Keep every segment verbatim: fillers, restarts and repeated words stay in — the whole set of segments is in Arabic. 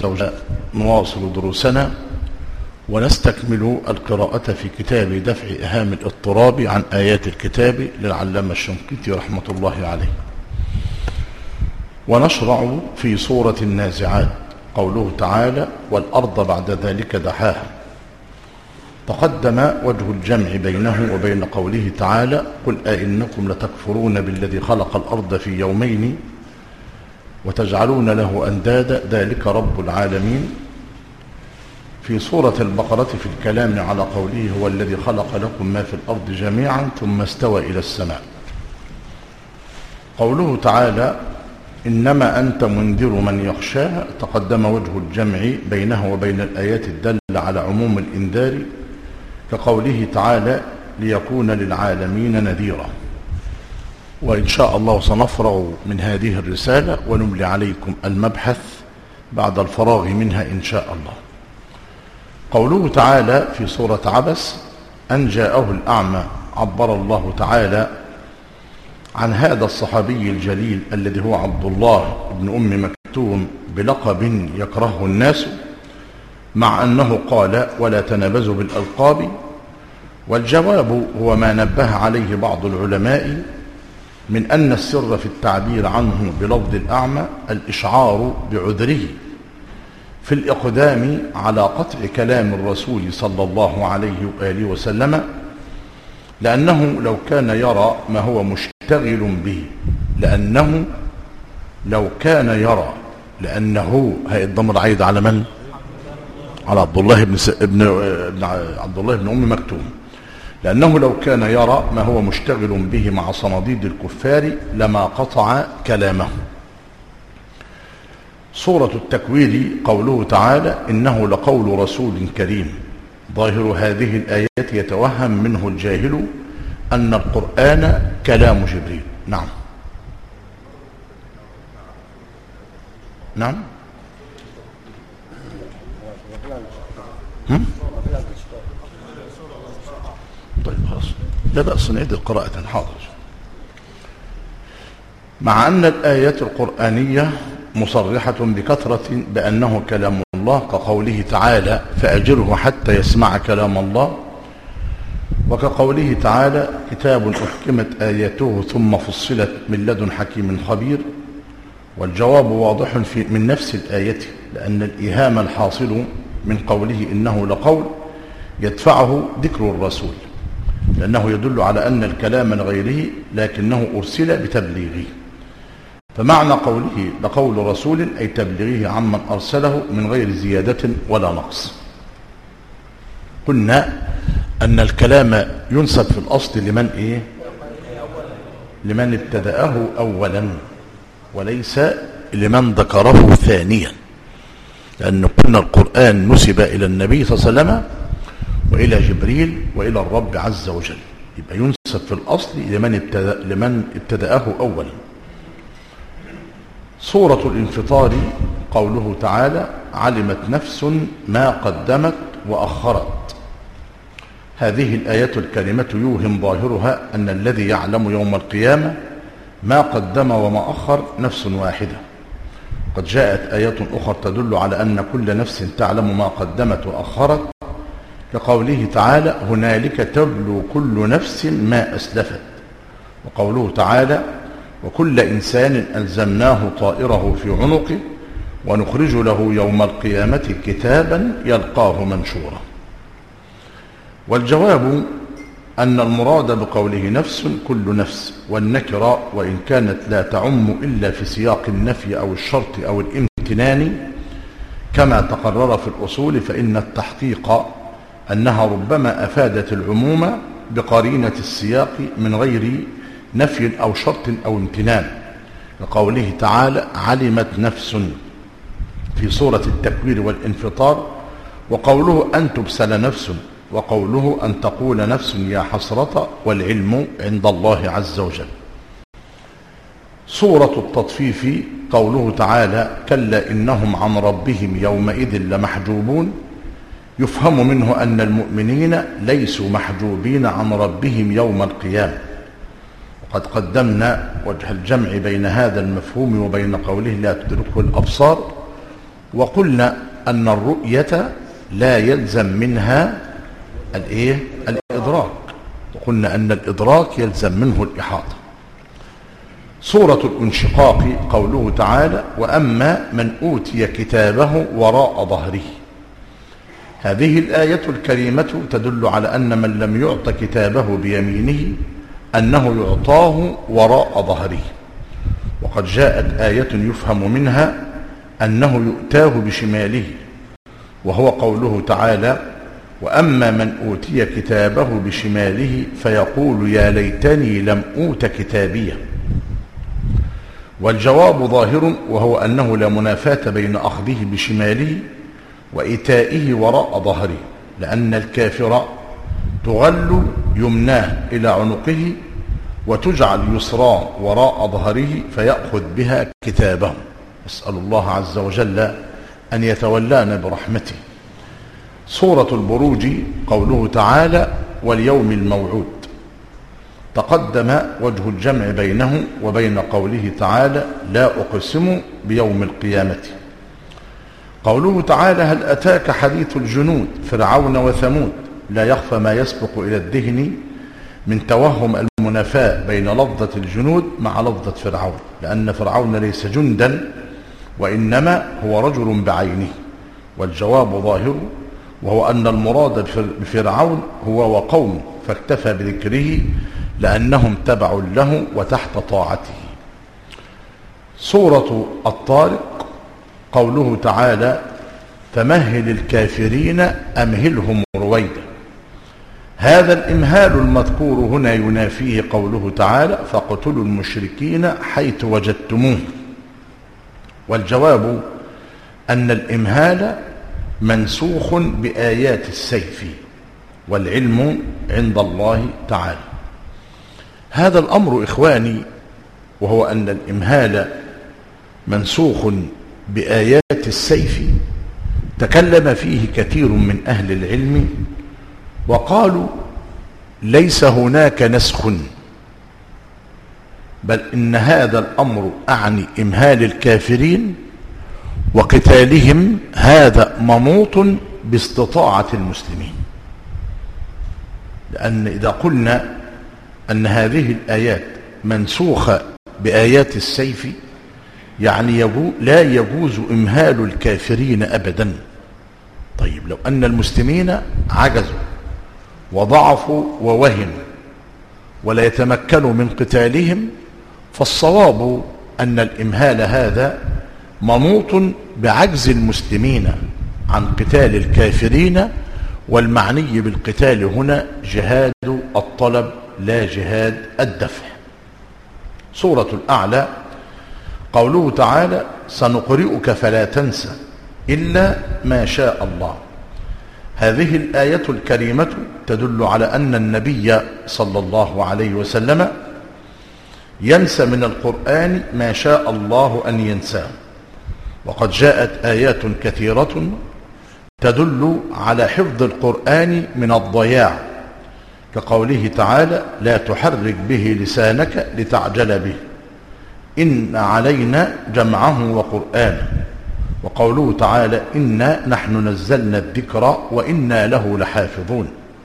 عز وجل نواصل دروسنا ونستكمل القراءة في كتاب دفع إيهام الاضطراب عن آيات الكتاب للعلامة الشنقيطي رحمة الله عليه. ونشرع في سورة النازعات قوله تعالى: والأرض بعد ذلك دحاها. تقدم وجه الجمع بينه وبين قوله تعالى: قل أئنكم لتكفرون بالذي خلق الأرض في يومين وتجعلون له أندادا ذلك رب العالمين. في سورة البقرة في الكلام على قوله: هو الذي خلق لكم ما في الأرض جميعا ثم استوى إلى السماء. قوله تعالى: إنما أنت منذر من يخشاها. تقدم وجه الجمع بينه وبين الآيات الدالة على عموم الإنذار كقوله تعالى: ليكون للعالمين نذيرا. وإن شاء الله سنفرغ من هذه الرسالة ونملي عليكم المبحث بعد الفراغ منها إن شاء الله. قوله تعالى في سورة عبس: أن جاءه الأعمى. عبر الله تعالى عن هذا الصحابي الجليل الذي هو عبد الله بن أم مكتوم بلقب يكرهه الناس، مع أنه قال: ولا تنابزوا بالألقاب. والجواب هو ما نبه عليه بعض العلماء من أن السر في التعبير عنه بلفظ الأعمى الإشعار بعذره في الإقدام على قطع كلام الرسول صلى الله عليه وآله وسلم، لأنه لو كان يرى ما هو مشتغل به لأنه لو كان يرى لأنه هي الضمير عايد على من؟ على عبد الله بن س... ابن... ابن عبد الله بن أم مكتوم. لأنه لو كان يرى ما هو مشتغل به مع صناديد الكفار لما قطع كلامه. سورة التكوير قوله تعالى: إنه لقول رسول كريم. ظاهر هذه الآيات يتوهم منه الجاهل أن القرآن كلام جبريل. نعم نعم هم؟ طيب خلاص لا بأس نعيد القراءة حاضر. مع أن الآيات القرآنية مصرحة بكثرة بأنه كلام الله كقوله تعالى: فأجره حتى يسمع كلام الله، وكقوله تعالى: كتاب أحكمت آياته ثم فصلت من لدن حكيم خبير. والجواب واضح في من نفس الآية، لأن الإيهام الحاصل من قوله إنه لقول يدفعه ذكر الرسول، لأنه يدل على أن الكلام من غيره لكنه أرسل بتبليغه. فمعنى قوله لقول رسول أي تبليغه عمن أرسله من غير زيادة ولا نقص. قلنا أن الكلام ينسب في الأصل لمن إيه؟ لمن ابتدأه أولا وليس لمن ذكره ثانيا، لأن قلنا القرآن نسب إلى النبي صلى الله عليه وسلم وإلى جبريل وإلى الرب عز وجل، يبقى ينسب في الأصل لمن ابتدأ لمن ابتدأه أولا. سورة الانفطار قوله تعالى: علمت نفس ما قدمت وأخرت. هذه الآية الكريمة يوهم ظاهرها أن الذي يعلم يوم القيامة ما قدم وما أخر نفس واحدة. قد جاءت آيات أخرى تدل على أن كل نفس تعلم ما قدمت وأخرت، كقوله تعالى: هنالك تبلو كل نفس ما أسلفت. وقوله تعالى: وكل إنسان ألزمناه طائره في عنقه ونخرج له يوم القيامة كتابا يلقاه منشورا. والجواب أن المراد بقوله نفس كل نفس، والنكرة وإن كانت لا تعم إلا في سياق النفي أو الشرط أو الامتنان كما تقرر في الأصول، فإن التحقيق أنها ربما أفادت العموم بقرينة السياق من غير نفي أو شرط أو امتنان، لقوله تعالى: علمت نفس في سورة التكوير والانفطار، وقوله أن تبسل نفس، وقوله أن تقول نفس يا حسرة، والعلم عند الله عز وجل. سورة التطفيف قوله تعالى: كلا إنهم عن ربهم يومئذ لمحجوبون. يفهم منه أن المؤمنين ليسوا محجوبين عن ربهم يوم القيامة. وقد قدمنا وجه الجمع بين هذا المفهوم وبين قوله لا تدركه الأبصار، وقلنا أن الرؤية لا يلزم منها الإيه؟ الإدراك، وقلنا أن الإدراك يلزم منه الإحاطة. سورة الانشقاق قوله تعالى: وأما من أوتي كتابه وراء ظهره. هذه الآية الكريمة تدل على أن من لم يعط كتابه بيمينه أنه يعطاه وراء ظهره، وقد جاءت آية يفهم منها أنه يؤتاه بشماله، وهو قوله تعالى: وأما من أوتي كتابه بشماله فيقول يا ليتني لم أوت كتابيه. والجواب ظاهر، وهو أنه لا منافاة بين أخذه بشماله وإيتائه وراء ظهره، لأن الكافر تغل يمناه إلى عنقه وتجعل يسراه وراء ظهره فيأخذ بها كتابه. نسأل الله عز وجل أن يتولانا برحمته. سورة البروج قوله تعالى: واليوم الموعود. تقدم وجه الجمع بينه وبين قوله تعالى: لا أقسم بيوم القيامة. قوله تعالى: هل أتاك حديث الجنود فرعون وثمود. لا يخفى ما يسبق إلى الذهن من توهم المنافاة بين لفظة الجنود مع لفظة فرعون، لأن فرعون ليس جندا وإنما هو رجل بعينه. والجواب ظاهر، وهو أن المراد بفرعون هو وقومه، فاكتفى بذكره لأنهم تبع له وتحت طاعته. سورة الطارق قوله تعالى: فمهل الكافرين أمهلهم رويدا. هذا الإمهال المذكور هنا ينافيه قوله تعالى: فاقتلوا المشركين حيث وجدتموه. والجواب أن الإمهال منسوخ بآيات السيف، والعلم عند الله تعالى. هذا الأمر إخواني، وهو أن الإمهال منسوخ بآيات السيف، تكلم فيه كثير من أهل العلم وقالوا ليس هناك نسخ، بل إن هذا الأمر أعني إمهال الكافرين وقتالهم، هذا منوط باستطاعة المسلمين. لأن إذا قلنا أن هذه الآيات منسوخة بآيات السيف، يعني يجو لا يجوز إمهال الكافرين أبدا. طيب لو أن المسلمين عجزوا وضعفوا ووهنوا ولا يتمكنوا من قتالهم، فالصواب أن الإمهال هذا منوط بعجز المسلمين عن قتال الكافرين، والمعني بالقتال هنا جهاد الطلب لا جهاد الدفع. سورة الأعلى قوله تعالى: سنقرئك فلا تنسى إلا ما شاء الله. هذه الآية الكريمة تدل على أن النبي صلى الله عليه وسلم ينسى من القرآن ما شاء الله أن ينساه، وقد جاءت آيات كثيرة تدل على حفظ القرآن من الضياع، كقوله تعالى: لا تحرك به لسانك لتعجل به إن علينا جمعه وقرآنه. وقوله تعالى: إنا نحن نزلنا الذكر وإنا له لحافظون.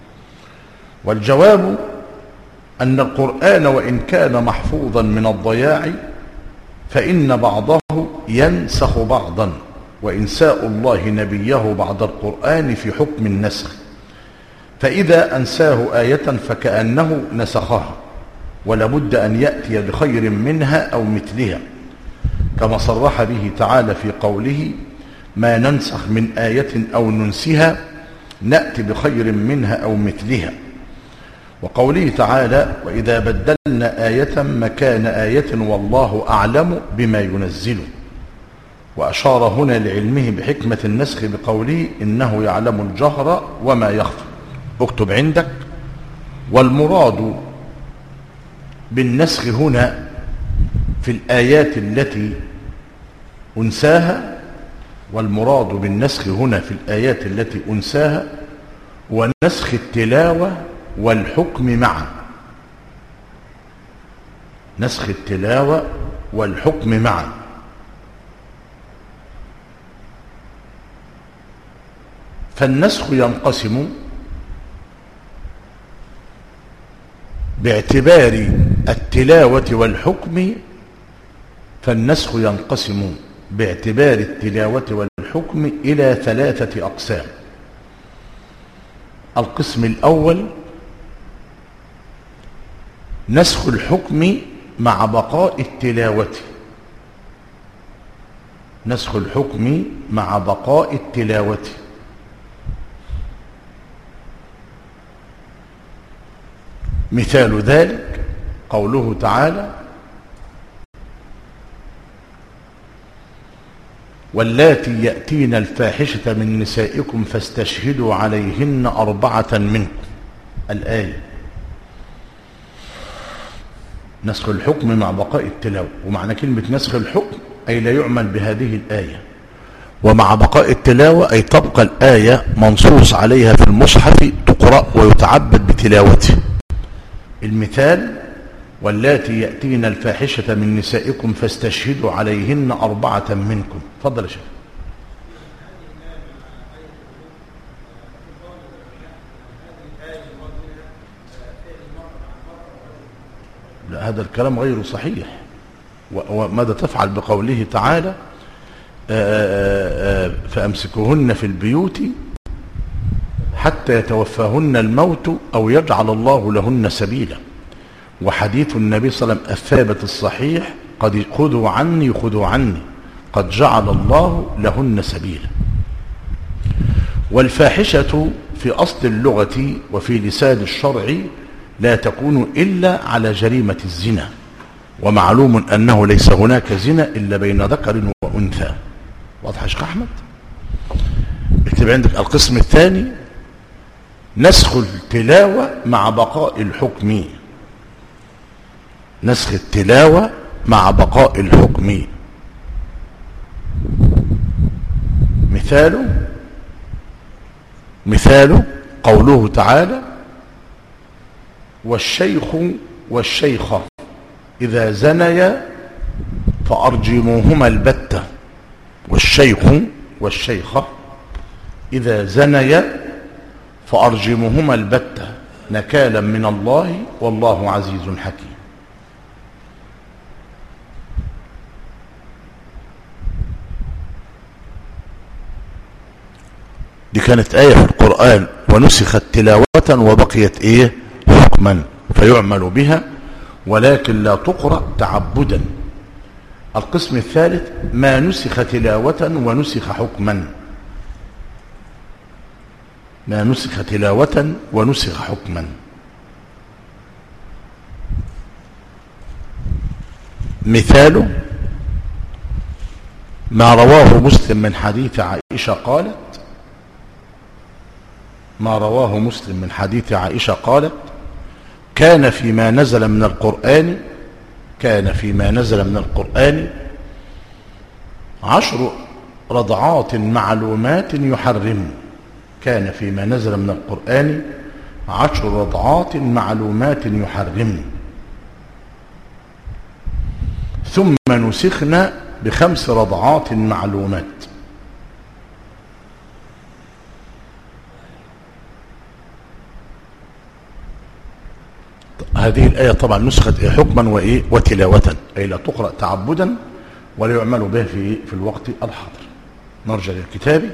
والجواب أن القرآن وإن كان محفوظا من الضياع، فإن بعضه ينسخ بعضا، وإنساء الله نبيه بعد القرآن في حكم النسخ، فإذا أنساه آية فكأنه نسخها، ولابد أن يأتي بخير منها أو مثلها، كما صرح به تعالى في قوله: ما ننسخ من آية أو ننسها نأتي بخير منها أو مثلها. وقوله تعالى: وإذا بدلنا آية مكان آية والله أعلم بما ينزل. وأشار هنا لعلمه بحكمة النسخ بقوله: إنه يعلم الجهر وما يخفى. اكتب عندك: والمراد بالنسخ هنا في الآيات التي أنساها، والمراد بالنسخ هنا في الآيات التي أنساها ونسخ التلاوة والحكم معا. نسخ التلاوة والحكم معا. فالنسخ ينقسم باعتبار التلاوة والحكم فالنسخ ينقسم باعتبار التلاوة والحكم إلى ثلاثة أقسام. القسم الأول نسخ الحكم مع بقاء التلاوة نسخ الحكم مع بقاء التلاوة مثال ذلك قوله تعالى واللاتي يأتين الفاحشة من نسائكم فاستشهدوا عليهن أربعة منكم. الآية نسخ الحكم مع بقاء التلاوة، ومعنى كلمة نسخ الحكم أي لا يعمل بهذه الآية، ومع بقاء التلاوة أي تبقى الآية منصوص عليها في المصحف تقرأ ويتعبد بتلاوته. المثال واللاتي يأتين الفاحشة من نسائكم فاستشهدوا عليهن أربعة منكم. تفضل يا شيخ. لا، هذا الكلام غير صحيح. وماذا تفعل بقوله تعالى فأمسكوهن في البيوت حتى يتوفاهن الموت أو يجعل الله لهن سبيلا. وحديث النبي صلى الله عليه وسلم الثابت الصحيح قد خذوا عني خذوا عني قد جعل الله لهن سبيلا. والفاحشة في أصل اللغة وفي لسان الشرع لا تكون إلا على جريمة الزنا، ومعلوم أنه ليس هناك زنا إلا بين ذكر وأنثى. واضح يا شيخ أحمد؟ اكتب عندك القسم الثاني نسخ التلاوة مع بقاء الحكم نسخ التلاوة مع بقاء الحكم مثال مثال قوله تعالى والشيخ والشيخة إذا زنيا فأرجموهما البتة. والشيخ والشيخة إذا زنيا فأرجموهما البتة نكالا من الله والله عزيز حكيم. دي كانت آية في القرآن ونسخت تلاوة وبقيت إيه حكما فيعمل بها ولكن لا تقرأ تعبدا. القسم الثالث ما نسخ تلاوة ونسخ حكما ما نسخ تلاوة ونسخ حكما مثال ما رواه مسلم من حديث عائشة قالت ما رواه مسلم من حديث عائشة قالت كان فيما نزل من القرآن كان فيما نزل من القرآن عشر رضعات معلومات يحرم كان فيما نزل من القرآن عشر رضعات معلومات يحرم ثم نسخنا بخمس رضعات معلومات. هذه الآية طبعا نسخت حكما وإيه وتلاوة أي لا تقرأ تعبدا ولا يعمل بها في في الوقت الحاضر. نرجع للكتاب.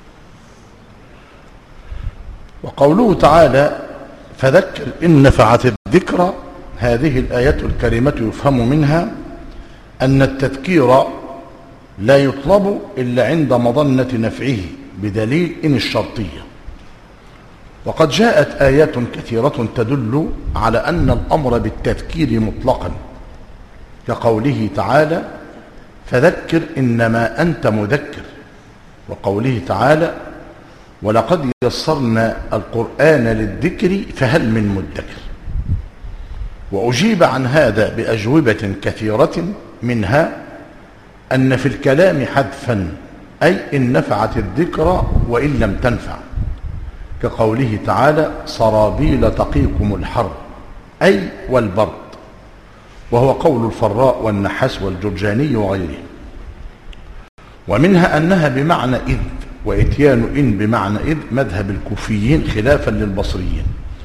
وقوله تعالى فذكر إن نفعت الذكرى هذه الآية الكريمة يفهم منها أن التذكير لا يطلب إلا عند مظنة نفعه بدليل إن الشرطية. وقد جاءت آيات كثيرة تدل على أن الأمر بالتذكير مطلقا كقوله تعالى فذكر إنما أنت مذكر وقوله تعالى ولقد يسرنا القرآن للذكر فهل من مدكر. وأجيب عن هذا بأجوبة كثيرة منها أن في الكلام حذفا أي إن نفعت الذكرى وإن لم تنفع كقوله تعالى سرابيل تقيكم الحر أي والبرد وهو قول الفراء والنحاس والجرجاني وغيرهم. ومنها أنها بمعنى إذ وإتيان إن بمعنى إذ مذهب الكوفيين خلافا للبصريين.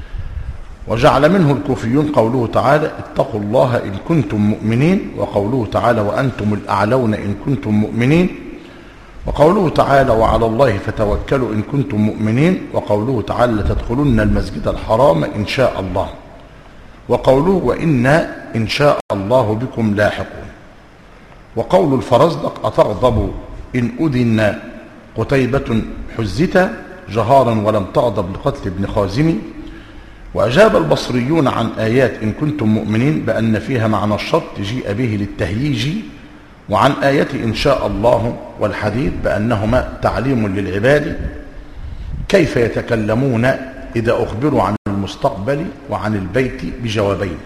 وجعل منه الكوفيون قوله تعالى اتقوا الله إن كنتم مؤمنين، وقوله تعالى وأنتم الأعلون إن كنتم مؤمنين، وقوله تعالى وعلى الله فتوكلوا إن كنتم مؤمنين، وقوله تعالى لتدخلن المسجد الحرام إن شاء الله، وقوله وإنا إن شاء الله بكم لاحقون. وقول الفرزدق أتغضب إن أذن قتيبة حزت جهارا ولم تغضب لقتل ابن خازم. وأجاب البصريون عن آيات إن كنتم مؤمنين بأن فيها معنى الشرط جيء به للتهييج، وعن آية إن شاء الله والحديث بأنهما تعليم للعباد كيف يتكلمون إذا أخبروا عن المستقبل وعن البيت بجوابين،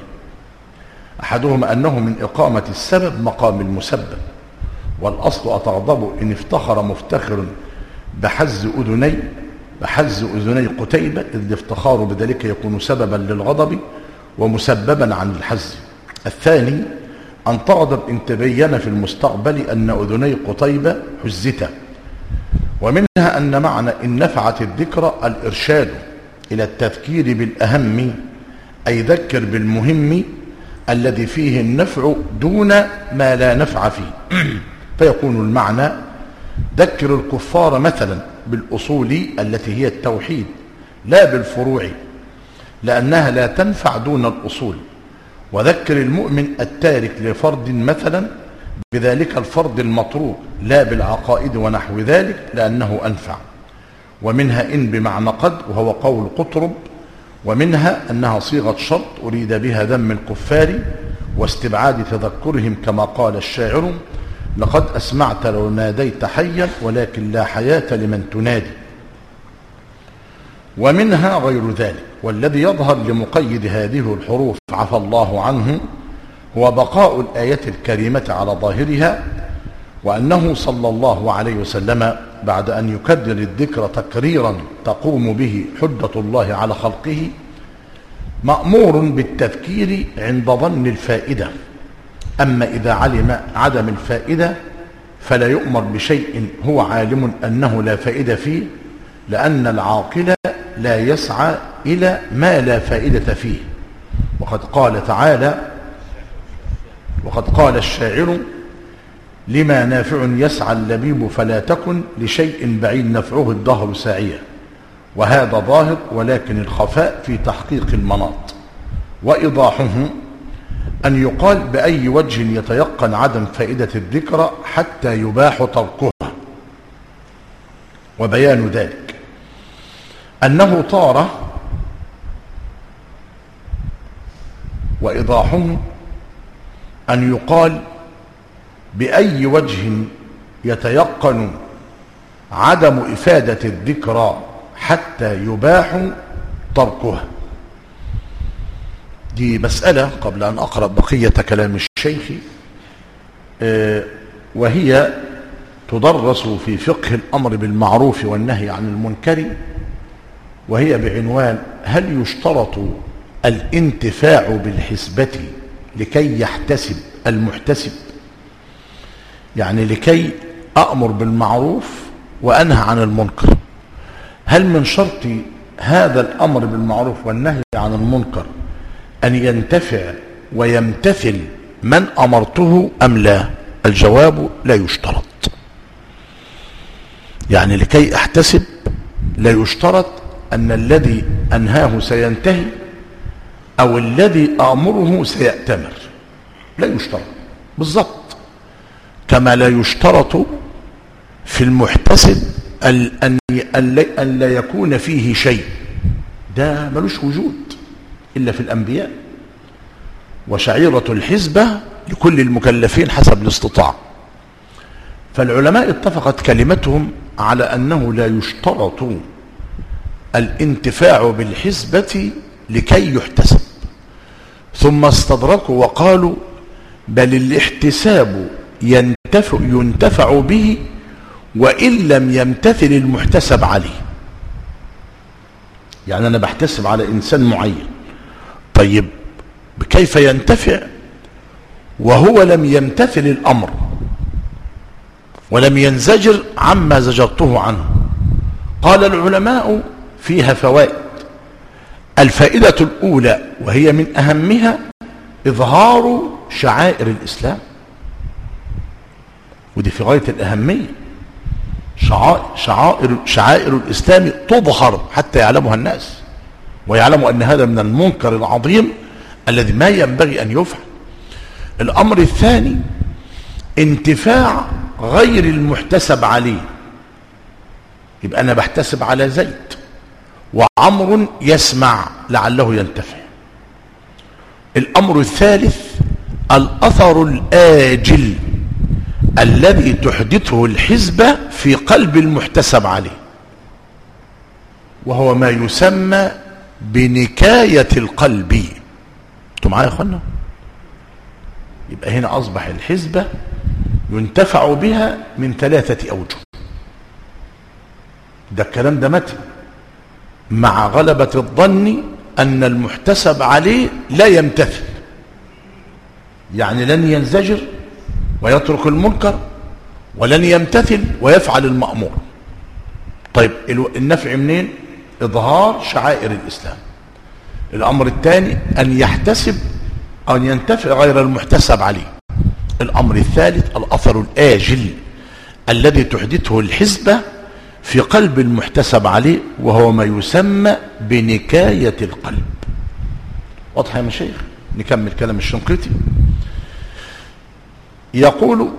أحدهما أنه من إقامة السبب مقام المسبب، والأصل أتغضب إن افتخر مفتخر بحز أذني بحز أذني قتيبة، إذ الافتخار بذلك يكون سببا للغضب ومسببا عن الحز. الثاني أن تغضب إن تبين في المستقبل أن أذني قتيبة حزتا. ومنها أن معنى إن نفعت الذكرى الإرشاد إلى التذكير بالأهم، أي ذكر بالمهم الذي فيه النفع دون ما لا نفع فيه. فيكون المعنى ذكر الكفار مثلا بالأصول التي هي التوحيد لا بالفروع، لأنها لا تنفع دون الأصول. وذكر المؤمن التارك لفرد مثلا بذلك الفرد المتروك لا بالعقائد ونحو ذلك، لأنه أنفع. ومنها إن بمعنى قد، وهو قول قطرب. ومنها أنها صيغة شرط أريد بها ذم الكفار واستبعاد تذكرهم، كما قال الشاعر لقد أسمعت لو ناديت حيا ولكن لا حياة لمن تنادي. ومنها غير ذلك. والذي يظهر لمقيد هذه الحروف عفى الله عنه هو بقاء الآية الكريمة على ظاهرها، وأنه صلى الله عليه وسلم بعد أن يكرر الذكر تكريرا تقوم به حجة الله على خلقه مأمور بالتذكير عند ظن الفائدة. أما إذا علم عدم الفائدة فلا يؤمر بشيء هو عالم أنه لا فائدة فيه، لأن العاقل لا يسعى إلى ما لا فائدة فيه. وقد قال تعالى وقد قال الشاعر لما نافع يسعى اللبيب فلا تكن لشيء بعيد نفعه الدهر ساعيا. وهذا ظاهر، ولكن الخفاء في تحقيق المناط. وإيضاحه أن يقال بأي وجه يتيقن عدم فائدة الذكرى حتى يباح تركها. وبيان ذلك أنه طار وإيضاحه أن يقال بأي وجه يتيقن عدم إفادة الذكرى حتى يباح تركها. دي مسألة قبل أن أقرأ بقية كلام الشيخ، وهي تدرس في فقه الأمر بالمعروف والنهي عن المنكر، وهي بعنوان هل يشترط الانتفاع بالحسبة لكي يحتسب المحتسب؟ يعني لكي أأمر بالمعروف وأنهى عن المنكر، هل من شرط هذا الأمر بالمعروف والنهي عن المنكر أن ينتفع ويمتثل من أمرته أم لا؟ الجواب لا يشترط. يعني لكي أحتسب لا يشترط أن الذي أنهاه سينتهي أو الذي أمره سيأتمر، لا يشترط بالضبط. كما لا يشترط في المحتسب أن لا يكون فيه شيء، ده ملوش وجود إلا في الأنبياء. وشعيرة الحسبة لكل المكلفين حسب الاستطاعة. فالعلماء اتفقت كلمتهم على أنه لا يشترط الانتفاع بالحسبة لكي يحتسب، ثم استدركوا وقالوا بل الاحتساب ينتفع, ينتفع به وإن لم يمتثل المحتسب عليه. يعني أنا بحتسب على إنسان معين، طيب كيف ينتفع وهو لم يمتثل الأمر ولم ينزجر عما زجرته عنه؟ قال العلماء فيها فوائد. الفائدة الأولى وهي من أهمها إظهار شعائر الإسلام، ودي في غاية الأهمية. شعائر, شعائر الإسلام تظهر حتى يعلمها الناس، ويعلموا أن هذا من المنكر العظيم الذي ما ينبغي أن يفعل. الأمر الثاني انتفاع غير المحتسب عليه، يبقى أنا بحتسب على زيد وعمر يسمع لعله ينتفع. الأمر الثالث الأثر الآجل الذي تحدثه الحزبة في قلب المحتسب عليه، وهو ما يسمى بنكاية القلب. انتوا معايا يا اخوانا؟ يبقى هنا أصبح الحزبة ينتفع بها من ثلاثة أوجه. ده الكلام ده متى؟ مع غلبة الظن أن المحتسب عليه لا يمتثل، يعني لن ينزجر ويترك المنكر، ولن يمتثل ويفعل المأمور. طيب النفع منين؟ إظهار شعائر الإسلام. الأمر الثاني أن يحتسب أن ينتفع غير المحتسب عليه. الأمر الثالث الأثر الآجل الذي تحدثه الحزبة في قلب المحتسب عليه، وهو ما يسمى بنكاية القلب. واضح يا مشايخ؟ نكمل كلام الشنقيطي. يقول: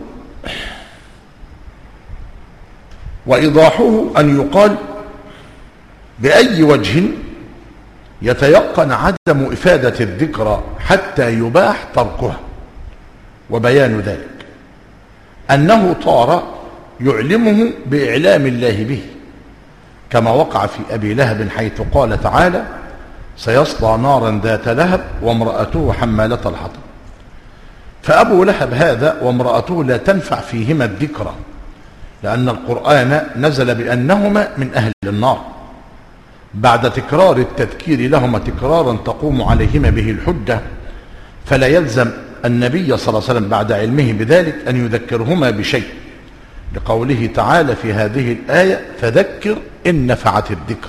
وإيضاحه أن يقال بأي وجه يتيقن عدم إفادة الذكرى حتى يباح تركها. وبيان ذلك أنه طار يعلمه بإعلام الله به، كما وقع في أبي لهب حيث قال تعالى: سيصلى نارا ذات لهب وامرأته حمالة الحطب. فأبو لهب هذا وامرأته لا تنفع فيهما الذكرى، لأن القرآن نزل بأنهما من أهل النار، بعد تكرار التذكير لهما تكرارا تقوم عليهما به الحجة. فلا يلزم النبي صلى الله عليه وسلم بعد علمه بذلك أن يذكرهما بشيء، لقوله تعالى في هذه الآية: فذكر إن نفعت الذكر.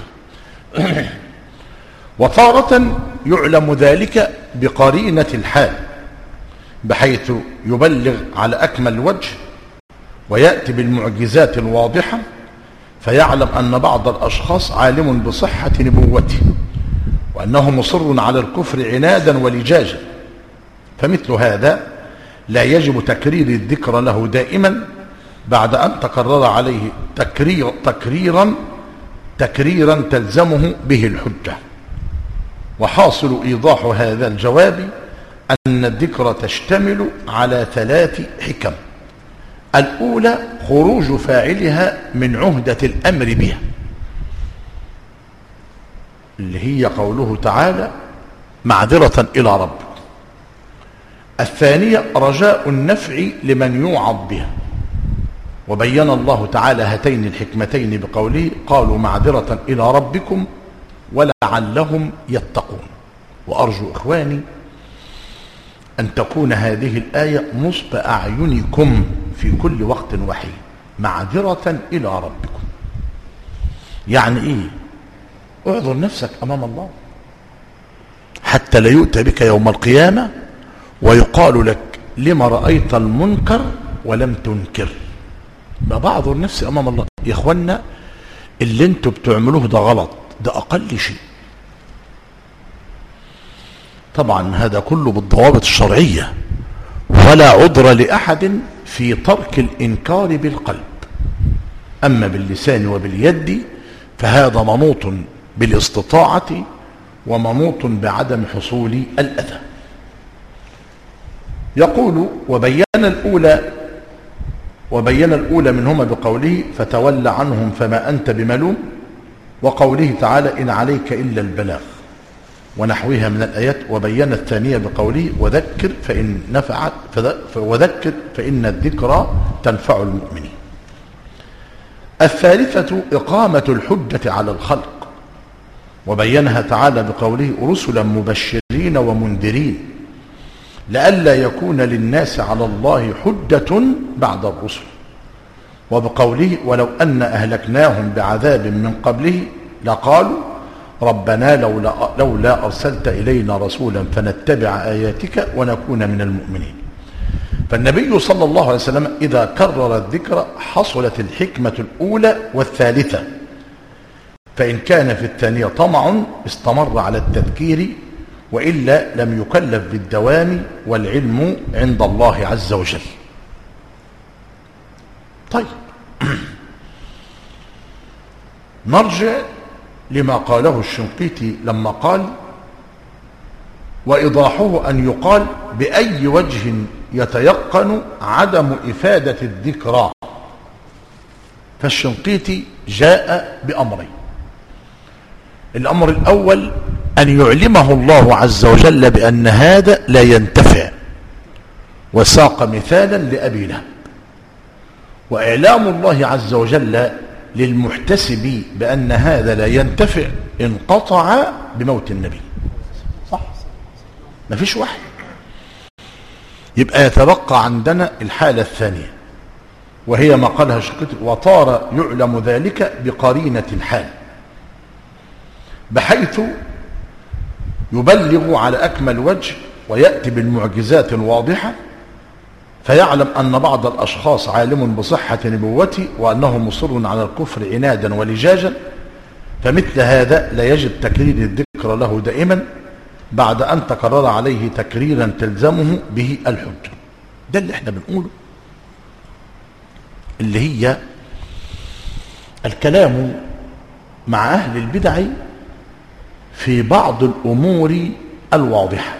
وتارة يعلم ذلك بقرينة الحال، بحيث يبلغ على أكمل وجه ويأتي بالمعجزات الواضحة، فيعلم أن بعض الأشخاص عالم بصحة نبوته وأنه مصر على الكفر عنادا ولجاجا، فمثل هذا لا يجب تكرير الذكر له دائما بعد أن تكرر عليه تكرير تكريرا تكريرا تلزمه به الحجة. وحاصل إيضاح هذا الجواب أن الذكر تشتمل على ثلاث حكم. الأولى خروج فاعلها من عهدة الأمر بها، اللي هي قوله تعالى: معذرة إلى رب. الثانية رجاء النفع لمن يوعظ بها، وبين الله تعالى هاتين الحكمتين بقوله: قالوا معذرة إلى ربكم ولعلهم يتقون. وأرجو إخواني أن تكون هذه الآية نصب أعينكم في كل وقت وحين، معذرة إلى ربكم. يعني إيه؟ اعذر نفسك أمام الله حتى لا يؤتى بك يوم القيامة ويقال لك: لما رأيت المنكر ولم تنكر. ما بعذر نفسي أمام الله. يا إخوانا، اللي انتوا بتعملوه ده غلط، ده أقل شيء. طبعا هذا كله بالضوابط الشرعية، ولا عذر لأحد في ترك الإنكار بالقلب. أما باللسان وباليد فهذا منوط بالاستطاعة ومنوط بعدم حصول الأذى. يقول: وبين الأولى وبين الأولى منهما بقوله: فتول عنهم فما أنت بملوم، وقوله تعالى: إن عليك إلا البلاغ، ونحوها من الآيات. وبين الثانية بقوله: وذكر فإن نفعت وذكر فإن الذكرى تنفع المؤمنين. الثالثة إقامة الحجة على الخلق، وبينها تعالى بقوله: رسلا مبشرين ومنذرين لئلا يكون للناس على الله حجة بعد الرسل. وبقوله ولو أن أهلكناهم بعذاب من قبله لقالوا ربنا لولا, لولا أرسلت إلينا رسولا فنتبع آياتك ونكون من المؤمنين. فالنبي صلى الله عليه وسلم إذا كرر الذكر حصلت الحكمة الأولى والثالثة، فإن كان في الثانية طمع استمر على التذكير، وإلا لم يكلف بالدوام، والعلم عند الله عز وجل. طيب نرجع لما قاله الشنقيطي لما قال وإيضاحه أن يقال بأي وجه يتيقن عدم إفادة الذكرى. فالشنقيطي جاء بأمرين: الأمر الأول أن يعلمه الله عز وجل بأن هذا لا ينتفع، وساق مثالا لأبي لهب. وإعلام الله عز وجل للمحتسب بأن هذا لا ينتفع انقطع بموت النبي، صح؟ ما فيش وحي. يبقى يتبقى عندنا الحالة الثانية، وهي ما قالها الشنقيطي: وطار يعلم ذلك بقرينة الحال، بحيث يبلغ على أكمل وجه ويأتي بالمعجزات الواضحة، فيعلم أن بعض الأشخاص عالم بصحة نبوته وأنه مصر على الكفر عنادا ولجاجا، فمثل هذا لا يجب تكرير الذكر له دائما بعد أن تكرر عليه تكريرا تلزمه به الحجة. ده اللي احنا بنقوله، اللي هي الكلام مع أهل البدع في بعض الأمور الواضحة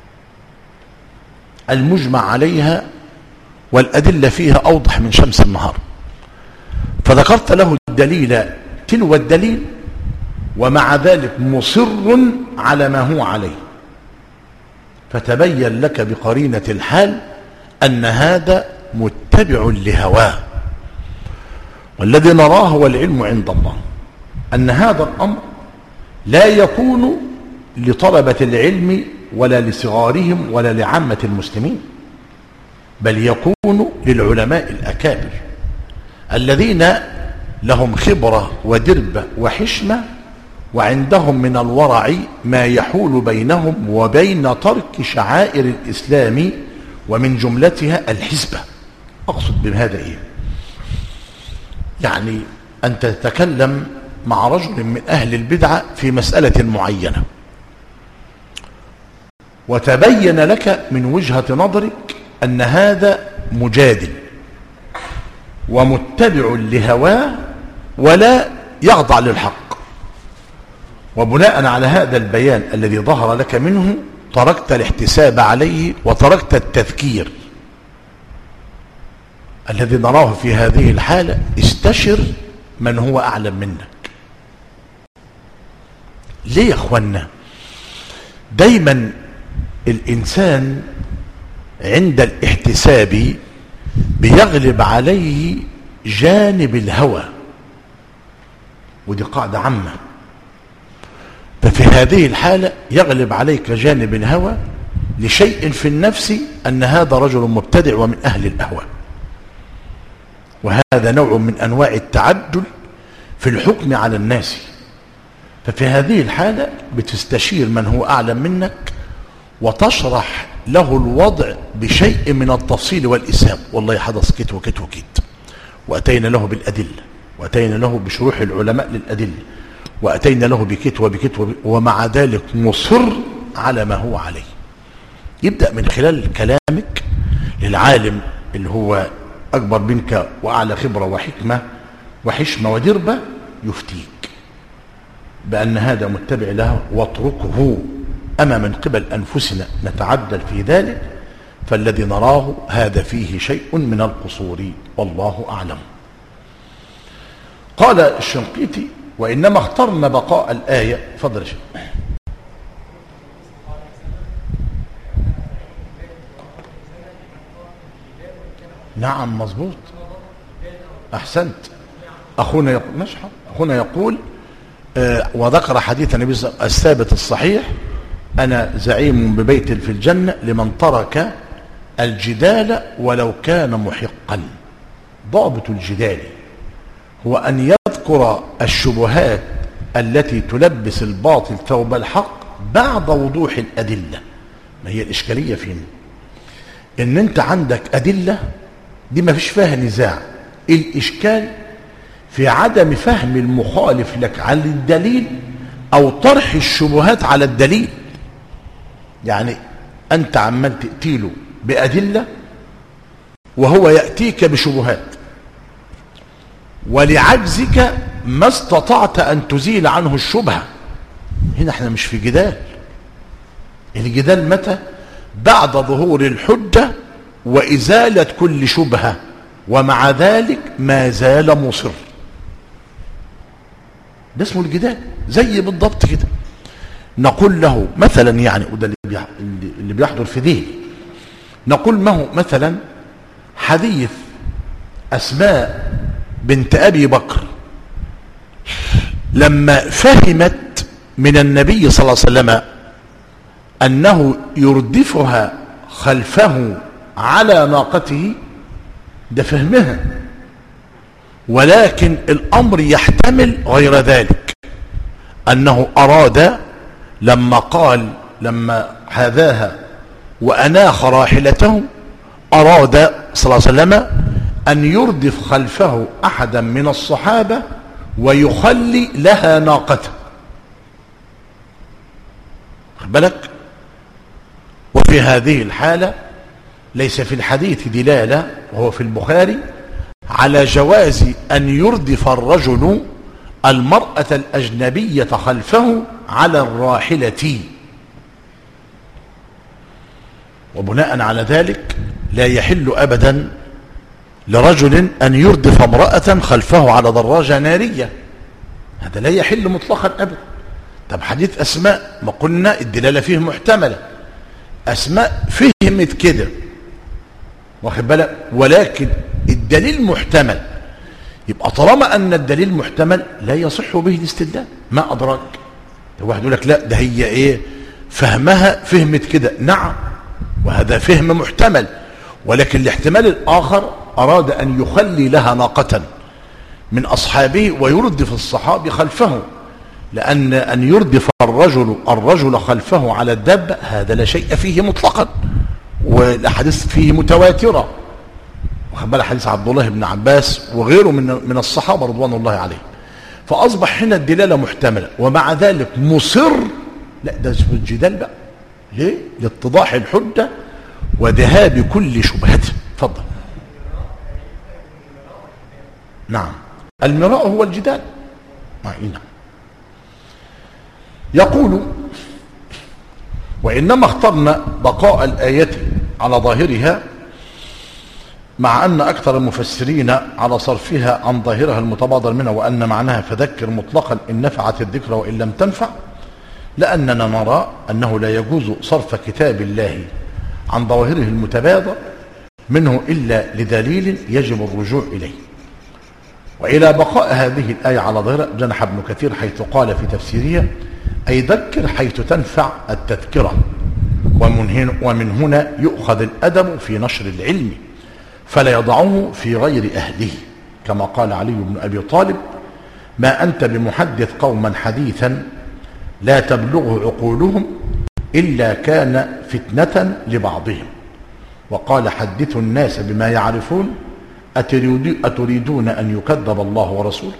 المجمع عليها والأدلة فيها أوضح من شمس النهار، فذكرت له الدليل تلو الدليل، ومع ذلك مصر على ما هو عليه، فتبين لك بقرينة الحال أن هذا متبع لهواه. والذي نراه والعلم عند الله أن هذا الأمر لا يكون لطلبة العلم ولا لصغارهم ولا لعامة المسلمين، بل يكون للعلماء الأكابر الذين لهم خبرة ودربة وحشمة، وعندهم من الورع ما يحول بينهم وبين ترك شعائر الإسلام، ومن جملتها الحسبة. أقصد بهذا إيه؟ يعني أن تتكلم مع رجل من أهل البدعة في مسألة معينة، وتبين لك من وجهة نظرك أن هذا مجادل ومتبع لهواه ولا يخضع للحق، وبناء على هذا البيان الذي ظهر لك منه تركت الاحتساب عليه وتركت التذكير. الذي نراه في هذه الحالة استشر من هو أعلم منك. ليه يا أخوانا؟ دايما الإنسان عند الاحتساب بيغلب عليه جانب الهوى، ودي قاعدة عامة. ففي هذه الحالة يغلب عليك جانب الهوى لشيء في النفس أن هذا رجل مبتدع ومن أهل الأهواء، وهذا نوع من أنواع التعدل في الحكم على الناس. ففي هذه الحالة بتستشير من هو أعلم منك وتشرح له الوضع بشيء من التفصيل والإسهام. والله حدث كت وكت وكت، وأتينا له بالأدلة، وأتينا له بشروح العلماء للأدلة، وأتينا له بكت وبكت وب... ومع ذلك مصر على ما هو عليه. يبدأ من خلال كلامك للعالم اللي هو أكبر منك وأعلى خبرة وحكمة وحشمة ودربة، يفتيك بأن هذا متبع له واتركه. أما من قبل أنفسنا نتعدل في ذلك، فالذي نراه هذا فيه شيء من القصور، والله أعلم. قال الشنقيطي: وإنما اخترنا بقاء الآية. فضل شيء. نعم مظبوط، أحسنت. أخونا يقول نشحة أخونا يقول آه وذكر حديث النبي الثابت الصحيح: أنا زعيم ببيت في الجنة لمن ترك الجدال ولو كان محقا. ضابط الجدال هو أن يذكر الشبهات التي تلبس الباطل ثوب الحق بعد وضوح الأدلة. ما هي الإشكالية فين؟ إن أنت عندك أدلة دي ما فيش فيها نزاع، الإشكال في عدم فهم المخالف لك عن الدليل أو طرح الشبهات على الدليل. يعني أنت عمال تأتيله بأدلة وهو يأتيك بشبهات، ولعجزك ما استطعت أن تزيل عنه الشبهة. هنا احنا مش في جدال. الجدال متى؟ بعد ظهور الحجة وإزالة كل شبهة، ومع ذلك ما زال مصر. ده اسمه الجدال. زي بالضبط كده نقول له مثلا، يعني وده اللي بيحضر في ذهني، نقول ما هو مثلا حديث أسماء بنت أبي بكر لما فهمت من النبي صلى الله عليه وسلم أنه يردفها خلفه على ناقته، ده فهمها، ولكن الأمر يحتمل غير ذلك، أنه أراد لما قال لما حذاها وأناخ راحلته أراد صلى الله عليه وسلم أن يردف خلفه أحدا من الصحابة ويخلي لها ناقته. خد بالك؟ وفي هذه الحالة ليس في الحديث دلالة، وهو في البخاري، على جواز أن يردف الرجل المرأة الأجنبية خلفه على الراحلة، وبناء على ذلك لا يحل أبدا لرجل أن يردف امرأة خلفه على دراجة نارية. هذا لا يحل مطلقا أبدا. طب حديث أسماء ما قلنا الدلالة فيه محتملة، أسماء فهمت كده، واخد بالك، ولكن الدليل محتمل. يبقى طالما أن الدليل محتمل لا يصح به الاستدلال. ما أدراك؟ واحد يقول لك لا ده هي إيه فهمها فهمت كده، نعم، وهذا فهم محتمل، ولكن الاحتمال الآخر أراد أن يخلي لها ناقة من أصحابه ويردف الصحابي خلفه، لأن أن يردف الرجل الرجل خلفه على الدابة هذا لا شيء فيه مطلقا، والأحاديث فيه متواترة، وخد بالك حديث عبد الله بن عباس وغيره من من الصحابة رضوان الله عليهم. فأصبح هنا الدلالة محتملة، ومع ذلك مصر لا، ده اسمه الجدال بقى. ليه؟ لاتضاح الحجة وذهاب كل شبهة. اتفضل. نعم، المراء هو الجدال. نعم. يقول: وإنما اخترنا بقاء الآية على ظاهرها، مع أن أكثر المفسرين على صرفها عن ظاهرها المتبادر منها، وأن معناها فذكر مطلقا إن نفعت الذكر وإن لم تنفع، لأننا نرى أنه لا يجوز صرف كتاب الله عن ظواهره المتبادر منه إلا لدليل يجب الرجوع إليه. وإلى بقاء هذه الآية على ظاهرها جنح ابن كثير حيث قال في تفسيرها: أي ذكر حيث تنفع التذكرة، ومن هنا يؤخذ الأدب في نشر العلم فلا يضعه في غير أهله، كما قال علي بن أبي طالب: ما أنت بمحدث قوما حديثا لا تبلغه عقولهم إلا كان فتنة لبعضهم. وقال: حدثوا الناس بما يعرفون أتريدون أن يكذب الله ورسوله.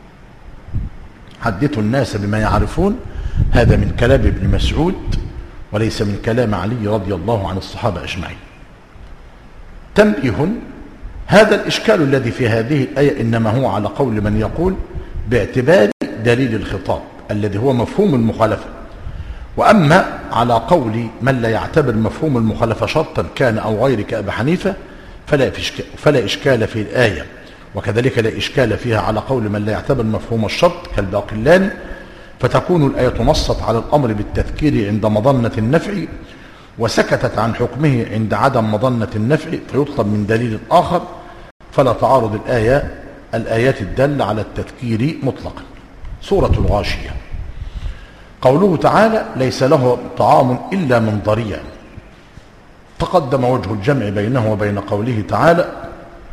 حدثوا الناس بما يعرفون، هذا من كلام ابن مسعود وليس من كلام علي رضي الله عن الصحابة أجمعين. تنبيه: هذا الإشكال الذي في هذه الآية إنما هو على قول من يقول باعتبار دليل الخطاب الذي هو مفهوم المخالفة، وأما على قول من لا يعتبر مفهوم المخالفة شرطا كان أو غير كأبي حنيفة فلا, فلا إشكال في الآية، وكذلك لا إشكال فيها على قول من لا يعتبر مفهوم الشرط كالباقلاني، فتكون الآية نصت على الأمر بالتذكير عند مظنة النفع، وسكتت عن حكمه عند عدم مظنة النفع، فيطلب من دليل آخر، فلا تعارض الآية الآيات الدالة على التذكير مطلقا. سورة الغاشية. قوله تعالى: ليس له طعام إلا من ضريع. تقدم وجه الجمع بينه وبين قوله تعالى: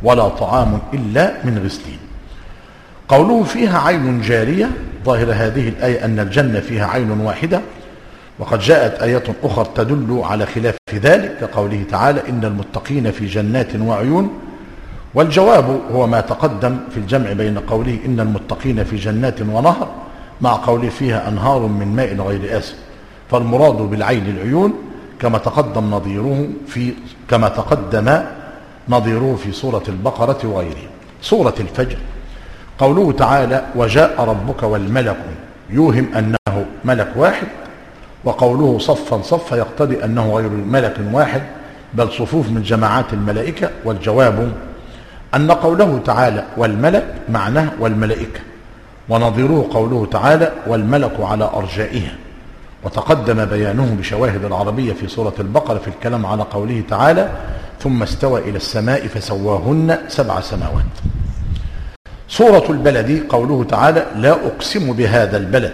ولا طعام إلا من غسلين. قوله فيها عين جارية، ظاهر هذه الآية أن الجنة فيها عين واحدة، وقد جاءت آيات أخرى تدل على خلاف ذلك كقوله تعالى إن المتقين في جنات وعيون. والجواب هو ما تقدم في الجمع بين قوله إن المتقين في جنات ونهر مع قوله فيها أنهار من ماء غير آسن، فالمراد بالعين العيون كما تقدم نظيره في كما تقدم نظيره في سورة البقرة وغيرها. سورة الفجر قوله تعالى وجاء ربك والملك يوهم أنه ملك واحد، وقوله صفا صفا يقتضي أنه غير ملك واحد بل صفوف من جماعات الملائكة. والجواب أن قوله تعالى والملك معناه والملائكة، ونظيره قوله تعالى والملك على أرجائها، وتقدم بيانه بشواهد العربية في سورة البقرة في الكلام على قوله تعالى ثم استوى إلى السماء فسواهن سبع سماوات. سورة البلد قوله تعالى لا أقسم بهذا البلد.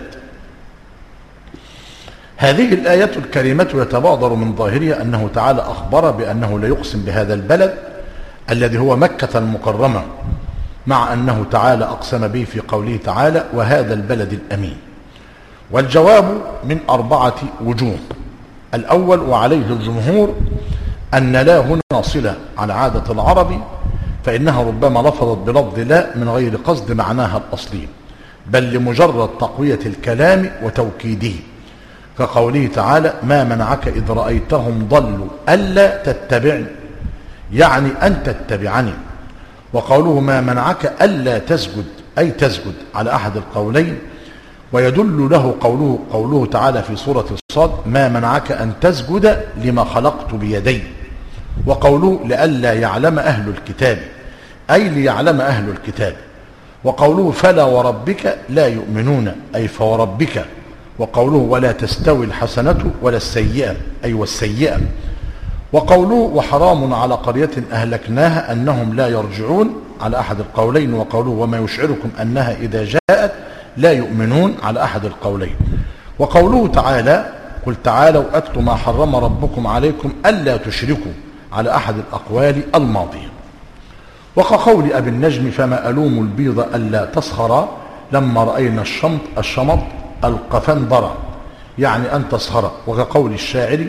هذه الآية الكريمة يتبادر من ظاهرها أنه تعالى أخبر بأنه لا يقسم بهذا البلد الذي هو مكة المكرمة، مع أنه تعالى أقسم به في قوله تعالى وهذا البلد الأمين. والجواب من أربعة وجوه. الأول وعليه الجمهور أن لا هنا صلة على عادة العرب، فإنها ربما لفظت بلفظ لا من غير قصد معناها الأصلي، بل لمجرد تقوية الكلام وتوكيده، كقوله تعالى ما منعك إذ رأيتهم ضلوا ألا تتبعني، يعني أن تتبعني. وقوله ما منعك ألا تسجد أي تسجد على أحد القولين، ويدل له قوله, قوله تعالى في سورة الصاد ما منعك أن تسجد لما خلقت بيدي. وقوله لئلا يعلم أهل الكتاب أي ليعلم أهل الكتاب. وقوله فلا وربك لا يؤمنون أي فوربك. وقوله ولا تستوي الحسنة ولا السيئة أي والسيئة. وقوله وحرام على قرية أهلكناها أنهم لا يرجعون على أحد القولين. وقوله وما يشعركم أنها إذا جاءت لا يؤمنون على أحد القولين. وقوله تعالى قل تعالوا أتلوا ما حرم ربكم عليكم ألا تشركوا على أحد الأقوال الماضية. وكقول أبي النجم فما ألوم البيض ألا تسخر لما رأينا الشمط الشمط القفندرة، يعني أن تسخر. وكقول الشاعر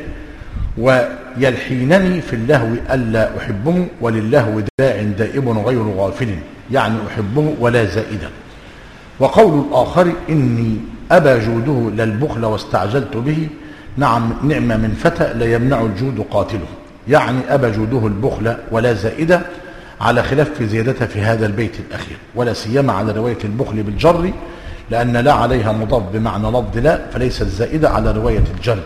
ويلحينني في اللهو ألا أحبه وللهو داع دائم غير غافل، يعني أحبه ولا زائدا. وقول الآخر إني أبى جوده للبخل واستعجلت به نعم نعم من فتى لا يمنع الجود قاتله، يعني أبى جوده البخل ولا زائدة، على خلاف في زيادتها في هذا البيت الأخير، ولا سيما على رواية البخل بالجر لأن لا عليها مضاف بمعنى لفظ لا، فليست زائدة على رواية الجر.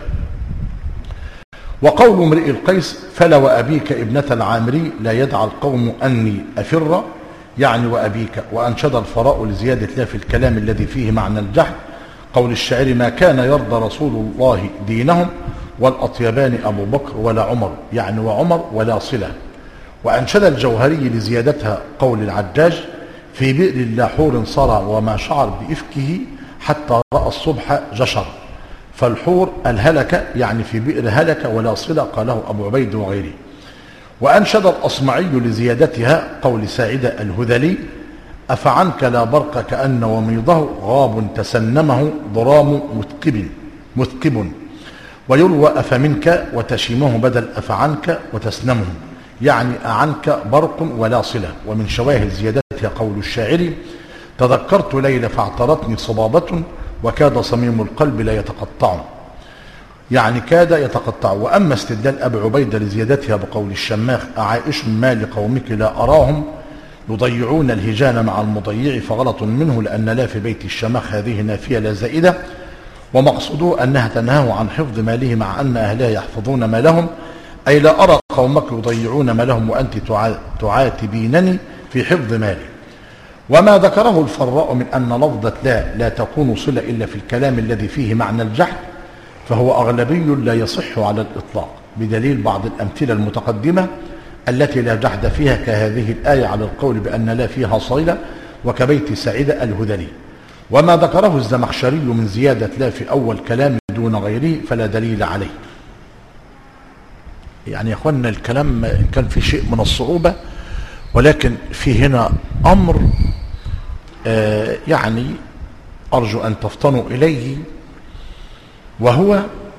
وقول امرئ القيس فلا وأبيك ابنة العامري لا يدعى القوم أني أفر، يعني وأبيك. وأنشد الفراء لزيادة لا في الكلام الذي فيه معنى الجحد قول الشاعر ما كان يرضى رسول الله دينهم والأطيبان أبو بكر ولا عمر، يعني وعمر ولا صلة. وأنشد الجوهري لزيادتها قول العجاج في بئر لا حور صرى وما شعر بإفكه حتى رأى الصبح جشر، فالحور الهلك يعني في بئر هلك ولا صلة، قاله أبو عبيد وغيره. وأنشد الأصمعي لزيادتها قول ساعدة الهذلي أفعنك لا برق كأن وميضه غاب تسنمه ضرام مثقب مثقب، ويروى أفمنك وتشيمه بدل أفعنك وتسنمه، يعني أعنك برق ولا صلة. ومن شواهد زيادتها قول الشاعر تذكرت ليلة فاعترتني صبابة وكاد صميم القلب لا يتقطع، يعني كاد يتقطع. وأما استدلال أبي عبيدة لزيادتها بقول الشماخ أعائش ما لقومك لا أراهم يضيعون الهجان مع المضيع فغلط منه، لأن لا في بيت الشماخ هذه نافية لا زائدة، ومقصده أنها تنهاه عن حفظ ماله مع أن أهلها يحفظون مالهم، أي لا أرى قومك يضيعون مالهم وأنت تعاتبينني في حفظ مالي. وما ذكره الفراء من أن لفظة لا لا تكون صلة إلا في الكلام الذي فيه معنى الجحد فهو أغلبي لا يصح على الإطلاق، بدليل بعض الأمثلة المتقدمة التي لا جحد فيها كهذه الآية على القول بأن لا فيها صلة، وكبيت سعيدة الهذلي. وما ذكره الزمخشري من زيادة لا في أول كلام دون غيره فلا دليل عليه. يعني يا أخوانا الكلام إن كان في شيء من الصعوبة ولكن في هنا أمر آه يعني أرجو أن تفطنوا إليه، وهو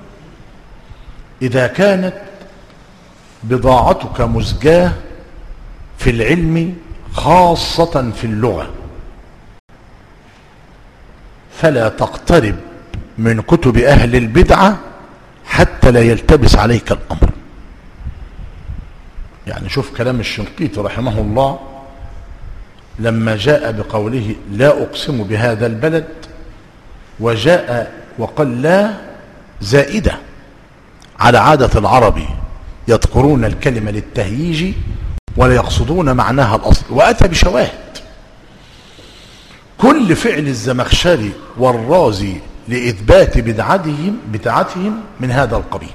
إذا كانت بضاعتك مزجاة في العلم خاصة في اللغة، فلا تقترب من كتب أهل البدعة حتى لا يلتبس عليك الأمر. يعني شوف كلام الشنقيطي رحمه الله لما جاء بقوله لا أقسم بهذا البلد، وجاء وقال لا زائدة على عادة العرب يذكرون الكلمة للتهييج ولا يقصدون معناها الأصل، وأتى بشواهد. كل فعل الزمخشري والرازي لإثبات بدعتهم بدعتهم من هذا القبيل.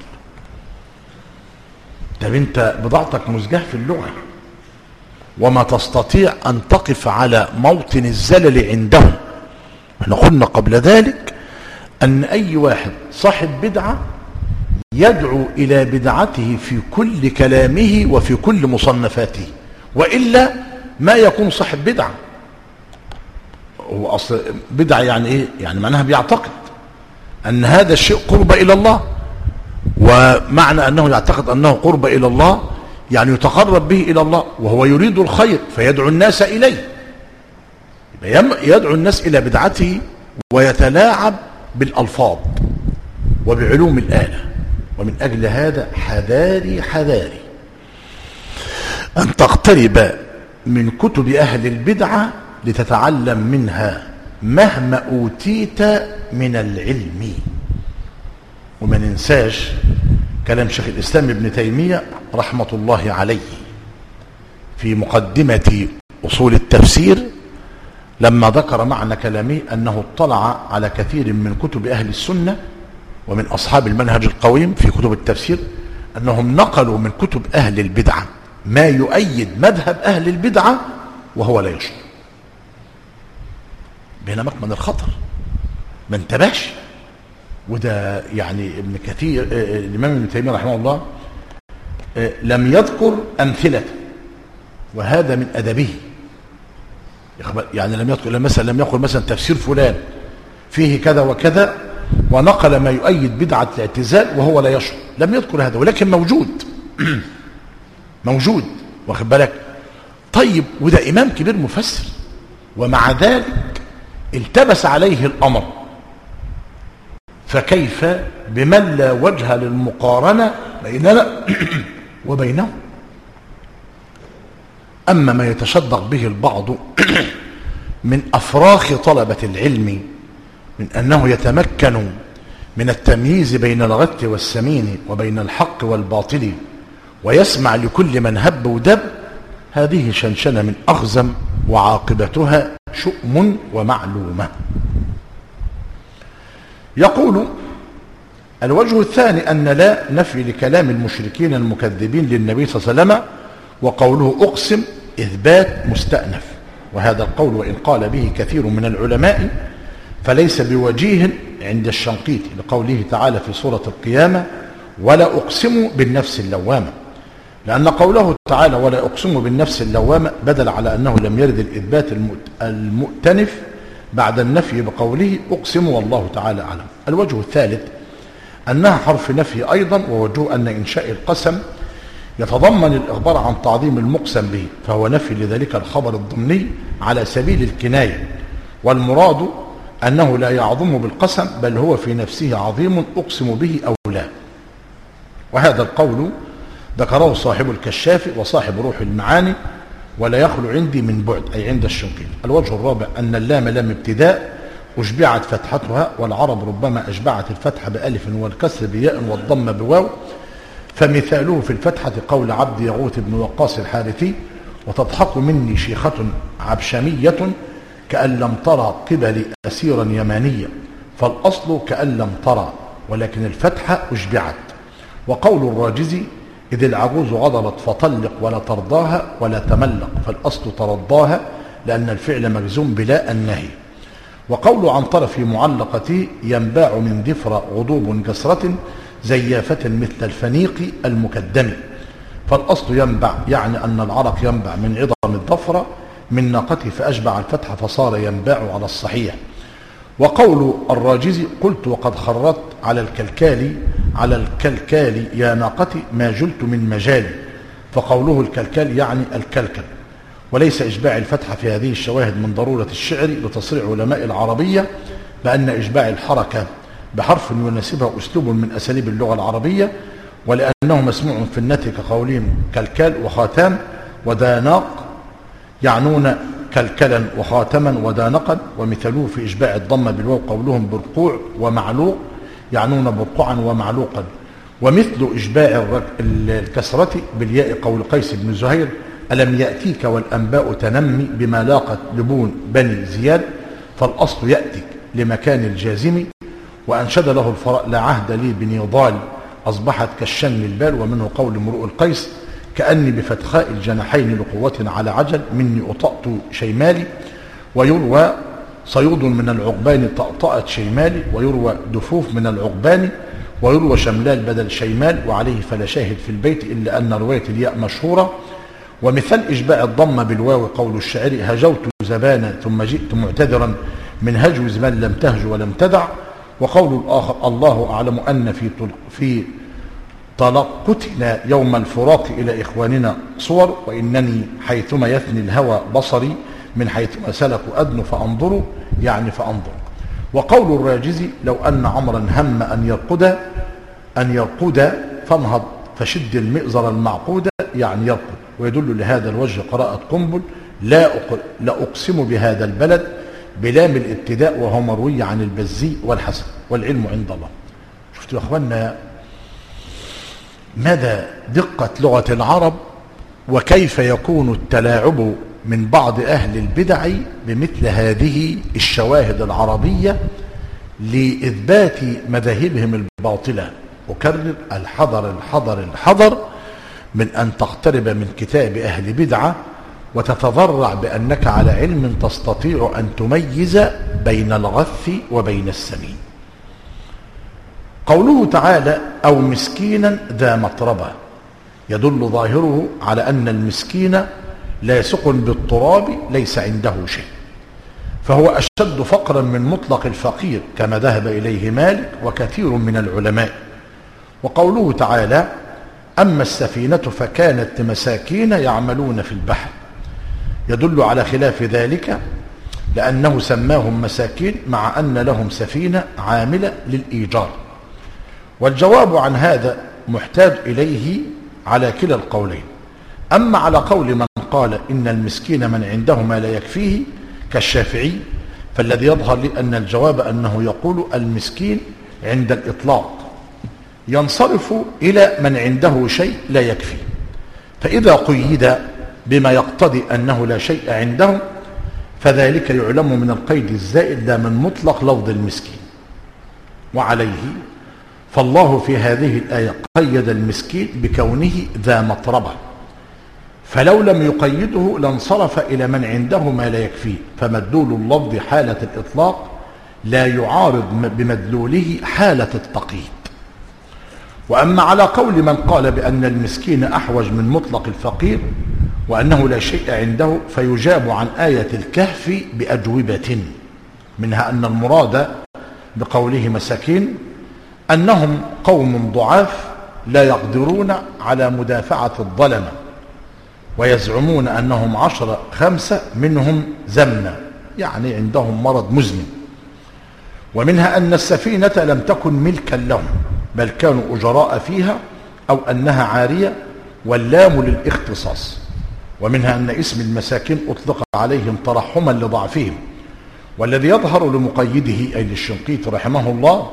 طب انت بضاعتك مزجاه في اللغة وما تستطيع أن تقف على موطن الزلل عندهم. احنا قلنا قبل ذلك أن أي واحد صاحب بدعة يدعو إلى بدعته في كل كلامه وفي كل مصنفاته، وإلا ما يكون صاحب بدعة. هو أصل بدعة يعني إيه؟ يعني معناها بيعتقد أن هذا الشيء قرب إلى الله، ومعنى أنه يعتقد أنه قرب إلى الله يعني يتقرب به إلى الله، وهو يريد الخير فيدعو الناس إليه، يدعو الناس إلى بدعته ويتلاعب بالألفاظ وبعلوم الآلة. ومن أجل هذا حذاري حذاري أن تقترب من كتب أهل البدعة لتتعلم منها مهما أوتيت من العلم. وما ننساش كلام شيخ الإسلام ابن تيمية رحمة الله عليه في مقدمة أصول التفسير لما ذكر معنى كلامه أنه اطلع على كثير من كتب أهل السنة ومن أصحاب المنهج القويم في كتب التفسير أنهم نقلوا من كتب أهل البدعة ما يؤيد مذهب أهل البدعة وهو لا يشعر. بين مكمن الخطر ما انتبهش. وده يعني ابن كثير الإمام ابن تيمية رحمه الله لم يذكر أمثلة، وهذا من أدبه. يعني لم يذكر مثلا لم يقل مثلا تفسير فلان فيه كذا وكذا ونقل ما يؤيد بدعة الاعتزال وهو لا يشعر، لم يذكر هذا، ولكن موجود موجود واخد بالك. طيب وده إمام كبير مفسر، ومع ذلك التبس عليه الأمر، فكيف بمن لا وجه للمقارنة بيننا وبينه؟ أما ما يتشدق به البعض من أفراخ طلبة العلم من أنه يتمكن من التمييز بين الغث والسمين وبين الحق والباطل ويسمع لكل من هب ودب، هذه شنشنة من أخزم وعاقبتها شؤم ومعلومة. يقول الوجه الثاني أن لا نفي لكلام المشركين المكذبين للنبي صلى الله عليه وسلم، وقوله أقسم إثبات مستأنف، وهذا القول وإن قال به كثير من العلماء فليس بوجيه عند الشنقيطي لقوله تعالى في سورة القيامة ولا أقسم بالنفس اللوامة، لأن قوله تعالى ولا أقسم بالنفس اللوامة بدل على أنه لم يرد الإثبات المؤتنف بعد النفي بقوله أقسم والله تعالى أعلم. الوجه الثالث أنها حرف نفي أيضا، ووجه أن إنشاء القسم يتضمن الإخبار عن تعظيم المقسم به، فهو نفي لذلك الخبر الضمني على سبيل الكناية، والمراد أنه لا يعظم بالقسم بل هو في نفسه عظيم أقسم به أو لا. وهذا القول ذكره صاحب الكشاف وصاحب روح المعاني ولا يخلو عندي من بعد، أي عند الشنقيطي. الوجه الرابع أن اللام لام ابتداء أشبعت فتحتها، والعرب ربما أشبعت الفتح بألف والكسر بياء والضم بواو، فمثاله في الفتحة قول عبد يغوث بن وقاص الحارثي وتضحك مني شيخة عبشمية كأن لم ترى قبل أسيرا يمانيا، فالأصل كأن لم ترى ولكن الفتحة أشبعت. وقول الراجزي إذ العجوز غضبت فطلق ولا ترضاها ولا تملق، فالأصل ترضاها لأن الفعل مجزوم بلا النهي. وقول عنتر في معلقته ينباع من ذفر غضوب جسرة زيافة مثل الفنيق المكدم، فالأصل ينبع، يعني أن العرق ينبع من عظم الضفرة من ناقته فأشبع الفتح فصار ينباع على الصحيح. وقول الراجزي قلت وقد خرت على الكلكالي على الكلكال يا ناقتي ما جلت من مجالي، فقوله الكلكال يعني الكلكل. وليس إشباع الفتح في هذه الشواهد من ضرورة الشعر لتصريح علماء العربية بأن إشباع الحركة بحرف يناسبها أسلوب من أساليب اللغة العربية، ولأنه مسموع في النتي كقولهم كلكال وخاتم وداناق يعنون كلكلا وخاتما ودانقا. ومثلوه في إشباع الضمة بالواو قولهم برقوع ومعلوق يعنون برقوعا ومعلوقا. ومثل إشباع الكسرة بالياء قول قيس بن زهير ألم يأتيك والأنباء تنمي بما لاقت لبون بني زياد، فالأصل يأتيك لمكان الجازم. وأنشد له الفراء لا عهد لي بنضال أصبحت كالشن البال. ومنه قول امرؤ القيس كأني بفتخاء الجناحين لقوة على عجل مني أطأت شيمالي. ويروى صيود من العقبان طأطأت شيمالي، ويروى دفوف من العقبان، ويروى شملال بدل شيمال. وعليه فلا شاهد في البيت إلا أن رواية الياء مشهورة. ومثال إشباع الضمة بالواو قول الشاعر هجوت زبانا ثم جئت معتذرا من هجوز من لم تهج ولم تدع. وقول الآخر الله أعلم أن في في تلقتنا يوم الفراق إلى إخواننا صور، وإنني حيثما يثني الهوى بصري من حيثما سلكوا أدن فأنظروا يعني فأنظر. وقول الراجزي لو أن عمرا هم أن يرقد أن يرقد فانهض فشد المئزر المعقود يعني يرقد. ويدل لهذا الوجه قراءة قنبل لا لا أقسم بهذا البلد بلام الابتداء، وهو مروي عن البزي والحسن. والعلم عند الله. شفتوا يا أخوانا مدى دقة لغة العرب، وكيف يكون التلاعب من بعض أهل البدع بمثل هذه الشواهد العربية لإثبات مذاهبهم الباطلة. أكرر الحذر الحذر الحذر من أن تقترب من كتاب أهل بدعة وتتضرع بأنك على علم تستطيع أن تميز بين الغث وبين السمين. قوله تعالى أو مسكينا ذا متربة يدل ظاهره على أن المسكين لاصق بالتراب ليس عنده شيء، فهو أشد فقرا من مطلق الفقير كما ذهب إليه مالك وكثير من العلماء. وقوله تعالى أما السفينة فكانت مساكين يعملون في البحر يدل على خلاف ذلك، لأنه سماهم مساكين مع أن لهم سفينة عاملة للإيجار. والجواب عن هذا محتاج إليه على كلا القولين. أما على قول من قال إن المسكين من عنده ما لا يكفيه كالشافعي، فالذي يظهر لي أن الجواب أنه يقول المسكين عند الإطلاق ينصرف إلى من عنده شيء لا يكفي، فإذا قيد بما يقتضي أنه لا شيء عنده فذلك يعلم من القيد الزائد لا من مطلق لفظ المسكين. وعليه فالله في هذه الآية قيد المسكين بكونه ذا مطربة، فلو لم يقيده لانصرف إلى من عنده ما لا يكفيه، فمدلول اللفظ حالة الإطلاق لا يعارض بمدلوله حالة التقييد. وأما على قول من قال بأن المسكين أحوج من مطلق الفقير وأنه لا شيء عنده، فيجاب عن آية الكهف بأجوبة، منها أن المراد بقوله مساكين أنهم قوم ضعاف لا يقدرون على مدافعة الظلمة، ويزعمون أنهم عشرة خمسة منهم زمنة يعني عندهم مرض مزمن. ومنها أن السفينة لم تكن ملكا لهم بل كانوا أجراء فيها أو أنها عارية، واللام للاختصاص. ومنها أن اسم المساكين أطلق عليهم ترحما لضعفهم، والذي يظهر لمقيده أي للشنقيطي رحمه الله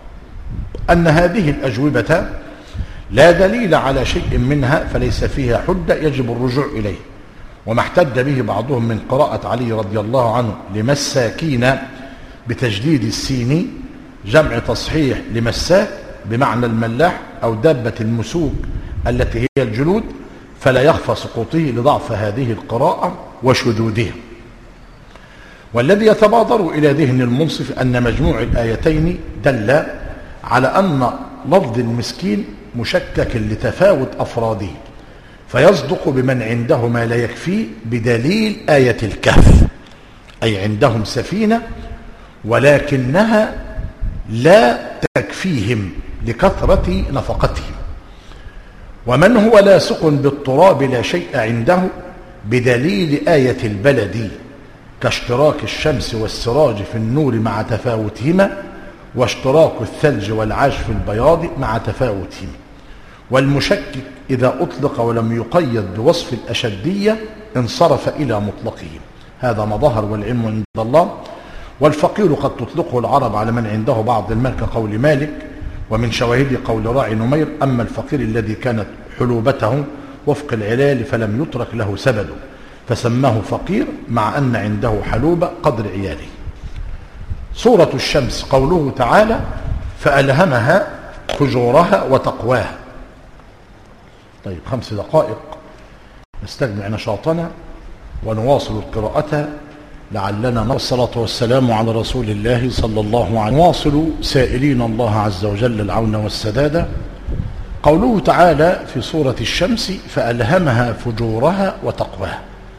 أن هذه الأجوبة لا دليل على شيء منها فليس فيها حجة يجب الرجوع إليه. وما احتج به بعضهم من قراءة علي رضي الله عنه لمساكين بتجديد السين جمع تصحيح لمساك بمعنى الملاح أو دابة المسوك التي هي الجلود، فلا يخفى سقوطه لضعف هذه القراءة وشذوذها. والذي يتبادر إلى ذهن المنصف أن مجموع الآيتين دل على أن لفظ المسكين مشكك لتفاوت أفراده، فيصدق بمن عنده ما لا يكفيه بدليل آية الكهف، أي عندهم سفينة ولكنها لا تكفيهم لكثرة نفقتهم. ومن هو لاصق بالتراب لا شيء عنده بدليل آية البلد كاشتراك الشمس والسراج في النور مع تفاوتهما، واشتراك الثلج والعاج في البياض مع تفاوتهما. والمشكك إذا أطلق ولم يقيد بوصف الأشدية انصرف إلى مطلقه. هذا ما ظهر والعلم عند الله. والفقير قد تطلقه العرب على من عنده بعض المال كقول مالك، ومن شواهد قول راعي نمير: أما الفقير الذي كانت حلوبته وفق العلال فلم يترك له سبد، فسماه فقير مع أن عنده حلوبة قدر عياله. سورة الشمس قوله تعالى: فألهمها فجورها وتقواها. طيب، خمس دقائق نستجمع نشاطنا ونواصل القراءة لعلنا. والصلاة والسلام على رسول الله صلى الله عليه وسلم. نواصل سائلين الله عز وجل العون والسداد. قوله تعالى في سورة الشمس: فألهمها فجورها وتقواها،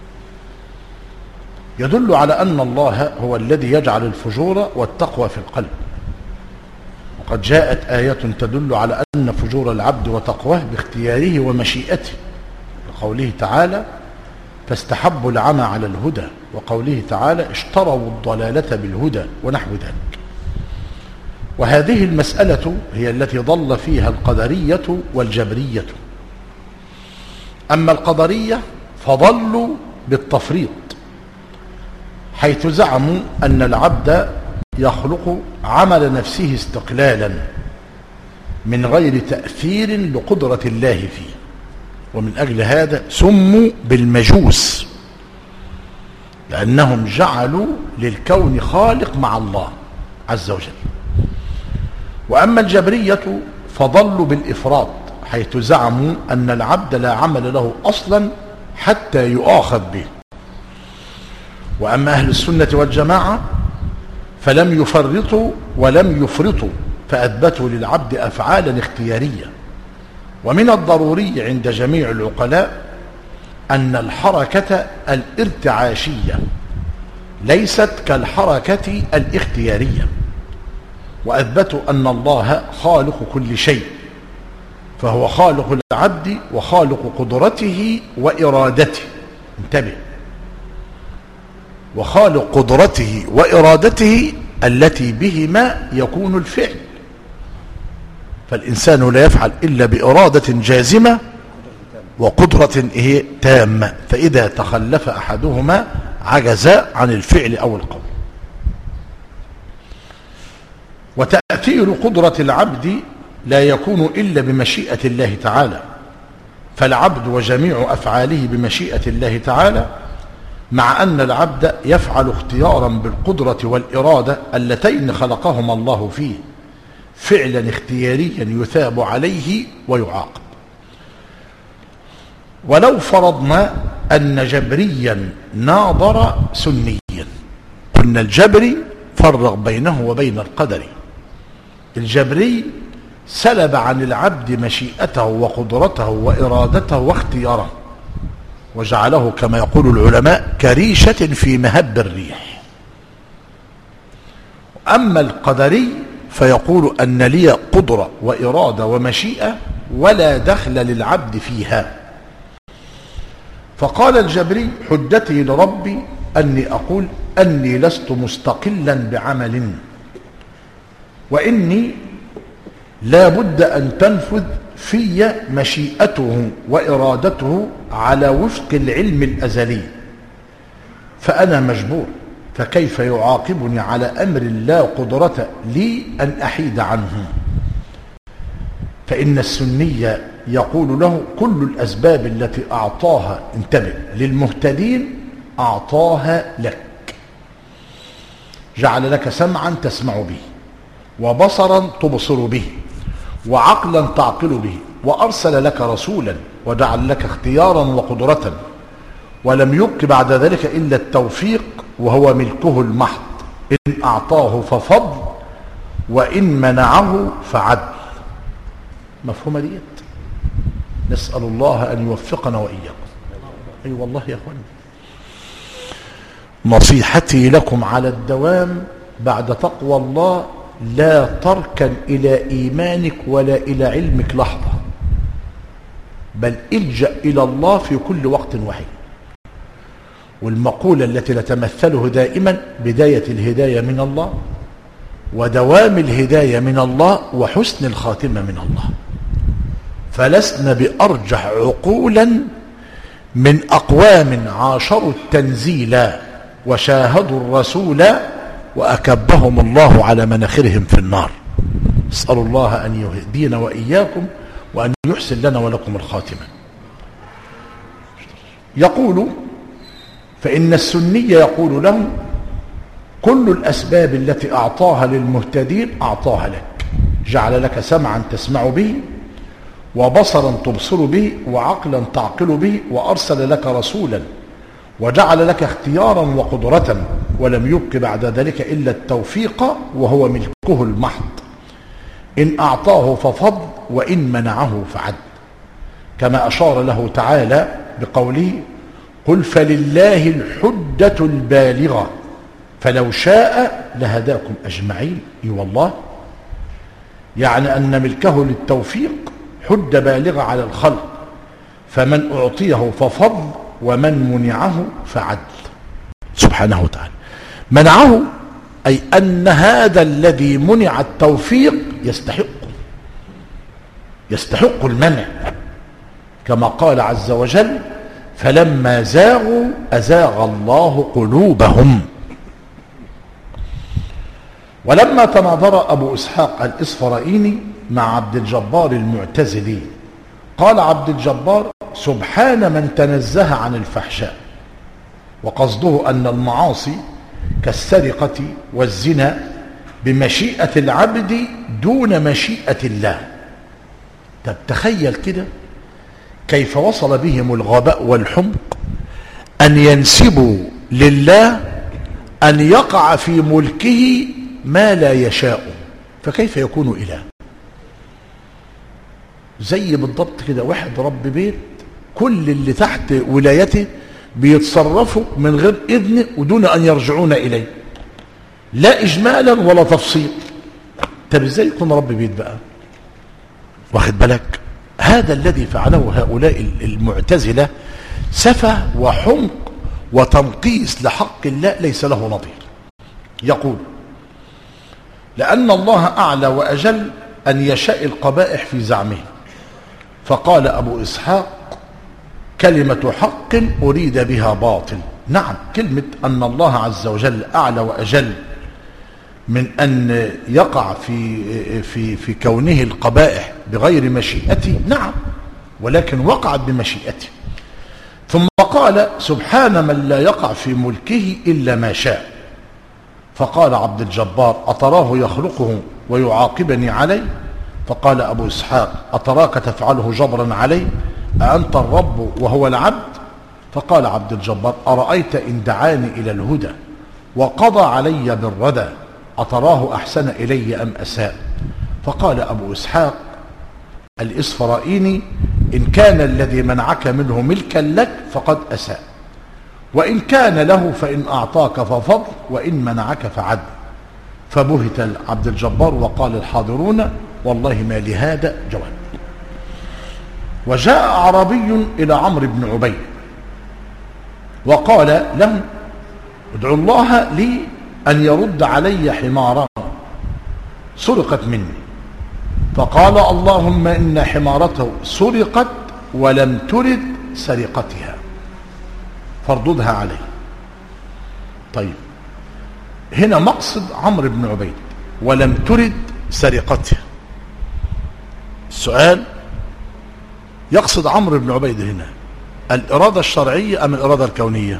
يدل على أن الله هو الذي يجعل الفجور والتقوى في القلب. وقد جاءت آية تدل على أن فجور العبد وتقواه باختياره ومشيئته، لقوله تعالى: فاستحبوا العمى على الهدى، وقوله تعالى: اشتروا الضلالة بالهدى، ونحو ذلك. وهذه المسألة هي التي ضل فيها القدرية والجبرية. أما القدرية فضلوا بالتفريط، حيث زعموا أن العبد يخلق عمل نفسه استقلالا من غير تأثير لقدرة الله فيه، ومن أجل هذا سموا بالمجوس، لأنهم جعلوا للكون خالق مع الله عز وجل. وأما الجبرية فضلوا بالإفراط، حيث زعموا أن العبد لا عمل له أصلا حتى يؤاخذ به. وأما أهل السنة والجماعة فلم يفرطوا ولم يفرطوا، فأثبتوا للعبد أفعالا اختيارية. ومن الضروري عند جميع العقلاء أن الحركة الارتعاشية ليست كالحركة الاختيارية، وأثبتوا أن الله خالق كل شيء، فهو خالق العبد وخالق قدرته وإرادته. انتبه، وخالق قدرته وإرادته التي بهما يكون الفعل، فالإنسان لا يفعل إلا بإرادة جازمة وقدرة إيه تامة، فإذا تخلف أحدهما عجز عن الفعل أو القول. وتأثير قدرة العبد لا يكون إلا بمشيئة الله تعالى، فالعبد وجميع أفعاله بمشيئة الله تعالى، مع أن العبد يفعل اختيارا بالقدرة والإرادة اللتين خلقهما الله فيه فعلا اختياريا يثاب عليه ويعاقب. ولو فرضنا أن جبريا ناظر سنيا، قلنا الجبري فرق بينه وبين القدري. الجبري سلب عن العبد مشيئته وقدرته وإرادته واختياره، وجعله كما يقول العلماء كريشة في مهب الريح. أما القدري فيقول أن لي قدرة وإرادة ومشيئة ولا دخل للعبد فيها. فقال الجبري: حجتي لربي أني أقول أني لست مستقلا بعمل، وإني لا بد أن تنفذ في مشيئته وإرادته على وفق العلم الأزلي، فأنا مجبور، فكيف يعاقبني على أمر لا قدرة لي أن أحيد عنه؟ فإن السني يقول له: كل الأسباب التي أعطاها، انتبه، للمهتدين أعطاها لك، جعل لك سمعا تسمع به، وبصرا تبصر به، وعقلا تعقل به، وأرسل لك رسولا، وجعل لك اختيارا وقدرة، ولم يبق بعد ذلك إلا التوفيق وهو ملكه المحض، إن أعطاه ففضل وإن منعه فعدل. مفهومة ديت؟ نسأل الله أن يوفقنا وإياكم. أي أيوة والله يا أخوان، نصيحتي لكم على الدوام بعد تقوى الله لا تركن إلى إيمانك ولا إلى علمك لحظة، بل الجأ إلى الله في كل وقت وحين. والمقولة التي نتمثله دائما: بداية الهداية من الله، ودوام الهداية من الله، وحسن الخاتمة من الله. فلسنا بأرجح عقولا من أقوام عاشروا التنزيل وشاهدوا الرسول وأكبهم الله على مناخرهم في النار. اسأل الله أن يهدينا وإياكم وأن يحسن لنا ولكم الخاتمة. يقول: فإن السني يقول له: كل الأسباب التي أعطاها للمهتدين أعطاها لك، جعل لك سمعا تسمع به، وبصرا تبصر به، وعقلا تعقل به، وأرسل لك رسولا، وجعل لك اختيارا وقدرة، ولم يبق بعد ذلك إلا التوفيق وهو ملكه المحض. إن أعطاه ففضل، وإن منعه فعد، كما أشار له تعالى بقوله: قل فلله الحجة البالغة فلو شاء لهداكم أجمعين. اي والله، يعني أن ملكه للتوفيق حجة بالغة على الخلق، فمن أعطيه ففضل، ومن منعه فعدل سبحانه وتعالى. منعه أي أن هذا الذي منع التوفيق يستحق يستحق المنع، كما قال عز وجل: فلما زاغوا أزاغ الله قلوبهم. ولما تناظر أبو إسحاق الإسفرائيني مع عبد الجبار المعتزلي، قال عبد الجبار: سبحان من تنزه عن الفحشاء. وقصده أن المعاصي كالسرقة والزنا بمشيئة العبد دون مشيئة الله. طب تخيل كده كيف وصل بهم الغباء والحمق أن ينسبوا لله أن يقع في ملكه ما لا يشاء، فكيف يكون إله؟ زي بالضبط كده واحد رب بيت كل اللي تحت ولايته بيتصرفوا من غير إذن ودون أن يرجعون إليه، لا إجمالا ولا تفصيل. طب ازاي يكون رب بيت بقى؟ واخد بالك؟ هذا الذي فعله هؤلاء المعتزلة سفه وحمق وتنقيص لحق الله ليس له نظير. يقول: لأن الله أعلى وأجل أن يشاء القبائح في زعمه. فقال أبو إسحاق: كلمة حق أريد بها باطل. نعم، كلمة أن الله عز وجل أعلى وأجل من أن يقع في في في كونه القبائح بغير مشيئته، نعم، ولكن وقعت بمشيئته. ثم قال: سبحان من لا يقع في ملكه إلا ما شاء. فقال عبد الجبار: أتراه يخلقه ويعاقبني عليه؟ فقال أبو إسحاق: أتراك تفعله جبرا عليه؟ أأنت الرب وهو العبد؟ فقال عبد الجبار: أرأيت إن دعاني إلى الهدى وقضى علي بالردى أتراه أحسن إلي أم أساء؟ فقال أبو إسحاق الإسفرائيني: إن كان الذي منعك منه ملكا لك فقد أساء، وإن كان له فإن أعطاك ففضل، وإن منعك فعدل. فبهت عبد الجبار وقال الحاضرون: والله ما لهذا جواب. وجاء أعرابي إلى عمرو بن عبيد وقال له: ادعو الله لي أن يرد علي حمارا سرقت مني. فقال: اللهم إن حمارته سرقت ولم ترد سرقتها فارددها عليه. طيب، هنا مقصد عمرو بن عبيد ولم ترد سرقتها. السؤال: يقصد عمرو بن عبيد هنا الإرادة الشرعية أم الإرادة الكونية؟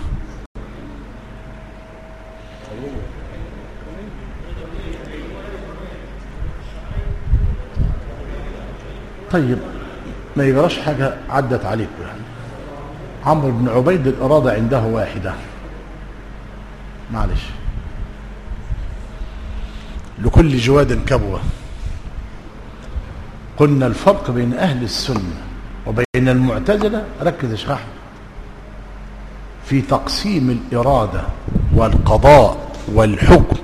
طيب، ما يجراش حاجة عدت عليكم. يعني عمرو بن عبيد الإرادة عنده واحدة، معلش، لكل جواد كبوة. قلنا الفرق بين أهل السنة وبين المعتزلة، ركز يا شيخ أحمد، في تقسيم الإرادة والقضاء والحكم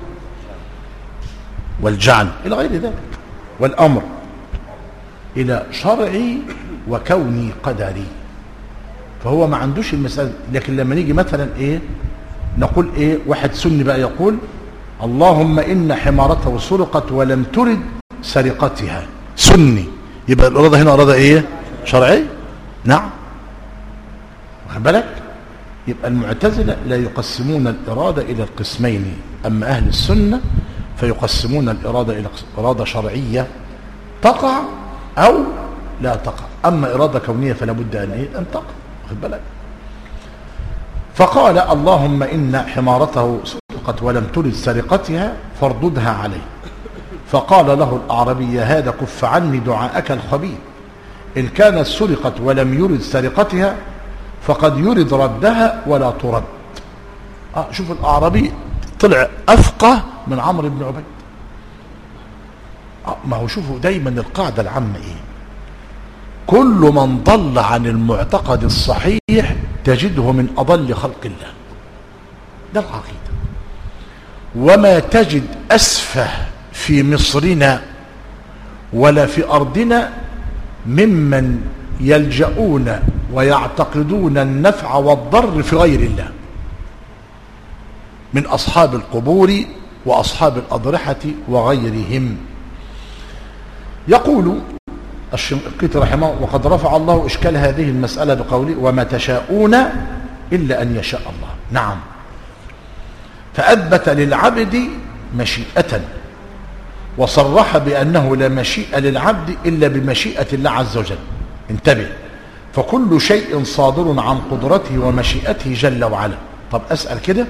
والجعل إلى غير ذلك والأمر إلى شرعي وكوني قدري. فهو ما عندوش المسألة. لكن لما نيجي مثلا إيه نقول إيه، واحد سني بقى يقول اللهم إن حمارته سرقت ولم ترد سرقتها، سني، يبقى الإرادة هنا إرادة إيه؟ شرعية. نعم، واخد بالك؟ يبقى المعتزلة لا يقسمون الإرادة إلى القسمين، أما أهل السنة فيقسمون الإرادة إلى إرادة شرعية تقع أو لا تقع، أما إرادة كونية فلا بد أن إيه؟ أن تقع، واخد بالك؟ فقال اللهم إن حمارته سرقت ولم ترد سرقتها فارددها عليه. فقال له الأعرابي هذا كف عني دعاءك الخبيث، إن كانت سرقت ولم يرد سرقتها فقد يرد ردها ولا ترد. آه شوف الأعرابي طلع أفقه من عمرو بن عبيد. آه ما هو شوفوا دايما القاعدة العامة إيه، كل من ضل عن المعتقد الصحيح تجده من أضل خلق الله، ده العقيدة. وما تجد أسفه في مصرنا ولا في أرضنا ممن يلجؤون ويعتقدون النفع والضر في غير الله من أصحاب القبور وأصحاب الأضرحة وغيرهم. يقول الشنقيطي رحمه وقد رفع الله إشكال هذه المسألة بقوله وما تشاءون إلا أن يشاء الله. نعم، فأثبت للعبد مشيئة وصرح بأنه لا مشيئة للعبد إلا بمشيئة الله عز وجل. انتبه، فكل شيء صادر عن قدرته ومشيئته جل وعلا. طب أسأل كده،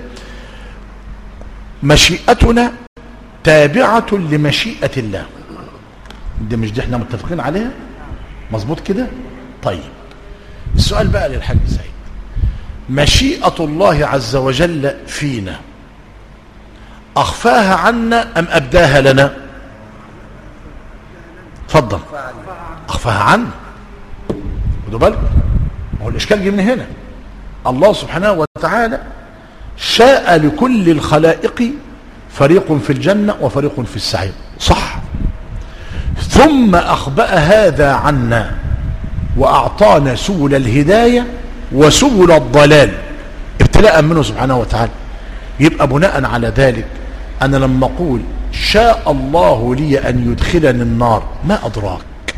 مشيئتنا تابعة لمشيئة الله، ده مش دي احنا متفقين عليها؟ مظبوط كده؟ طيب السؤال بقى للحاج سعيد، مشيئة الله عز وجل فينا أخفاها عنا أم أبداها لنا؟ اتفضل. أخفاها عنا. خدوا بالكم، هو الإشكال جه من هنا. الله سبحانه وتعالى شاء لكل الخلائق فريق في الجنة وفريق في السعير، صح؟ ثم أخبأ هذا عنا وأعطانا سبل الهداية وسبل الضلال ابتلاء منه سبحانه وتعالى. يبقى بناء على ذلك أنا لما أقول شاء الله لي أن يدخلني النار، ما أدراك؟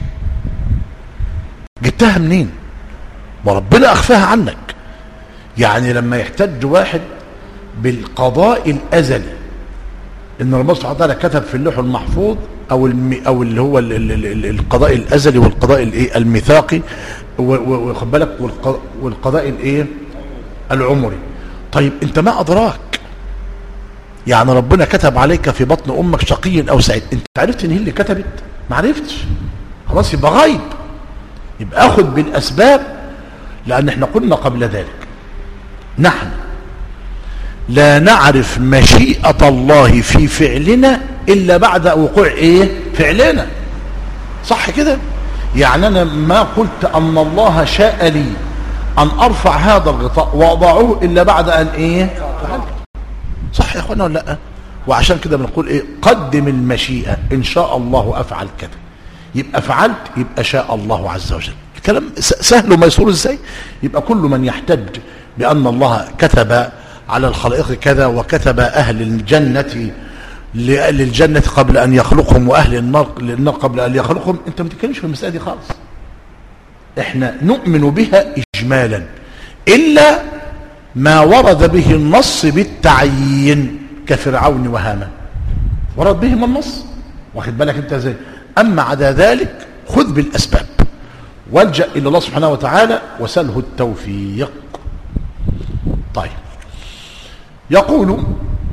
جبتها منين؟ وربنا أخفاها عنك. يعني لما يحتج واحد بالقضاء الأزلي إن ربنا سبحانه وتعالى كتب في اللوح المحفوظ أو الم... أو اللي هو ال... ال... ال... القضاء الأزلي والقضاء الإيه الميثاقي وخد بالك والق... والقضاء الإيه العمري. طيب أنت ما أدراك؟ يعني ربنا كتب عليك في بطن أمك شقي أو سعيد، أنت عرفت إن هي اللي كتبت؟ ما عرفتش، خلاص يبقى غيب. يبقى أخذ بالأسباب، لأن احنا قلنا قبل ذلك نحن لا نعرف مشيئة الله في فعلنا إلا بعد وقوع إيه فعلنا، صح كده؟ يعني أنا ما قلت أن الله شاء لي أن أرفع هذا الغطاء وأضعه إلا بعد أن إيه فعلت، صح يا أخوانا ولا لا؟ وعشان كده بنقول إيه، قدم المشيئة، إن شاء الله أفعل كذا، يبقى فعلت يبقى شاء الله عز وجل. الكلام سهل وميسور ازاي؟ يبقى كل من يحتج بأن الله كتب على الخلائق كذا وكتب أهل الجنة لأهل الجنة قبل أن يخلقهم وأهل النار للنار قبل أن يخلقهم، أنت ما تتكلمش في المسألة دي خالص. احنا نؤمن بها إجمالا إلا ما ورد به النص بالتعيين كفرعون وهامان، ورد بهم النص، واخد بالك انت ازاي؟ أما عدا ذلك خذ بالأسباب والجأ إلى الله سبحانه وتعالى وسله التوفيق. طيب يقول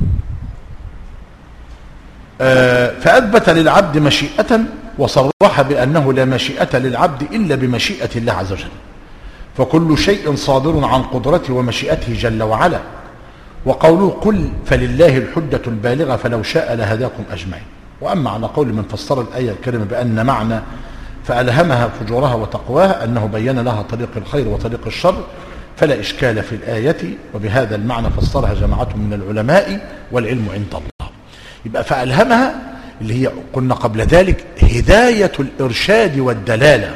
آه فأثبت للعبد مشيئة وصرح بأنه لا مشيئة للعبد إلا بمشيئة الله عز وجل، فكل شيء صادر عن قدرته ومشيئته جل وعلا. وقوله قل فلله الحجة البالغة فلو شاء لهداكم أجمعين. وأما على قول من فسر الآية الكريمة بأن معنى فألهمها فجورها وتقواها، أنه بين لها طريق الخير وطريق الشر، فلا إشكال في الآية. وبهذا المعنى فسرها جماعة من العلماء والعلم عند الله. يبقى فألهمها اللي هي قلنا قبل ذلك هداية الإرشاد والدلالة.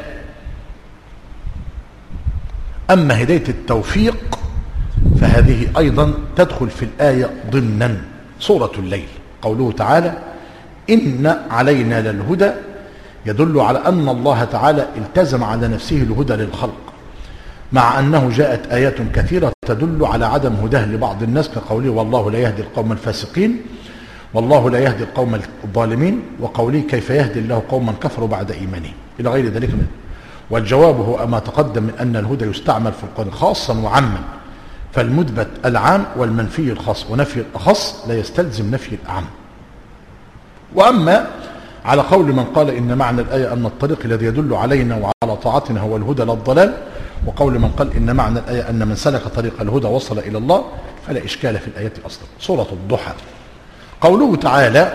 أما هداية التوفيق فهذه أيضا تدخل في الآية ضمنا. سورة الليل قوله تعالى إن علينا للهدى يدل على أن الله تعالى التزم على نفسه الهدى للخلق، مع أنه جاءت آيات كثيرة تدل على عدم هداه لبعض الناس، كقوله والله لا يهدي القوم الفاسقين، والله لا يهدي القوم الظالمين، وقوله كيف يهدي الله قوما كفروا بعد إيمانهم، إلى غير ذلك منه. والجواب هو ما تقدم من أن الهدى يستعمل في القرآن خاصا وعاما، فالمثبت العام والمنفي الخاص، ونفي الأخص لا يستلزم نفي الأعم. وأما على قول من قال إن معنى الآية أن الطريق الذي يدل علينا وعلى طاعتنا هو الهدى لا الضلال، وقول من قال إن معنى الآية أن من سلك طريق الهدى وصل إلى الله، فلا إشكال في الآية أصلا. سورة الضحى قوله تعالى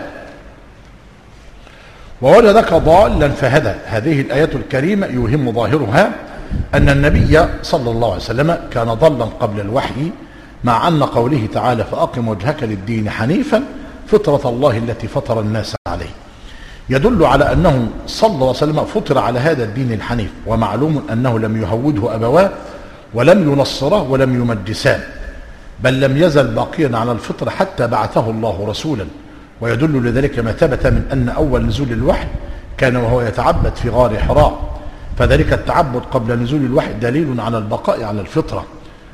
ووجدك ضالا فهدى. هذه الآية الكريمة يوهم ظاهرها أن النبي صلى الله عليه وسلم كان ضلا قبل الوحي، مع أن قوله تعالى فأقم وجهك للدين حنيفا فطرة الله التي فطر الناس عليه، يدل على أنه صلى الله عليه وسلم فطر على هذا الدين الحنيف. ومعلوم أنه لم يهوده أبواه ولم ينصره ولم يمجساه، بل لم يزل باقيا على الفطر حتى بعثه الله رسولا. ويدل لذلك ما ثبت من أن أول نزول الوحي كان وهو يتعبد في غار حراء، فذلك التعبد قبل نزول الوحي دليل على البقاء على الفطرة.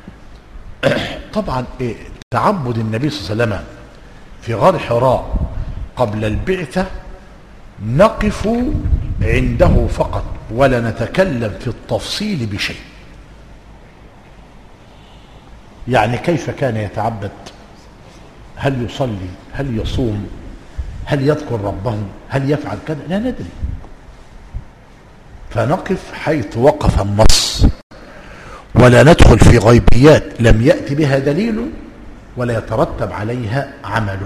طبعا إيه تعبد النبي صلى الله عليه وسلم في غار حراء قبل البعثة نقف عنده فقط، ولا نتكلم في التفصيل بشيء. يعني كيف كان يتعبد؟ هل يصلي؟ هل يصوم؟ هل يذكر ربه؟ هل يفعل كذا؟ لا ندري. فنقف حيث وقف النص، ولا ندخل في غيبيات لم يأتي بها دليل ولا يترتب عليها عمل.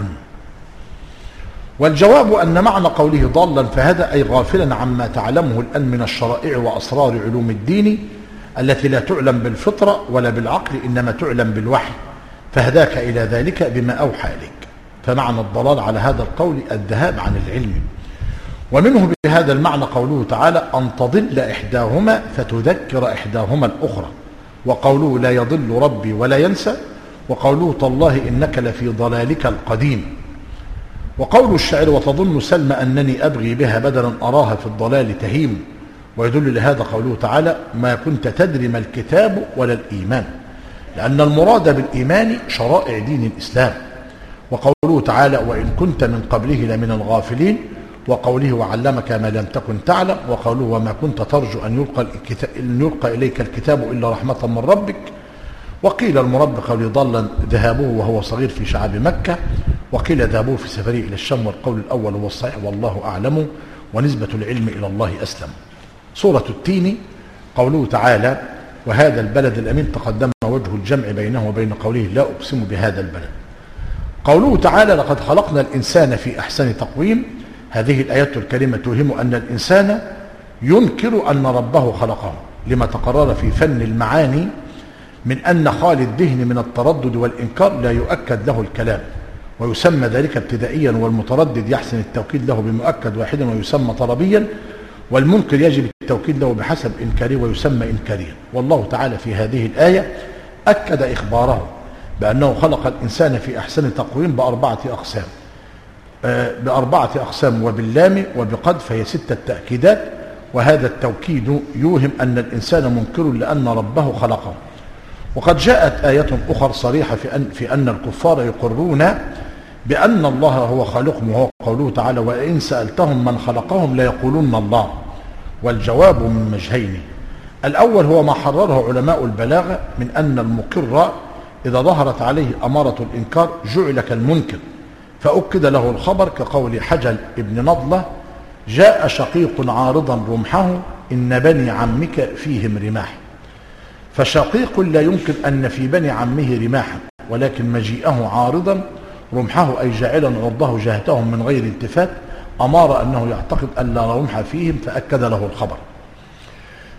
والجواب أن معنى قوله ضالا فهدى أي غافلا عما تعلمه الآن من الشرائع وأسرار علوم الدين التي لا تعلم بالفطرة ولا بالعقل، إنما تعلم بالوحي، فهداك إلى ذلك بما أوحى إليك. فمعنى الضلال على هذا القول الذهاب عن العلم. ومنه بهذا المعنى قوله تعالى أن تضل إحداهما فتذكر إحداهما الأخرى، وقوله لا يضل ربي ولا ينسى، وقوله تالله إنك لفي ضلالك القديم. وقول الشاعر وتظن سلمى أنني أبغي بها بدلا أراها في الضلال تهيم. ويدل لهذا قوله تعالى ما كنت تدري ما الكتاب ولا الإيمان، لأن المراد بالإيمان شرائع دين الإسلام. وقوله تعالى وإن كنت من قبله لمن الغافلين، وقوله وعلمك ما لم تكن تعلم، وقوله وما كنت ترجو أن يلقى, أن يلقى إليك الكتاب إلا رحمة من ربك. وقيل المراد بقوله ضلا ذهابه وهو صغير في شعاب مكة، وقيل ذهابه في سفره إلى الشام، والقول الأول هو الصحيح والله أعلم، ونسبة العلم إلى الله أسلم. سورة التين قوله تعالى وهذا البلد الأمين تقدم وجه الجمع بينه وبين قوله لا أقسم بهذا البلد. قوله تعالى لقد خلقنا الإنسان في أحسن تقويم. هذه الآيات الكريمة توهم أن الإنسان ينكر أن ربه خلقه، لما تقرر في فن المعاني من أن خالي الذهن من التردد والإنكار لا يؤكد له الكلام، ويسمى ذلك ابتدائيا، والمتردد يحسن التوكيد له بمؤكد واحدا ويسمى طلبيا، والمنكر يجب التوكيد له بحسب إنكاره ويسمى إنكاريا. والله تعالى في هذه الآية أكد إخباره بأنه خلق الإنسان في أحسن تقويم بأربعة أقسام بأربعة أقسام وباللام وبقد، فهي ستة تأكيدات. وهذا التوكيد يوهم أن الإنسان منكر لأن ربه خلقه. وقد جاءت آية أخرى صريحة في أن, في أن الكفار يقرون بأن الله هو خالقهم، وهو قوله تعالى وإن سألتهم من خلقهم ليقولون الله. والجواب من وجهين، الأول هو ما حرره علماء البلاغة من أن المقر إذا ظهرت عليه أمارة الإنكار جعل كالمنكر، فأكد له الخبر كقول حجل ابن نضلة جاء شقيق عارضا رمحه إن بني عمك فيهم رماح. فشقيق لا يمكن أن في بني عمه رماحا، ولكن مجيئه عارضا رمحه أي جاعلا عرضه جهتهم من غير التفات أمار أنه يعتقد أن لا رمح فيهم، فأكد له الخبر.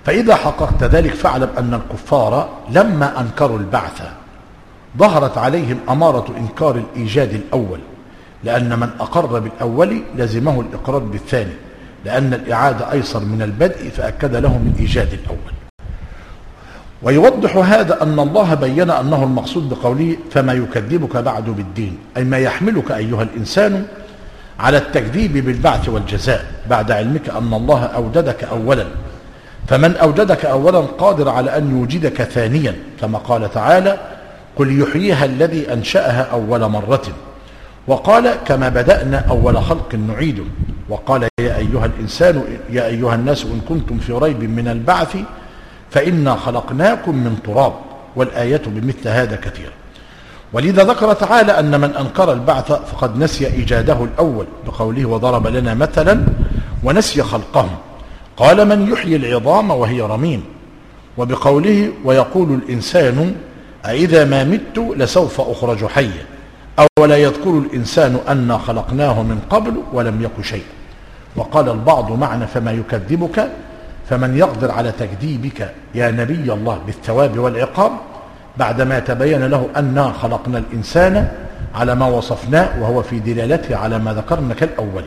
فإذا حققت ذلك فاعلم أن الكفار لما أنكروا البعث ظهرت عليهم أمارة إنكار الإيجاد الأول، لأن من أقر بالأول لزمه الإقرار بالثاني، لأن الإعادة أيسر من البدء فأكد لهم الإيجاد الأول. ويوضح هذا أن الله بين أنه المقصود بقوله فما يكذبك بعد بالدين، أي ما يحملك أيها الإنسان على التكذيب بالبعث والجزاء بعد علمك أن الله أوجدك أولا، فمن أوجدك أولا قادر على أن يوجدك ثانيا، كما قال تعالى قل يحييها الذي أنشأها أول مرة، وقال كما بدأنا أول خلق نعيده، وقال يا أيها الإنسان يا أيها الناس إن كنتم في ريب من البعث فإنا خلقناكم من تراب، والآيات بمثل هذا كثيرة. ولذا ذكر تعالى أن من أنكر البعث فقد نسي إيجاده الأول بقوله وضرب لنا مثلا ونسي خلقهم، قال من يحيي العظام وهي رميم، وبقوله ويقول الإنسان أإذا ما مت لسوف أخرج حيا، أولا يذكر الإنسان أنا خلقناه من قبل ولم يك شيئا. وقال البعض معنى فما يكذبك فمن يقدر على تكذيبك يا نبي الله بالثواب والعقاب بعدما تبين له أنا خلقنا الإنسان على ما وصفناه، وهو في دلالته على ما ذكرنا كالأول.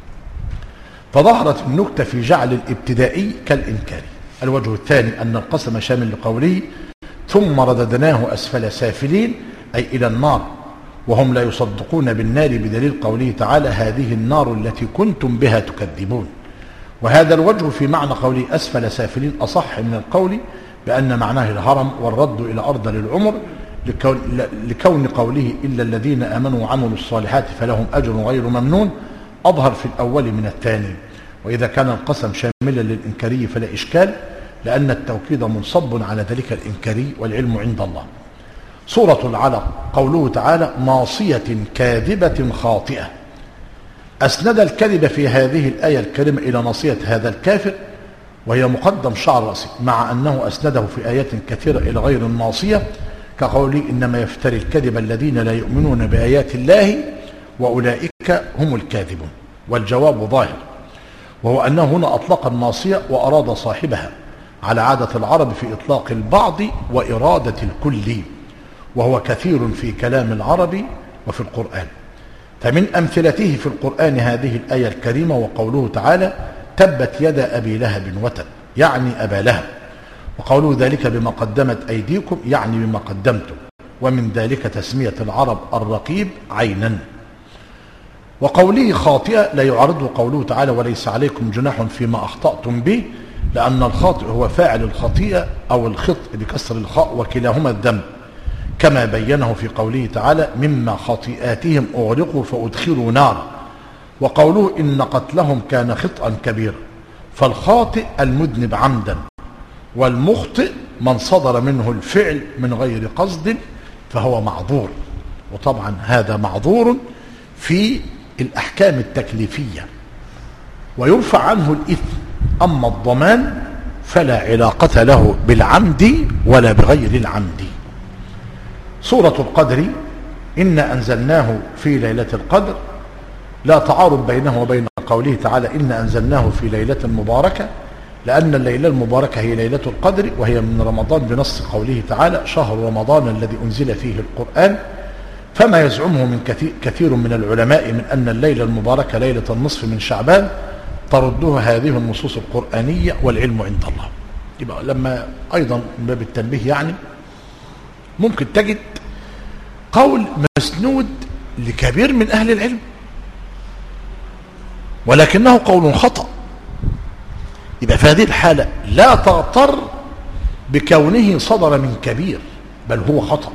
فظهرت النكتة في جعل الابتدائي كالإنكار. الوجه الثاني أن القسم شامل لقوله ثم رددناه أسفل سافلين، أي إلى النار، وهم لا يصدقون بالنار بدليل قوله تعالى هذه النار التي كنتم بها تكذبون. وهذا الوجه في معنى قوله أسفل سافلين أصح من القول بأن معناه الهرم والرد إلى أرض للعمر، لكون, لكون قوله إلا الذين آمنوا وعملوا الصالحات فلهم أجر غير ممنون أظهر في الأول من الثاني. وإذا كان القسم شاملا للإنكاري فلا إشكال، لأن التوكيد منصب على ذلك الإنكاري والعلم عند الله. سورة العلق قوله تعالى ناصية كاذبة خاطئة، أسند الكذب في هذه الآية الكريمة إلى ناصية هذا الكافر، وهي مقدم شعر رأسه، مع أنه أسنده في آيات كثيرة إلى غير الناصية كقوله إنما يفتري الكذب الذين لا يؤمنون بآيات الله وأولئك هم الكاذبون. والجواب ظاهر، وهو أنه هنا أطلق الناصية وأراد صاحبها على عادة العرب في إطلاق البعض وإرادة الكل، وهو كثير في كلام العرب وفي القرآن. فمن أمثلته في القرآن هذه الآية الكريمة وقوله تعالى تبت يد أبي لهب وتب، يعني أبا لهب، وقوله ذلك بما قدمت أيديكم يعني بما قدمتم، ومن ذلك تسمية العرب الرقيب عينا. وقوله خاطئة لا يعارضه قوله تعالى وليس عليكم جناح فيما أخطأتم به، لأن الخاطئ هو فاعل الخطيئة أو الخطء بكسر الخاء وكلاهما الذنب، كما بينه في قوله تعالى مما خطيئاتهم أغرقوا فأدخلوا نارا، وقوله إن قتلهم كان خطأ كبيرا. فالخاطئ المذنب عمدا، والمخطئ من صدر منه الفعل من غير قصد فهو معذور، وطبعا هذا معذور في الأحكام التكليفية ويرفع عنه الإثم، أما الضمان فلا علاقة له بالعمد ولا بغير العمد. سورة القدر إنا أنزلناه في ليلة القدر، لا تعارض بينه وبين قوله تعالى إنا أنزلناه في ليلة مباركة، لأن الليلة المباركة هي ليلة القدر، وهي من رمضان بنص قوله تعالى شهر رمضان الذي أنزل فيه القرآن. فما يزعمه من كثير, كثير من العلماء من أن الليلة المباركة ليلة النصف من شعبان تردها هذه النصوص القرآنية والعلم عند الله. يبقى لما أيضا من باب التنبيه يعني ممكن تجد قول مسنود لكبير من أهل العلم ولكنه قول خطأ، يبقى في هذه الحالة لا تغتر بكونه صدر من كبير، بل هو خطأ.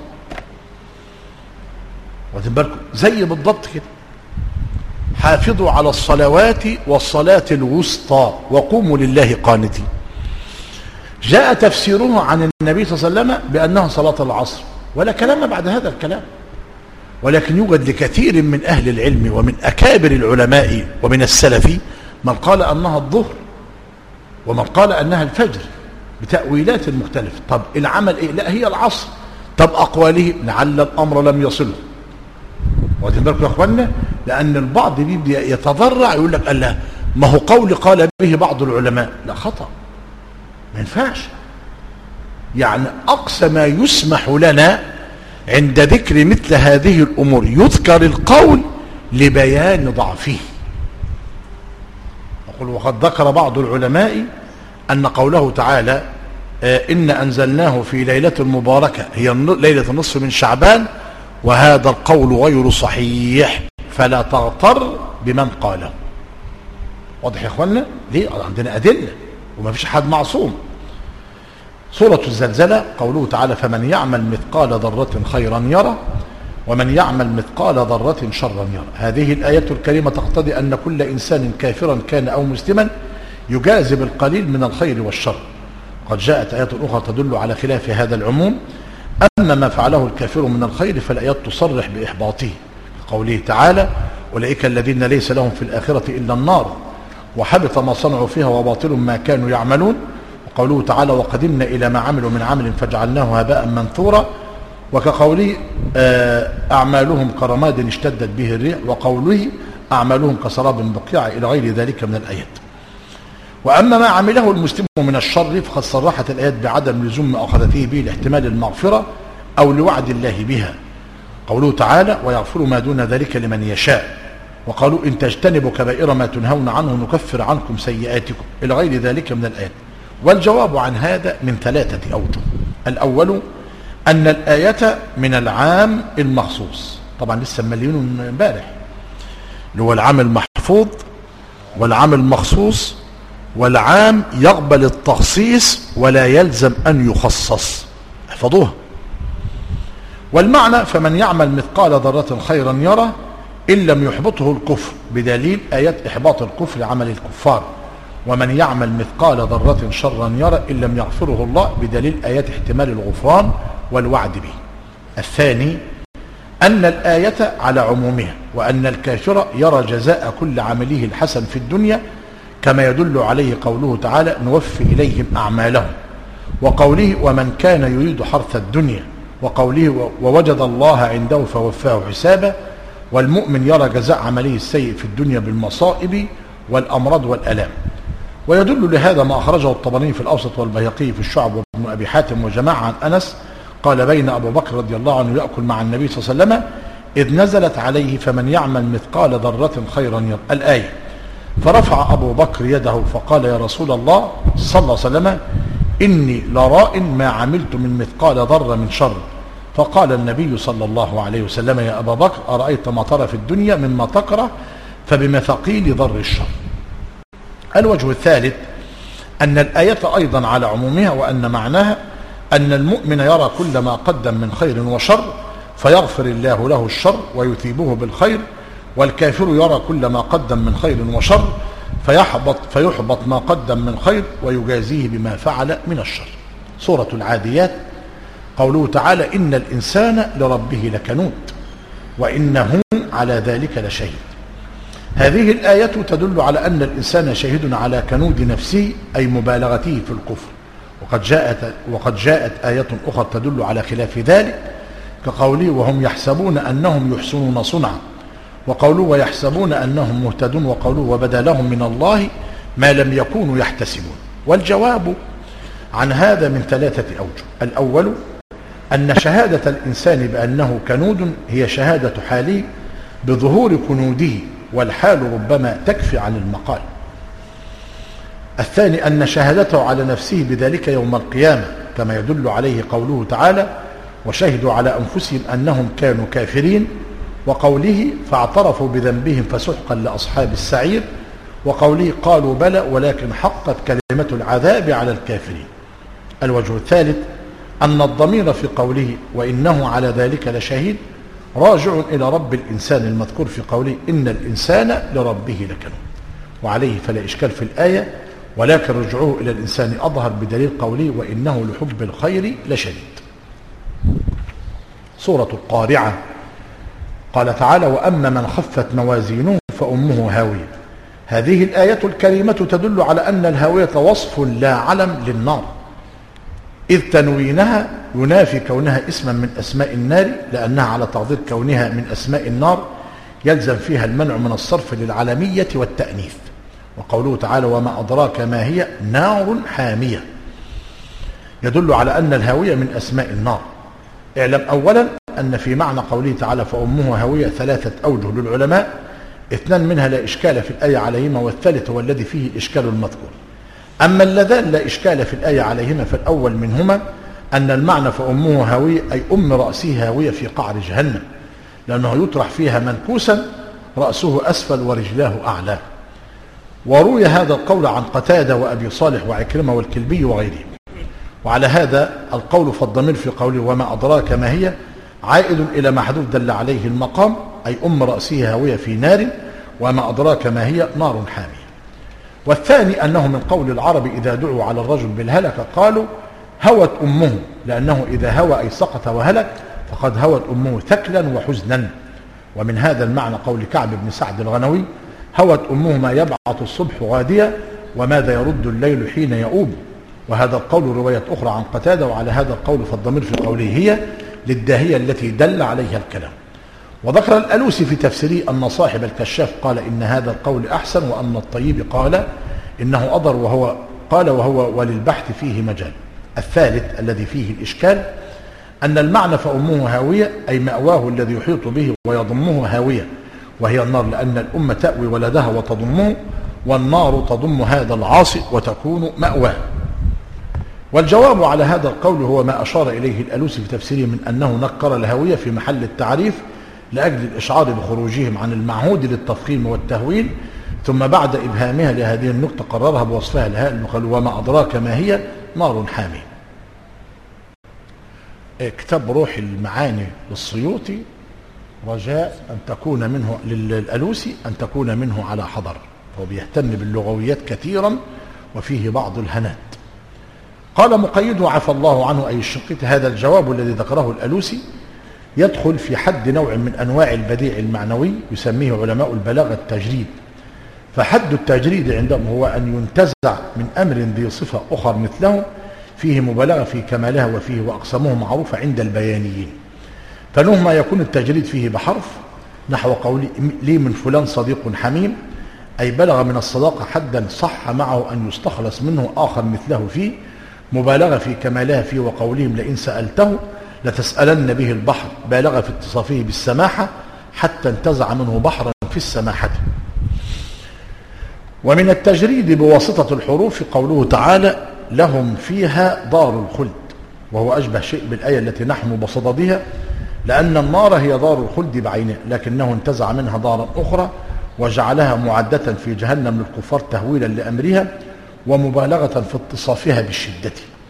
واخدين بالكم زي بالضبط كده حافظوا على الصلوات والصلاة الوسطى وقوموا لله قانتين، جاء تفسيره عن النبي صلى الله عليه وسلم بأنها صلاة العصر، ولا كلام بعد هذا الكلام، ولكن يوجد لكثير من أهل العلم ومن أكابر العلماء ومن السلف من قال أنها الظهر ومن قال أنها الفجر بتأويلات مختلفة. طب العمل إيه؟ لا هي العصر. طب أقواله لعل الأمر لم يصله. واخدين بالكم يا أخوانا؟ لأن البعض بيبدأ يتضرع يقول لك الله ما هو قول قال به بعض العلماء، لا خطأ. ما ينفعش. يعني أقصى ما يسمح لنا عند ذكر مثل هذه الأمور يذكر القول لبيان ضعفه. أقول وقد ذكر بعض العلماء أن قوله تعالى إن أنزلناه في ليلة مباركة هي ليلة النصف من شعبان، وهذا القول غير صحيح، فلا تغتر بمن قاله. واضح يا اخوانا؟ ليه؟ عندنا أدلة وما فيش حد معصوم. سورة الزلزلة قوله تعالى فمن يعمل مثقال ذرة خيرا يره ومن يعمل مثقال ذرة شرا يره. هذه الآية الكريمة تقتضي أن كل إنسان كافرا كان أو مسلما يجازي بالقليل من الخير والشر. قد جاءت آيات أخرى تدل على خلاف هذا العموم. أما ما فعله الكافر من الخير فالآيات تصرح بإحباطه، قوله تعالى أولئك الذين ليس لهم في الآخرة إلا النار وحبط ما صنعوا فيها وباطل ما كانوا يعملون. وقوله تعالى وقدمنا إلى ما عملوا من عمل فجعلناه هباء منثورا. وكقوله أعمالهم كرماد اشتدت به الريح، وقوله أعمالهم كسراب بقيع، إلى غير ذلك من الآيات. وأما ما عمله المسلم من الشر فقد صرحت الآيات بعدم لزوم مؤاخذته به لاحتمال المغفرة أو لوعد الله بها. قوله تعالى ويغفر ما دون ذلك لمن يشاء. وقالوا إن تجتنبوا كبائر ما تنهون عنه نكفر عنكم سيئاتكم، إلى غير ذلك من الآيات. والجواب عن هذا من ثلاثة أوجه. الأول أن الآية من العام المخصوص، طبعا لسه مليون امبارح، اللي هو العام المحفوظ والعام المخصوص، والعام يقبل التخصيص ولا يلزم أن يخصص، احفظوها. والمعنى فمن يعمل مثقال ذرة خيرا يره إن لم يحبطه الكفر، بدليل آيات إحباط الكفر عمل الكفار. ومن يعمل مثقال ذرة شرا يره إن لم يغفره الله، بدليل آيات احتمال الغفران والوعد به. الثاني أن الآية على عمومها، وأن الكافر يرى جزاء كل عمله الحسن في الدنيا، كما يدل عليه قوله تعالى نوفي إليهم أعمالهم، وقوله ومن كان يريد حرث الدنيا، وقوله ووجد الله عنده فوفاه حسابه. والمؤمن يرى جزاء عمله السيء في الدنيا بالمصائب والأمراض والألام. ويدل لهذا ما أخرجه الطبراني في الأوسط والبيهقي في الشعب وابن أبي حاتم وجماعة عن أنس قال بين أبو بكر رضي الله عنه يأكل مع النبي صلى الله عليه وسلم إذ نزلت عليه فمن يعمل مثقال ذرة خيرا يره الآية، فرفع أبو بكر يده فقال يا رسول الله صلى الله عليه وسلم إني لراء ما عملت من مثقال ذرة من شر. فقال النبي صلى الله عليه وسلم يا أبا بكر أرأيت ما ترى في الدنيا مما تكره فبمثقيل ذر الشر. الوجه الثالث أن الآية أيضا على عمومها، وأن معناها أن المؤمن يرى كل ما قدم من خير وشر فيغفر الله له الشر ويثيبه بالخير، والكافر يرى كل ما قدم من خير وشر فيحبط, فيحبط ما قدم من خير ويجازيه بما فعل من الشر. سورة العاديات قوله تعالى إن الإنسان لربه لكنود وإنه على ذلك لشهيد. هذه الآية تدل على أن الإنسان شهيد على كنود نفسه أي مبالغته في الكفر. وقد جاءت, وقد جاءت آية أخرى تدل على خلاف ذلك كقوله وهم يحسبون أنهم يحسنون صنعا، وقوله ويحسبون أنهم مهتدون، وقوله وبدا لهم من الله ما لم يكونوا يحتسبون. والجواب عن هذا من ثلاثة أوجه. الأول أن شهادة الإنسان بأنه كنود هي شهادة حاله بظهور كنوده، والحال ربما تكفي عن المقال. الثاني أن شهادته على نفسه بذلك يوم القيامة، كما يدل عليه قوله تعالى وشهدوا على أنفسهم أنهم كانوا كافرين، وقوله فاعترفوا بذنبهم فسحقا لأصحاب السعير، وقوله قالوا بلى ولكن حقت كلمة العذاب على الكافرين. الوجه الثالث أن الضمير في قوله وإنه على ذلك لشهيد راجع إلى رب الإنسان المذكور في قوله إن الإنسان لربه لكنود، وعليه فلا إشكال في الآية، ولكن رجعوه إلى الإنسان أظهر بدليل قوله وإنه لحب الخير لشديد. سورة القارعة قال تعالى وأما من خفت موازينه فأمه هاوية. هذه الآية الكريمة تدل على أن الهاوية وصف لا علم للنار، إذ تنوينها ينافي كونها اسما من أسماء النار، لأنها على تقدير كونها من أسماء النار يلزم فيها المنع من الصرف للعلمية والتأنيث. وقوله تعالى وما أدراك ما هي نار حامية. يدل على أن الهاوية من أسماء النار. اعلم أولا أن في معنى قوله تعالى فأمه هاوية ثلاثة أوجه للعلماء، اثنان منها لا إشكال في الآية عليهما، والثالث هو الذي فيه الإشكال المذكور. أما اللذان لا إشكال في الآية عليهما فالأول منهما أن المعنى فأمه هاوية أي أم رأسه هاوية في قعر جهنم، لأنه يطرح فيها منكوسا رأسه أسفل ورجلاه أعلى. وروي هذا القول عن قتادة وأبي صالح وعكرمة والكلبي وغيرهم. وعلى هذا القول فالضمير في قوله وما أدراك ما هي عائد إلى محذوف دل عليه المقام، أي أم رأسه هاوية في نار، وما أدراك ما هي نار حامية. والثاني أنه من قول العرب إذا دعوا على الرجل بالهلكة قالوا هوت أمه، لأنه إذا هوى أي سقط وهلك فقد هوت أمه ثكلا وحزنا. ومن هذا المعنى قول كعب بن سعد الغنوي هوت أمه ما يبعث الصبح غادية وماذا يرد الليل حين يؤوب. وهذا القول رواية أخرى عن قتادة. وعلى هذا القول فالضمير في قوله هي للداهية التي دل عليها الكلام. وذكر الألوسي في تفسيره أن صاحب الكشاف قال إن هذا القول أحسن، وأن الطيب قال إنه أضر، وهو قال وهو وللبحث فيه مجال. الثالث الذي فيه الإشكال أن المعنى فأمه هاوية أي مأواه الذي يحيط به ويضمه هاوية، وهي النار، لأن الأم تأوي ولدها وتضمه، والنار تضم هذا العاصي وتكون مأواه. والجواب على هذا القول هو ما أشار إليه الألوسي في تفسيره من أنه نكر الهاوية في محل التعريف لأجل الإشعار بخروجهم عن المعهود للتفخيم والتهويل، ثم بعد إبهامها لهذه النقطة قررها بوصفها الهاء المخل وما أدراك ما هي نار حامية. كتاب روح المعاني للسيوطي رجاء أن تكون منه للألوسي أن تكون منه على حضر، هو بيهتم باللغويات كثيرا وفيه بعض الهنات. قال مقيده عفى الله عنه أي الشنقيطي هذا الجواب الذي ذكره الألوسي يدخل في حد نوع من أنواع البديع المعنوي يسميه علماء البلاغة التجريد. فحد التجريد عندهم هو أن ينتزع من أمر ذي صفة أخر مثله فيه مبالغة في كمالها وفيه وأقسامه معروفة عند البيانيين. فنه ما يكون التجريد فيه بحرف نحو قولي لي من فلان صديق حميم، أي بلغ من الصداقة حدا صح معه أن يستخلص منه آخر مثله فيه، مبالغة في كمالها فيه وقولهم لئن سألته لتسألن به البحر، بالغ في اتصافه بالسماحة حتى انتزع منه بحرا في السماحة. ومن التجريد بواسطة الحروف قوله تعالى لهم فيها دار الخلد، وهو أشبه شيء بالآية التي نحن بصددها، لأن النار هي دار الخلد بعينها، لكنه انتزع منها دارا أخرى وجعلها معدة في جهنم للكفار تهويلا لأمرها ومبالغة في اتصافها بالشدة.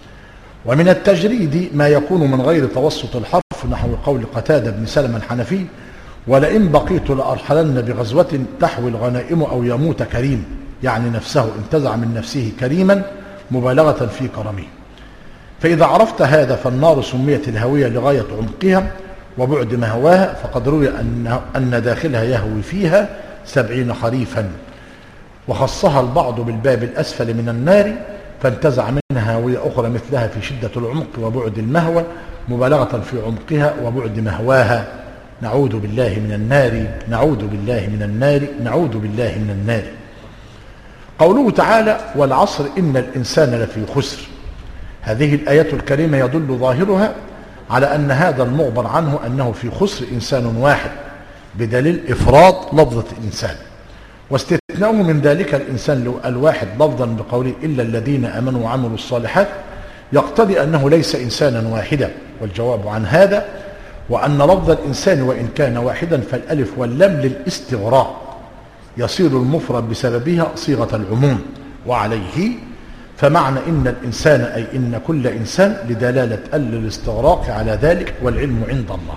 ومن التجريد ما يكون من غير توسط الحرف نحو قول قتادة بن سلمة الحنفي ولئن بقيت لأرحلن بغزوة تحوي الغنائم أو يموت كريم، يعني نفسه انتزع من نفسه كريما مبالغة في كرمه. فإذا عرفت هذا فالنار سميت الهوية لغاية عمقها وبعد مهواها، فقد روي أن, أن داخلها يهوي فيها سبعين خريفا، وخصها البعض بالباب الأسفل من النار فانتزع منها هاوية أخرى مثلها في شدة العمق وبعد المهوى مبالغة في عمقها وبعد مهواها. نعوذ بالله من النار، نعوذ بالله من النار، نعوذ بالله من النار. قوله تعالى والعصر إن الإنسان لفي خسر، هذه الآية الكريمة يدل ظاهرها على أن هذا المعبر عنه أنه في خسر إنسان واحد بدليل إفراد لفظة الإنسان، واستثناؤه من ذلك الإنسان الواحد لفظا بقوله إلا الذين آمنوا وعملوا الصالحات يقتضي أنه ليس إنسانا واحدا. والجواب عن هذا وأن لفظ الإنسان وإن كان واحدا فالألف واللام للاستغراق يصير المفرد بسببها صيغة العموم، وعليه فمعنى إن الإنسان أي إن كل إنسان لدلالة ال للاستغراق على ذلك، والعلم عند الله.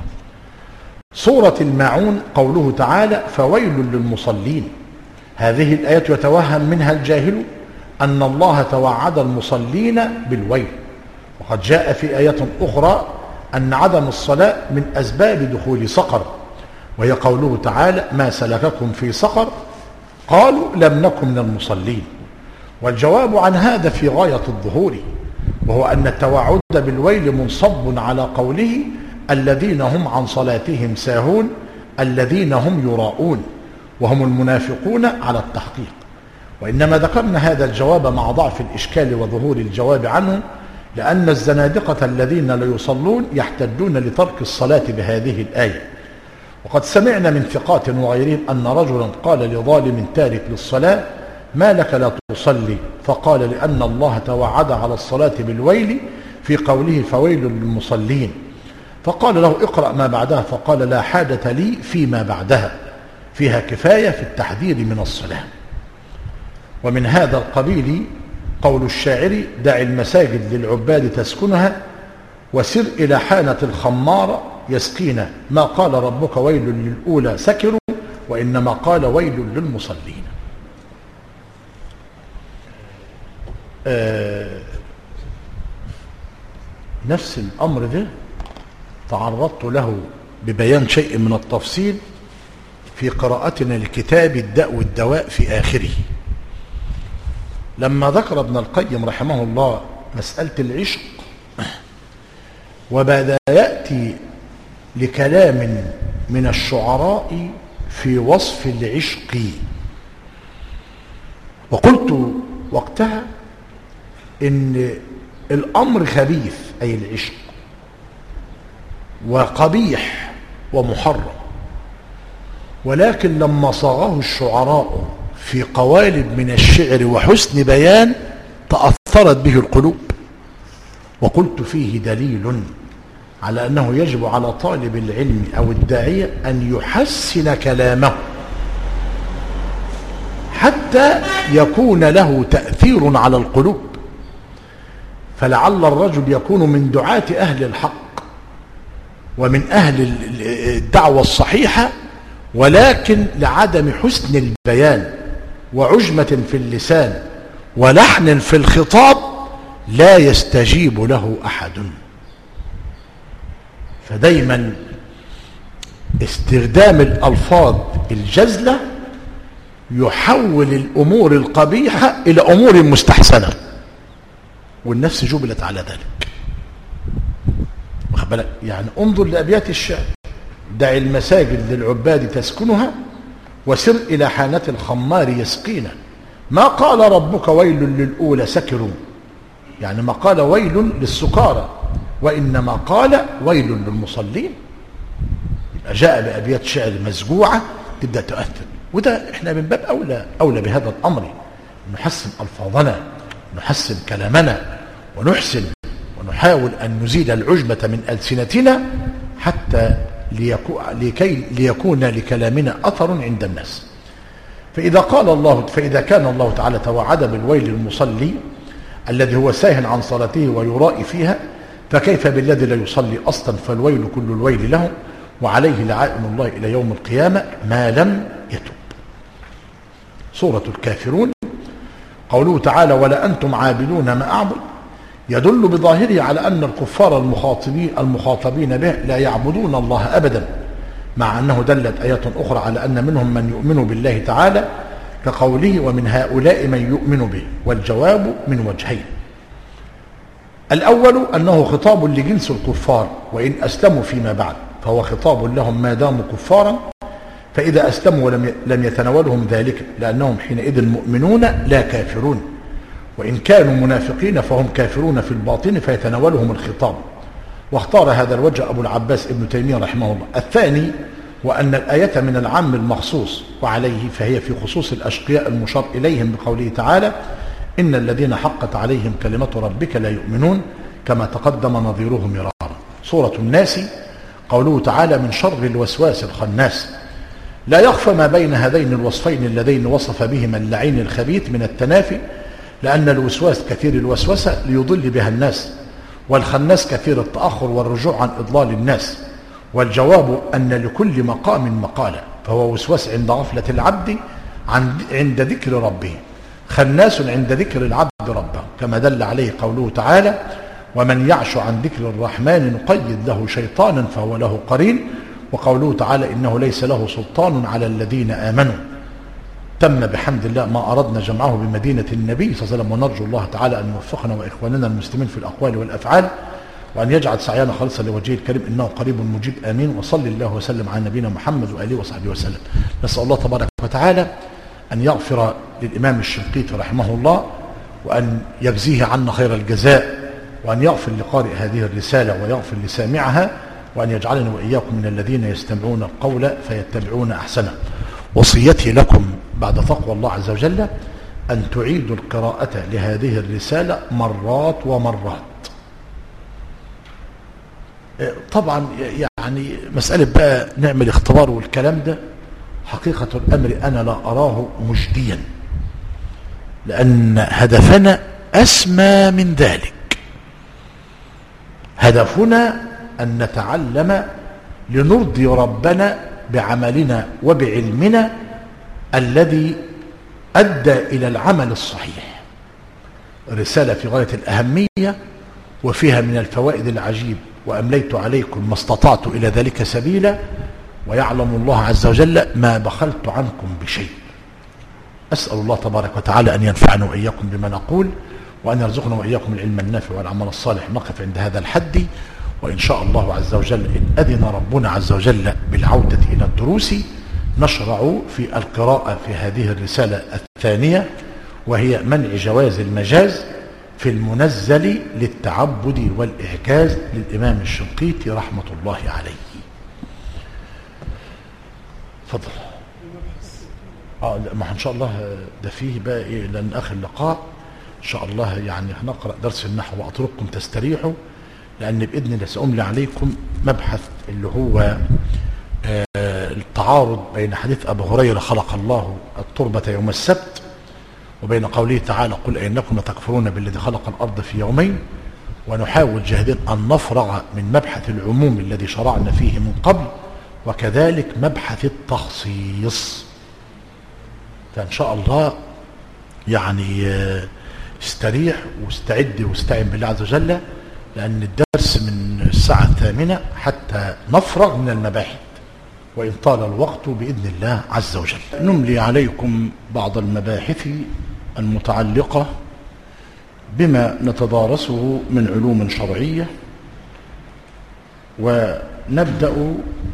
سورة الماعون قوله تعالى فويل للمصلين، هذه الآية يتوهم منها الجاهل أن الله توعد المصلين بالويل، وقد جاء في آية أخرى أن عدم الصلاة من أسباب دخول سقر، وهي قوله تعالى ما سلككم في سقر قالوا لم نكن من المصلين. والجواب عن هذا في غاية الظهور، وهو أن التوعد بالويل منصب على قوله الذين هم عن صلاتهم ساهون الذين هم يراءون، وهم المنافقون على التحقيق. وإنما ذكرنا هذا الجواب مع ضعف الإشكال وظهور الجواب عنه لأن الزنادقة الذين لا يصلون يحتجون لترك الصلاة بهذه الآية. وقد سمعنا من ثقات وغيرهم أن رجلا قال لظالم تارك للصلاة: ما لك لا تصلي؟ فقال: لأن الله توعد على الصلاة بالويل في قوله فويل للمصلين. فقال له: اقرأ ما بعدها. فقال: لا حاجة لي فيما بعدها، فيها كفاية في التحذير من الصلاة. ومن هذا القبيل قول الشاعر: دع المساجد للعباد تسكنها وسر إلى حانة الخمار يسقينا، ما قال ربك ويل للأولى سكروا وإنما قال ويل للمصلين. آه نفس الأمر ده تعرضت له ببيان شيء من التفصيل في قراءتنا لكتاب الداء والدواء في آخره، لما ذكر ابن القيم رحمه الله مسألة العشق، وبعد يأتي لكلام من الشعراء في وصف العشق. وقلت وقتها إن الأمر خبيث أي العشق، وقبيح ومحرم، ولكن لما صاغه الشعراء في قوالب من الشعر وحسن بيان تأثرت به القلوب. وقلت فيه دليل على أنه يجب على طالب العلم أو الداعية أن يحسن كلامه حتى يكون له تأثير على القلوب. فلعل الرجل يكون من دعاة أهل الحق ومن أهل الدعوة الصحيحة، ولكن لعدم حسن البيان وعجمة في اللسان ولحن في الخطاب لا يستجيب له أحد. فدايما استخدام الألفاظ الجزلة يحول الأمور القبيحة إلى أمور مستحسنة، والنفس جبلت على ذلك. واخد بالك؟ يعني انظر لأبيات الشعر: دع المساجد للعباد تسكنها وسر إلى حانة الخمار يسقينا، ما قال ربك ويل للأولى سكروا، يعني ما قال ويل للسكارى، وإنما قال ويل للمصلين. يبقى جاء بأبيات شعر مسجوعة تبدأ تؤثر. وده احنا من باب أولى أولى بهذا الأمر، نحسن ألفاظنا، نحسن كلامنا، ونحسن ونحاول أن نزيل العجمة من ألسنتنا حتى ليكو لكي ليكون لكلامنا أثر عند الناس. فإذا قال الله فإذا كان الله تعالى توعد بالويل للمصلي الذي هو ساهن عن صلاته ويرائي فيها، فكيف بالذي لا يصلي أصلا؟ فالويل كل الويل له، وعليه لعائن الله إلى يوم القيامة ما لم يتب. سورة الكافرون قوله تعالى: ولا أنتم عابدون ما أعبد، يدل بظاهره على أن الكفار المخاطبين المخاطبين به لا يعبدون الله أبدا، مع أنه دلت آيات أخرى على أن منهم من يؤمن بالله تعالى كقوله: ومن هؤلاء من يؤمن به. والجواب من وجهين: الأول أنه خطاب لجنس الكفار وإن أسلموا فيما بعد، فهو خطاب لهم ما داموا كفارا، فإذا أسلموا ولم لم يتناولهم ذلك، لأنهم حينئذ مؤمنون لا كافرون، وإن كانوا منافقين فهم كافرون في الباطن فيتناولهم الخطاب. واختار هذا الوجه أبو العباس ابن تيمية رحمه الله. الثاني وأن الآية من العام المخصوص، وعليه فهي في خصوص الأشقياء المشار إليهم بقوله تعالى: إن الذين حقت عليهم كلمة ربك لا يؤمنون، كما تقدم نظيره مرارا. سورة الناس قوله تعالى: من شر الوسواس الخناس. لا يخفى ما بين هذين الوصفين اللذين وصف بهما اللعين الخبيث من التنافي، لأن الوسواس كثير الوسوسة ليضل بها الناس، والخناس كثير التأخر والرجوع عن إضلال الناس. والجواب أن لكل مقام مقالة، فهو وسواس عند غفلة العبد عند ذكر ربه، خناس عند ذكر العبد ربه، كما دل عليه قوله تعالى: ومن يعش عن ذكر الرحمن نقيد له شيطانا فهو له قرين. وقوله تعالى: إنه ليس له سلطان على الذين آمنوا. تم بحمد الله ما أردنا جمعه بمدينة النبي صلى الله عليه وسلم، ونرجو الله تعالى أن يوفقنا وإخواننا المسلمين في الأقوال والأفعال، وأن يجعل سعينا خالصا لوجهه الكريم، إنه قريب مجيب. آمين. وصلى الله وسلم على نبينا محمد وآله وصحبه وسلم. نسأل الله تبارك وتعالى أن يغفر للإمام الشنقيطي رحمه الله، وأن يجزيه عنا خير الجزاء، وأن يغفر لقارئ هذه الرسالة ويغفر لسامعها، وأن يجعلني وإياكم من الذين يستمعون القول فيتبعون أحسنه. وصيتي لكم بعد تقوى الله عز وجل أن تعيدوا القراءة لهذه الرسالة مرات ومرات. طبعا يعني مسألة بقى نعمل اختبار والكلام ده حقيقة الأمر أنا لا أراه مجديا، لأن هدفنا أسمى من ذلك. هدفنا أن نتعلم لنرضي ربنا بعملنا وبعلمنا الذي أدى إلى العمل الصحيح. رسالة في غاية الأهمية وفيها من الفوائد العجيب، وأمليت عليكم ما استطعت إلى ذلك سبيلا، ويعلم الله عز وجل ما بخلت عنكم بشيء. أسأل الله تبارك وتعالى أن ينفعنا وإياكم بما نقول، وأن يرزقنا وإياكم العلم النافع والعمل الصالح. نقف عند هذا الحد، وإن شاء الله عز وجل إن أذن ربنا عز وجل بالعودة إلى الدروس نشرع في القراءة في هذه الرسالة الثانية، وهي منع جواز المجاز في المنزل للتعبد والإعجاز للإمام الشنقيطي رحمة الله عليه. فضل. اه ما ان شاء الله ده فيه بقى ايه، لان اخر لقاء ان شاء الله يعني هنقرا درس النحو واترككم تستريحوا، لان باذن الله ساملي عليكم مبحث اللي هو آه التعارض بين حديث ابو هريره خلق الله التربه يوم السبت، وبين قوله تعالى قل انكم لتكفرون بالذي خلق الارض في يومين. ونحاول جاهدين ان نفرغ من مبحث العموم الذي شرعنا فيه من قبل، وكذلك مبحث التخصيص. فإن شاء الله يعني استريح واستعد واستعن بالله عز وجل، لأن الدرس من الساعة الثامنة حتى نفرغ من المباحث، وإن طال الوقت بإذن الله عز وجل. نملي عليكم بعض المباحث المتعلقة بما نتدارسه من علوم شرعية، ونبدأ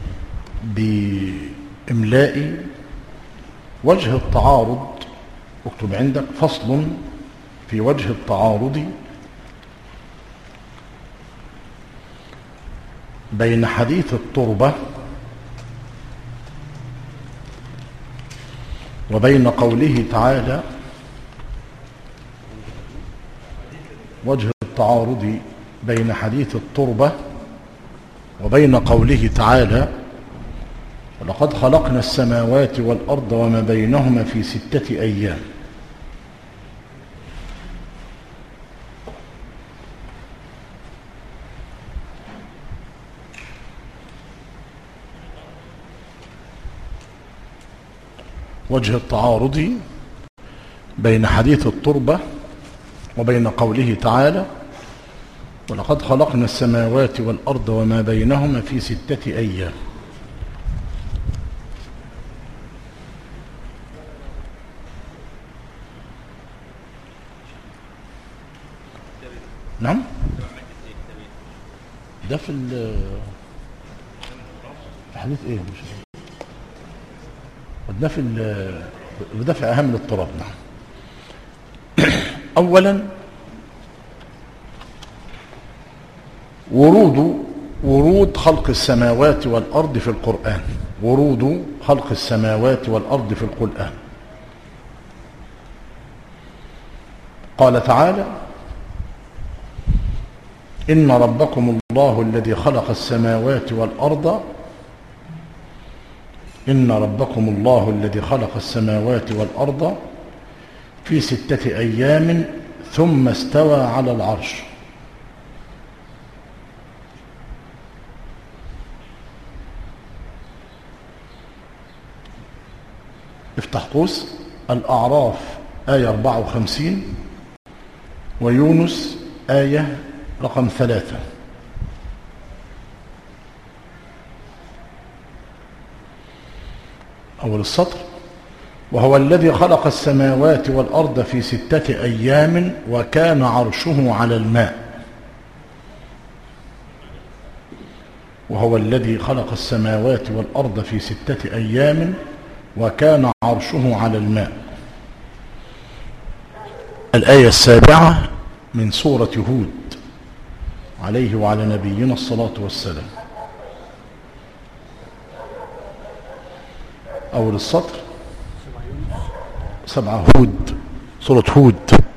بإملاء وجه التعارض. اكتب عندك فصل في وجه التعارض بين حديث التربة وبين قوله تعالى. وجه التعارض بين حديث التربة وبين قوله تعالى ولقد خلقنا السماوات والأرض وما بينهما في ستة أيام. وجه التعارض بين حديث التربة وبين قوله تعالى ولقد خلقنا السماوات والأرض وما بينهما في ستة أيام. نعم، ده في حديث ايه مش ده في ده في اهم الاضطراب. نعم. اولا ورود ورود خلق السماوات والارض في القرآن. ورود خلق السماوات والارض في القرآن. قال تعالى إن ربكم الله الذي خلق السماوات والأرض إن ربكم الله الذي خلق السماوات والأرض في ستة أيام ثم استوى على العرش. افتح قوس الأعراف آية أربعة وخمسين ويونس آية رقم ثلاثة. أول السطر وهو الذي خلق السماوات والأرض في ستة أيام وكان عرشه على الماء. وهو الذي خلق السماوات والأرض في ستة أيام وكان عرشه على الماء. الآية السابعة من سورة هود عليه وعلى نبينا الصلاة والسلام. أول السطر سبعة هود، سورة هود.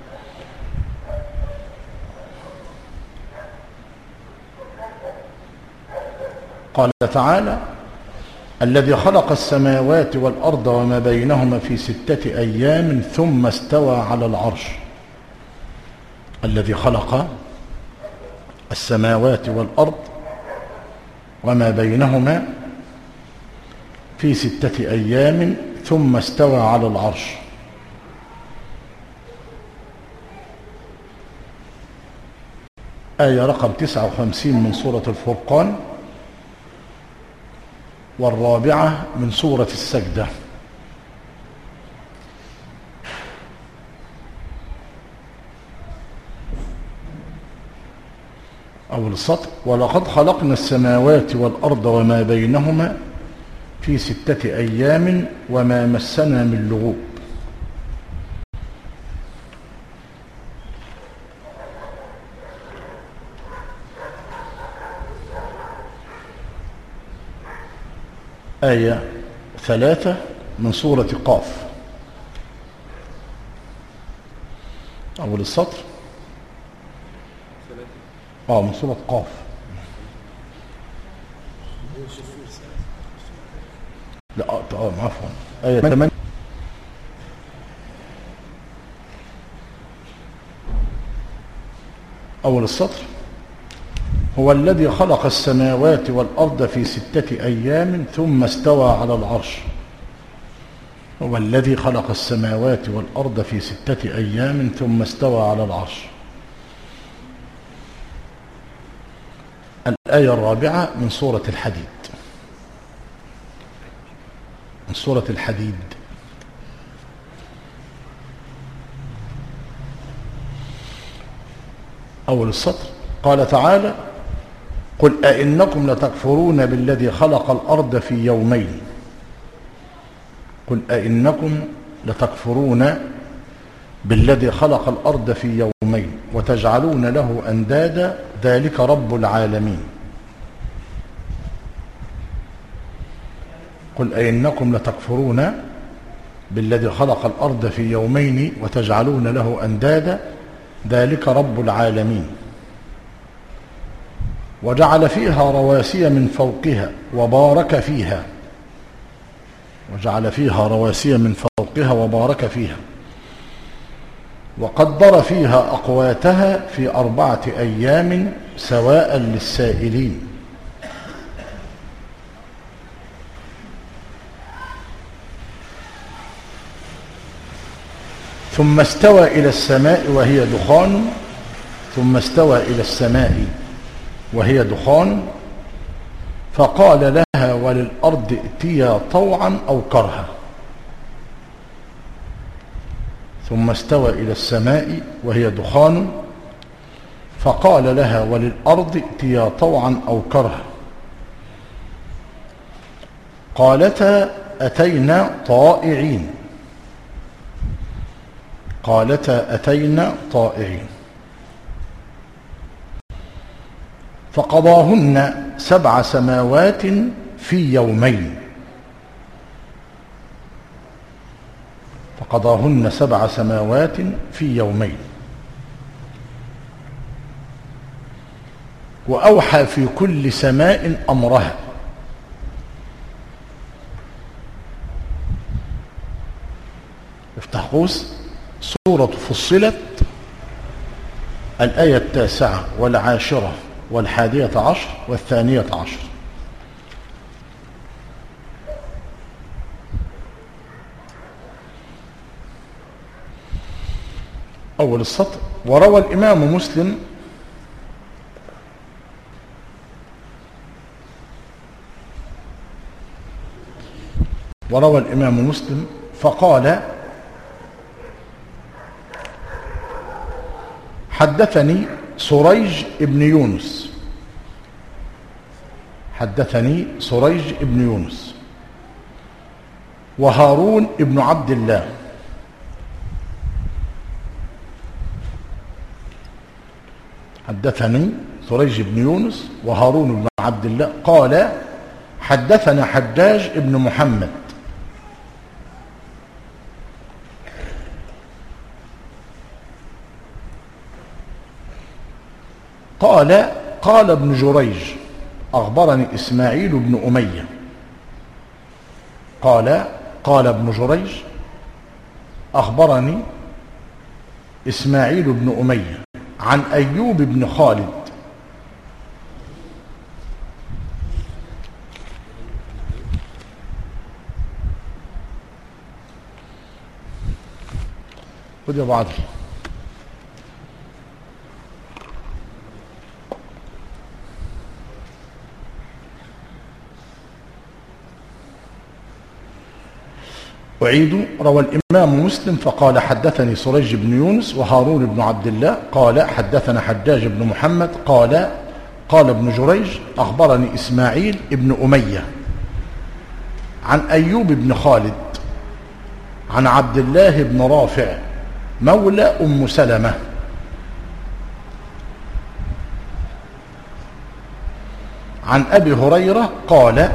قال تعالى: الذي خلق السماوات والأرض وما بينهما في ستة أيام ثم استوى على العرش. الذي خلق السماوات والأرض وما بينهما في ستة أيام ثم استوى على العرش. آية رقم تسعة وخمسين من سورة الفرقان، والرابعة من سورة السجدة. أول السطر: ولقد خلقنا السماوات والأرض وما بينهما في ستة أيام وما مسنا من لغوب. آية ثلاثة من سورة قاف. أول السطر آه من سورة قاف. لا اه عفوا آية ثمانية. أول السطر: هو الذي خلق السماوات والأرض في ستة أيام ثم استوى على العرش. هو الذي خلق السماوات والأرض في ستة أيام ثم استوى على العرش. الآية الرابعة من سورة الحديد. من سورة الحديد. أول السطر: قال تعالى: قل أئنكم لتكفرون بالذي خلق الأرض في يومين. قل أئنكم لتكفرون بالذي خلق الأرض في يومين وتجعلون له أندادا ذلك رب العالمين. قل أئنكم لتكفرون بالذي خلق الأرض في يومين وتجعلون له أندادا ذلك رب العالمين. وجعل فيها رواسي من فوقها وبارك فيها. وجعل فيها رواسي من فوقها وبارك فيها. وقدر فيها أقواتها في أربعة أيام سواء للسائلين. ثم استوى إلى السماء وهي دخان. ثم استوى إلى السماء وهي دخان فقال لها وللأرض ائتيا طوعا أو كرها. ثم استوى إلى السماء وهي دخان فقال لها وللأرض ائتيا طوعا أو كرها قالتا أتينا طائعين. قالتا أتينا طائعين. فقضاهن سبع سماوات في يومين. فقضاهن سبع سماوات في يومين. وأوحى في كل سماء أمرها. افتح قوس. سورة فصلت الآية التاسعة والعاشرة والحادية عشر والثانية عشر. أول السطر: وروى الإمام مسلم وروى الإمام مسلم فقال: حدثني سريج ابن يونس. حدثني سريج ابن يونس وهارون ابن عبد الله حدثني سريج بن يونس وهارون بن عبد الله قال حدثنا حجاج بن محمد قال قال ابن جريج أخبرني إسماعيل بن أمية قال قال ابن جريج أخبرني إسماعيل بن أمية عن أيوب بن خالد خذ يا أبو عادل. أعيد. روى الإمام مسلم فقال حدثني سريج بن يونس وهارون بن عبد الله قال حدثنا حجاج بن محمد قال قال ابن جريج أخبرني إسماعيل بن أمية عن أيوب بن خالد عن عبد الله بن رافع مولى أم سلمة عن أبي هريرة قال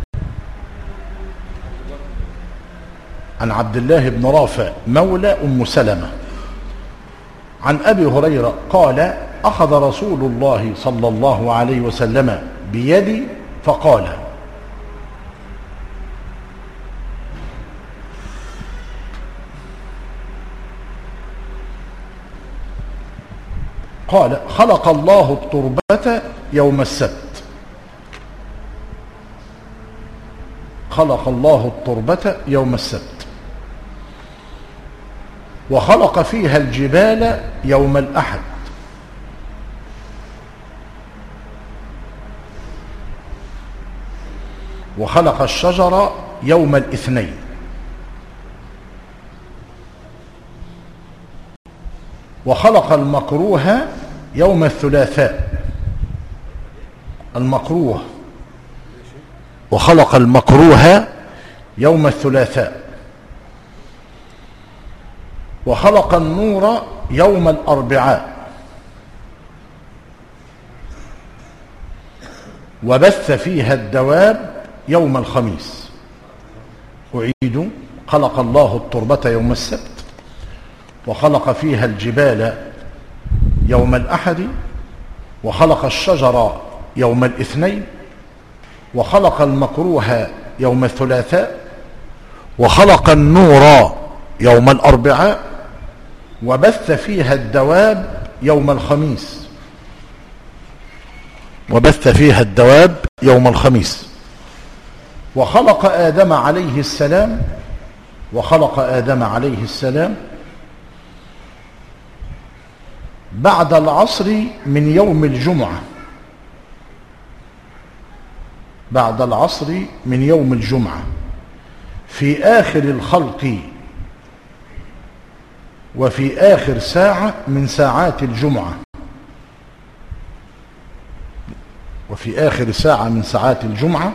عن عبد الله بن رافع مولى أم سلمة عن أبي هريرة قال أخذ رسول الله صلى الله عليه وسلم بيدي فقال قال خلق الله التربة يوم السبت خلق الله التربة يوم السبت وخلق فيها الجبال يوم الأحد وخلق الشجر يوم الاثنين وخلق المكروه يوم الثلاثاء المكروه وخلق المكروه يوم الثلاثاء وخلق النور يوم الأربعاء وبث فيها الدواب يوم الخميس. أعيد. خلق الله التربة يوم السبت وخلق فيها الجبال يوم الأحد وخلق الشجر يوم الاثنين وخلق المكروه يوم الثلاثاء وخلق النور يوم الأربعاء وبث فيها الدواب يوم الخميس وبث فيها الدواب يوم الخميس وخلق آدم عليه السلام وخلق آدم عليه السلام بعد العصر من يوم الجمعة بعد العصر من يوم الجمعة في آخر الخلق وفي آخر ساعة من ساعات الجمعة وفي آخر ساعة من ساعات الجمعة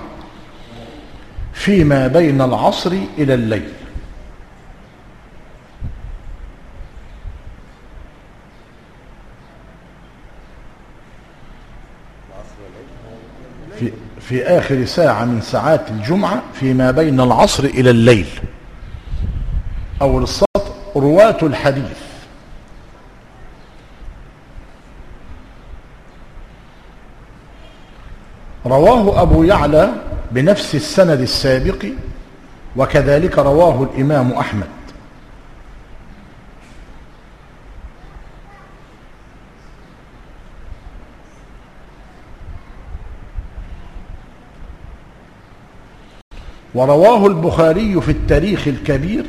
فيما بين العصر إلى الليل. في, في آخر ساعة من ساعات الجمعة فيما بين العصر إلى الليل. أول السطر رواة الحديث رواه أبو يعلى بنفس السند السابق وكذلك رواه الإمام أحمد. ورواه البخاري في التاريخ الكبير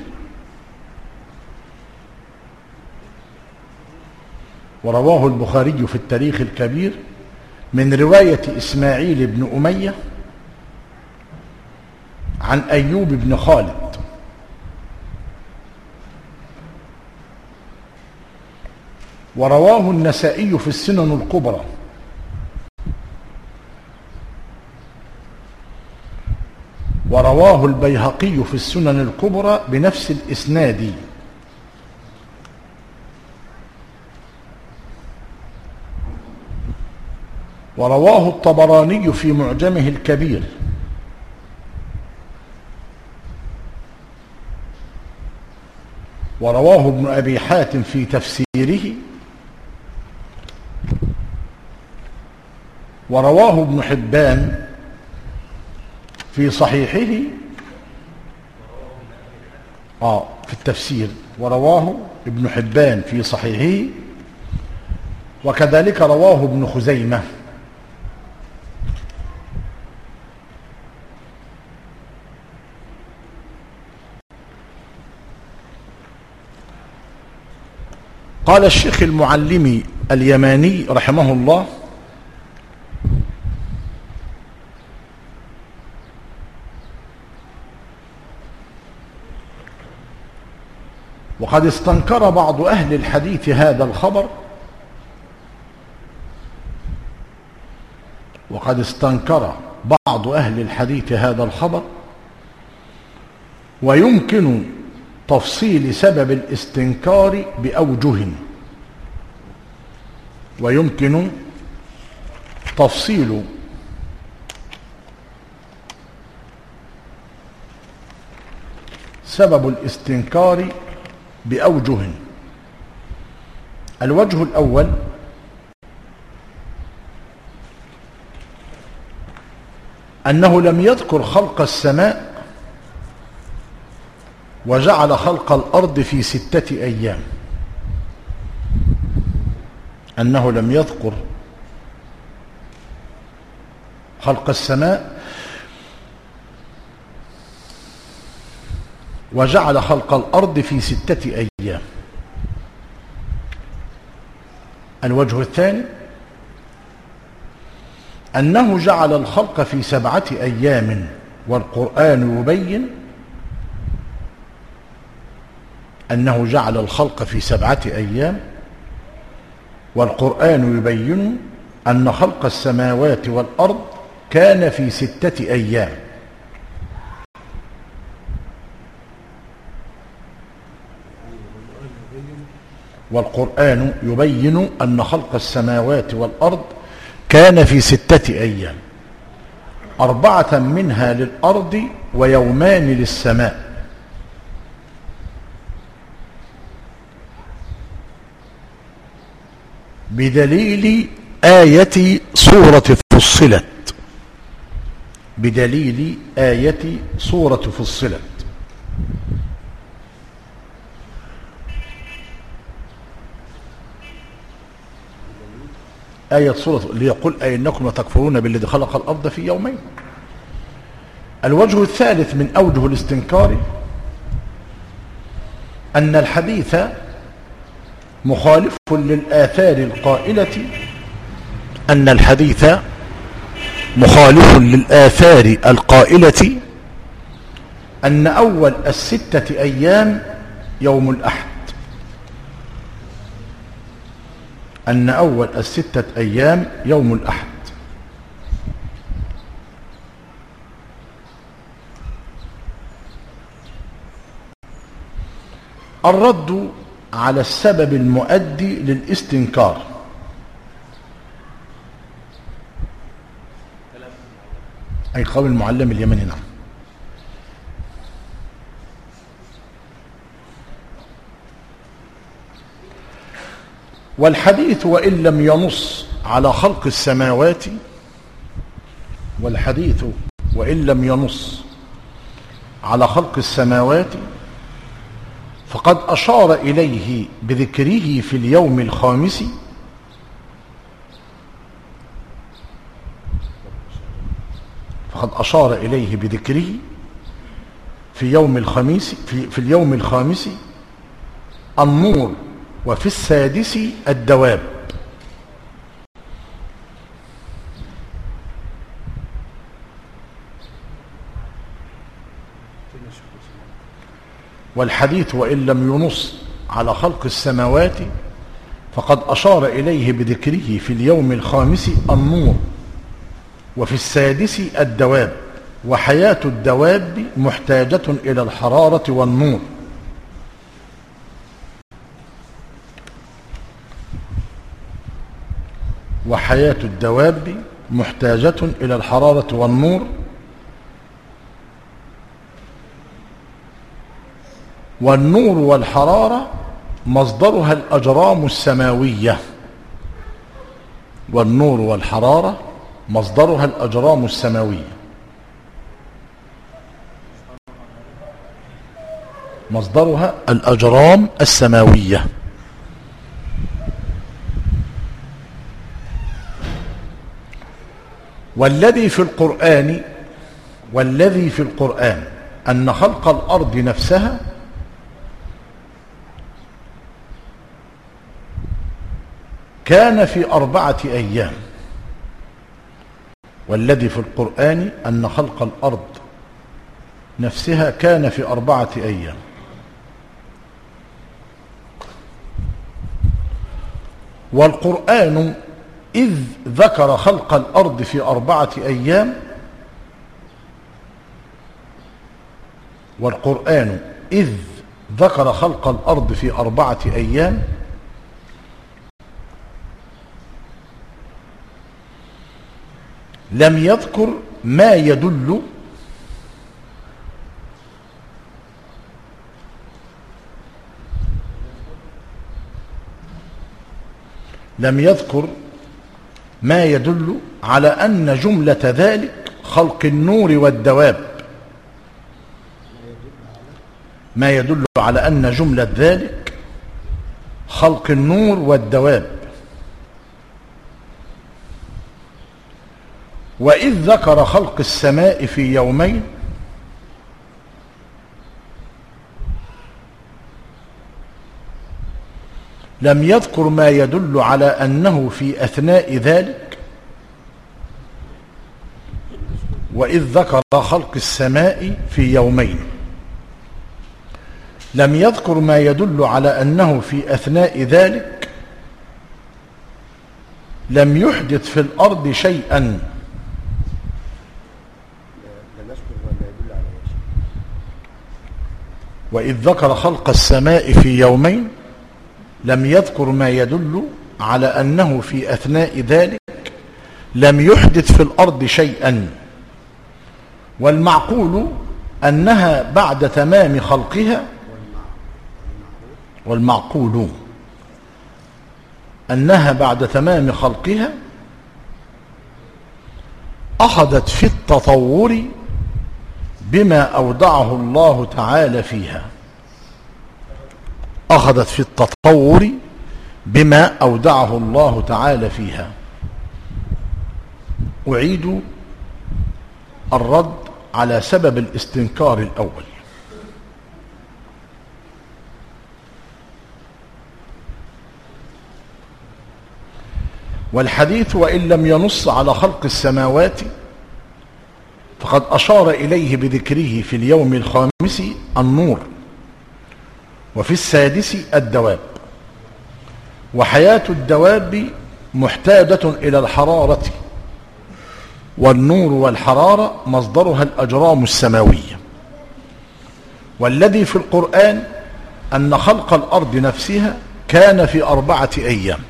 ورواه البخاري في التاريخ الكبير من رواية إسماعيل بن أمية عن أيوب بن خالد ورواه النسائي في السنن الكبرى ورواه البيهقي في السنن الكبرى بنفس الإسناد. ورواه الطبراني في معجمه الكبير ورواه ابن أبي حاتم في تفسيره ورواه ابن حبان في صحيحه آه في التفسير ورواه ابن حبان في صحيحه وكذلك رواه ابن خزيمة. قال الشيخ المعلمي اليماني رحمه الله: وقد استنكر بعض أهل الحديث هذا الخبر وقد استنكر بعض أهل الحديث هذا الخبر ويمكن تفصيل سبب الاستنكار بأوجه ويمكن تفصيل سبب الاستنكار بأوجه. الوجه الأول: أنه لم يذكر خلق السماء وجعل خلق الأرض في ستة أيام. أنه لم يذكر خلق السماء وجعل خلق الأرض في ستة أيام. الوجه الثاني: أنه جعل الخلق في سبعة أيام والقرآن يبين أنه جعل الخلق في سبعة أيام والقرآن يبين أن خلق السماوات والأرض كان في ستة أيام. والقرآن يبين أن خلق السماوات والأرض كان في ستة أيام، أربعة منها للأرض ويومان للسماء. بدليل آية سورة فصلت بدليل آية سورة فصلت آية سورة ليقول أئنكم لتكفرون بالذي خلق الأرض في يومين. الوجه الثالث من أوجه الاستنكار: أن الحديث مخالف للآثار القائلة أن الحديث مخالف للآثار القائلة أن أول الستة أيام يوم الأحد أن أول الستة أيام يوم الأحد. الرد على السبب المؤدي للاستنكار: أي قول المعلم اليمني. نعم. والحديث وإن لم ينص على خلق السماوات والحديث وإن لم ينص على خلق السماوات فقد أشار إليه بذكره في اليوم الخامس فقد أشار إليه بذكره في يوم الخميس في, في اليوم الخامس النور وفي السادس الدواب. والحديث وإن لم ينص على خلق السماوات فقد أشار إليه بذكره في اليوم الخامس النور وفي السادس الدواب، وحياة الدواب محتاجة إلى الحرارة والنور. وحياة الدواب محتاجة إلى الحرارة والنور، والنور والحرارة مصدرها الأجرام السماوية، والنور والحرارة مصدرها الأجرام السماوية، مصدرها الأجرام السماوية. والذي في القرآن والذي في القرآن أن خلق الأرض نفسها كان في أربعة أيام. والذي في القرآن أن خلق الأرض نفسها كان في أربعة أيام. والقرآن إذ ذكر خلق الأرض في أربعة أيام والقرآن إذ ذكر خلق الأرض في أربعة أيام لم يذكر ما يدل لم يذكر ما يدل على أن جملة ذلك خلق النور والدواب، ما يدل على أن جملة ذلك خلق النور والدواب. وإذ ذكر خلق السماء في يومين لم يذكر ما يدل على أنه في أثناء ذلك. وإذ ذكر خلق السماء في يومين لم يذكر ما يدل على أنه في أثناء ذلك لم يحدث في الأرض شيئا. وإذ ذكر خلق السماء في يومين لم يذكر ما يدل على أنه في أثناء ذلك لم يحدث في الأرض شيئا. والمعقول أنها بعد تمام خلقها والمعقول أنها بعد تمام خلقها أخذت في التطور بما أودعه الله تعالى فيها أخذت في التطور بما أودعه الله تعالى فيها. أعيد الرد على سبب الاستنكار الأول. والحديث وإن لم ينص على خلق السماوات فقد أشار إليه بذكره في اليوم الخامس النور، وفي السادس الدواب. وحياة الدواب محتاجة إلى الحرارة، والنور والحرارة مصدرها الأجرام السماوية. والذي في القرآن أن خلق الأرض نفسها كان في أربعة أيام.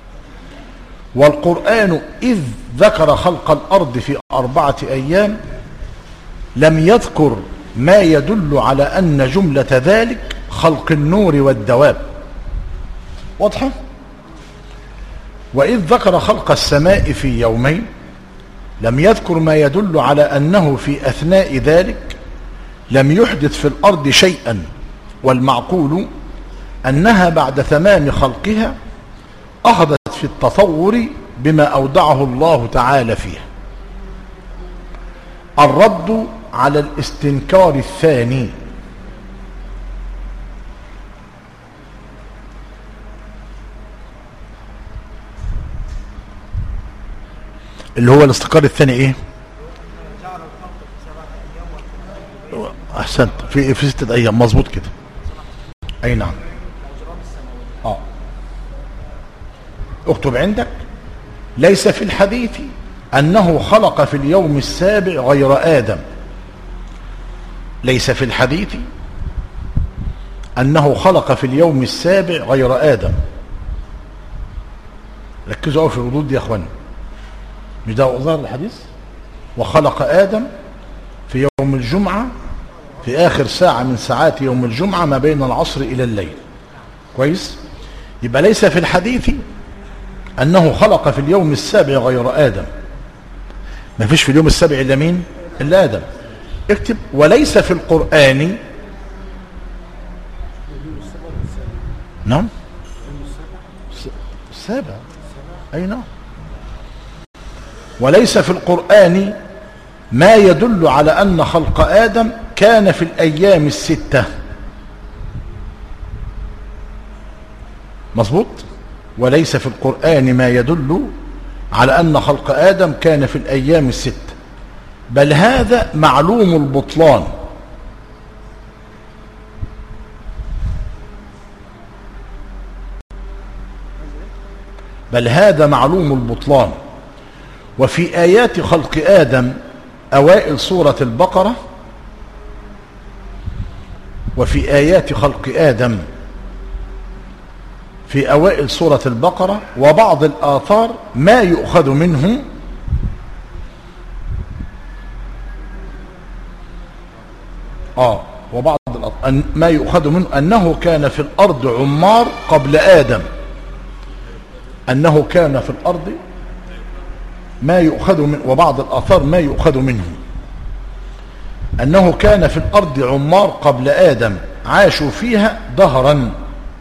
والقرآن إذ ذكر خلق الأرض في أربعة أيام لم يذكر ما يدل على أن جملة ذلك خلق النور والدواب. واضحة؟ وإذ ذكر خلق السماء في يومين لم يذكر ما يدل على أنه في أثناء ذلك لم يحدث في الأرض شيئا. والمعقول أنها بعد تمام خلقها أخذت في التطور بما أودعه الله تعالى فيها. الرد على الاستنكار الثاني. اللي هو الاستنكار الثاني ايه؟ احسنت، في في ستة ايام، مظبوط كده. اي نعم. اه اكتب عندك: ليس في الحديث انه خلق في اليوم السابع غير آدم. ليس في الحديث أنه خلق في اليوم السابع غير آدم. ركزوا قوي في الردود دي يا اخوانا. مش ده ظاهر الحديث؟ وخلق آدم في يوم الجمعة في آخر ساعة من ساعات يوم الجمعة ما بين العصر إلى الليل. كويس؟ يبقى ليس في الحديث أنه خلق في اليوم السابع غير آدم. ما فيش في اليوم السابع إلا مين؟ إلا آدم. اكتب وليس في القرآن. نعم السابع. أي نعم. وليس في القرآن ما يدل على أن خلق آدم كان في الأيام الستة. مظبوط؟ وليس في القرآن ما يدل على أن خلق آدم كان في الأيام الستة، بل هذا معلوم البطلان. بل هذا معلوم البطلان. وفي آيات خلق آدم أوائل سورة البقرة وفي آيات خلق آدم في أوائل سورة البقرة وبعض الآثار ما يؤخذ منه آه وبعض الآثار ما يؤخذ منه أنه كان في الأرض عمار قبل آدم. أنه كان في الأرض ما يؤخذ من وبعض الآثار ما يؤخذ منه أنه كان في الأرض عمار قبل آدم عاشوا فيها دهرا.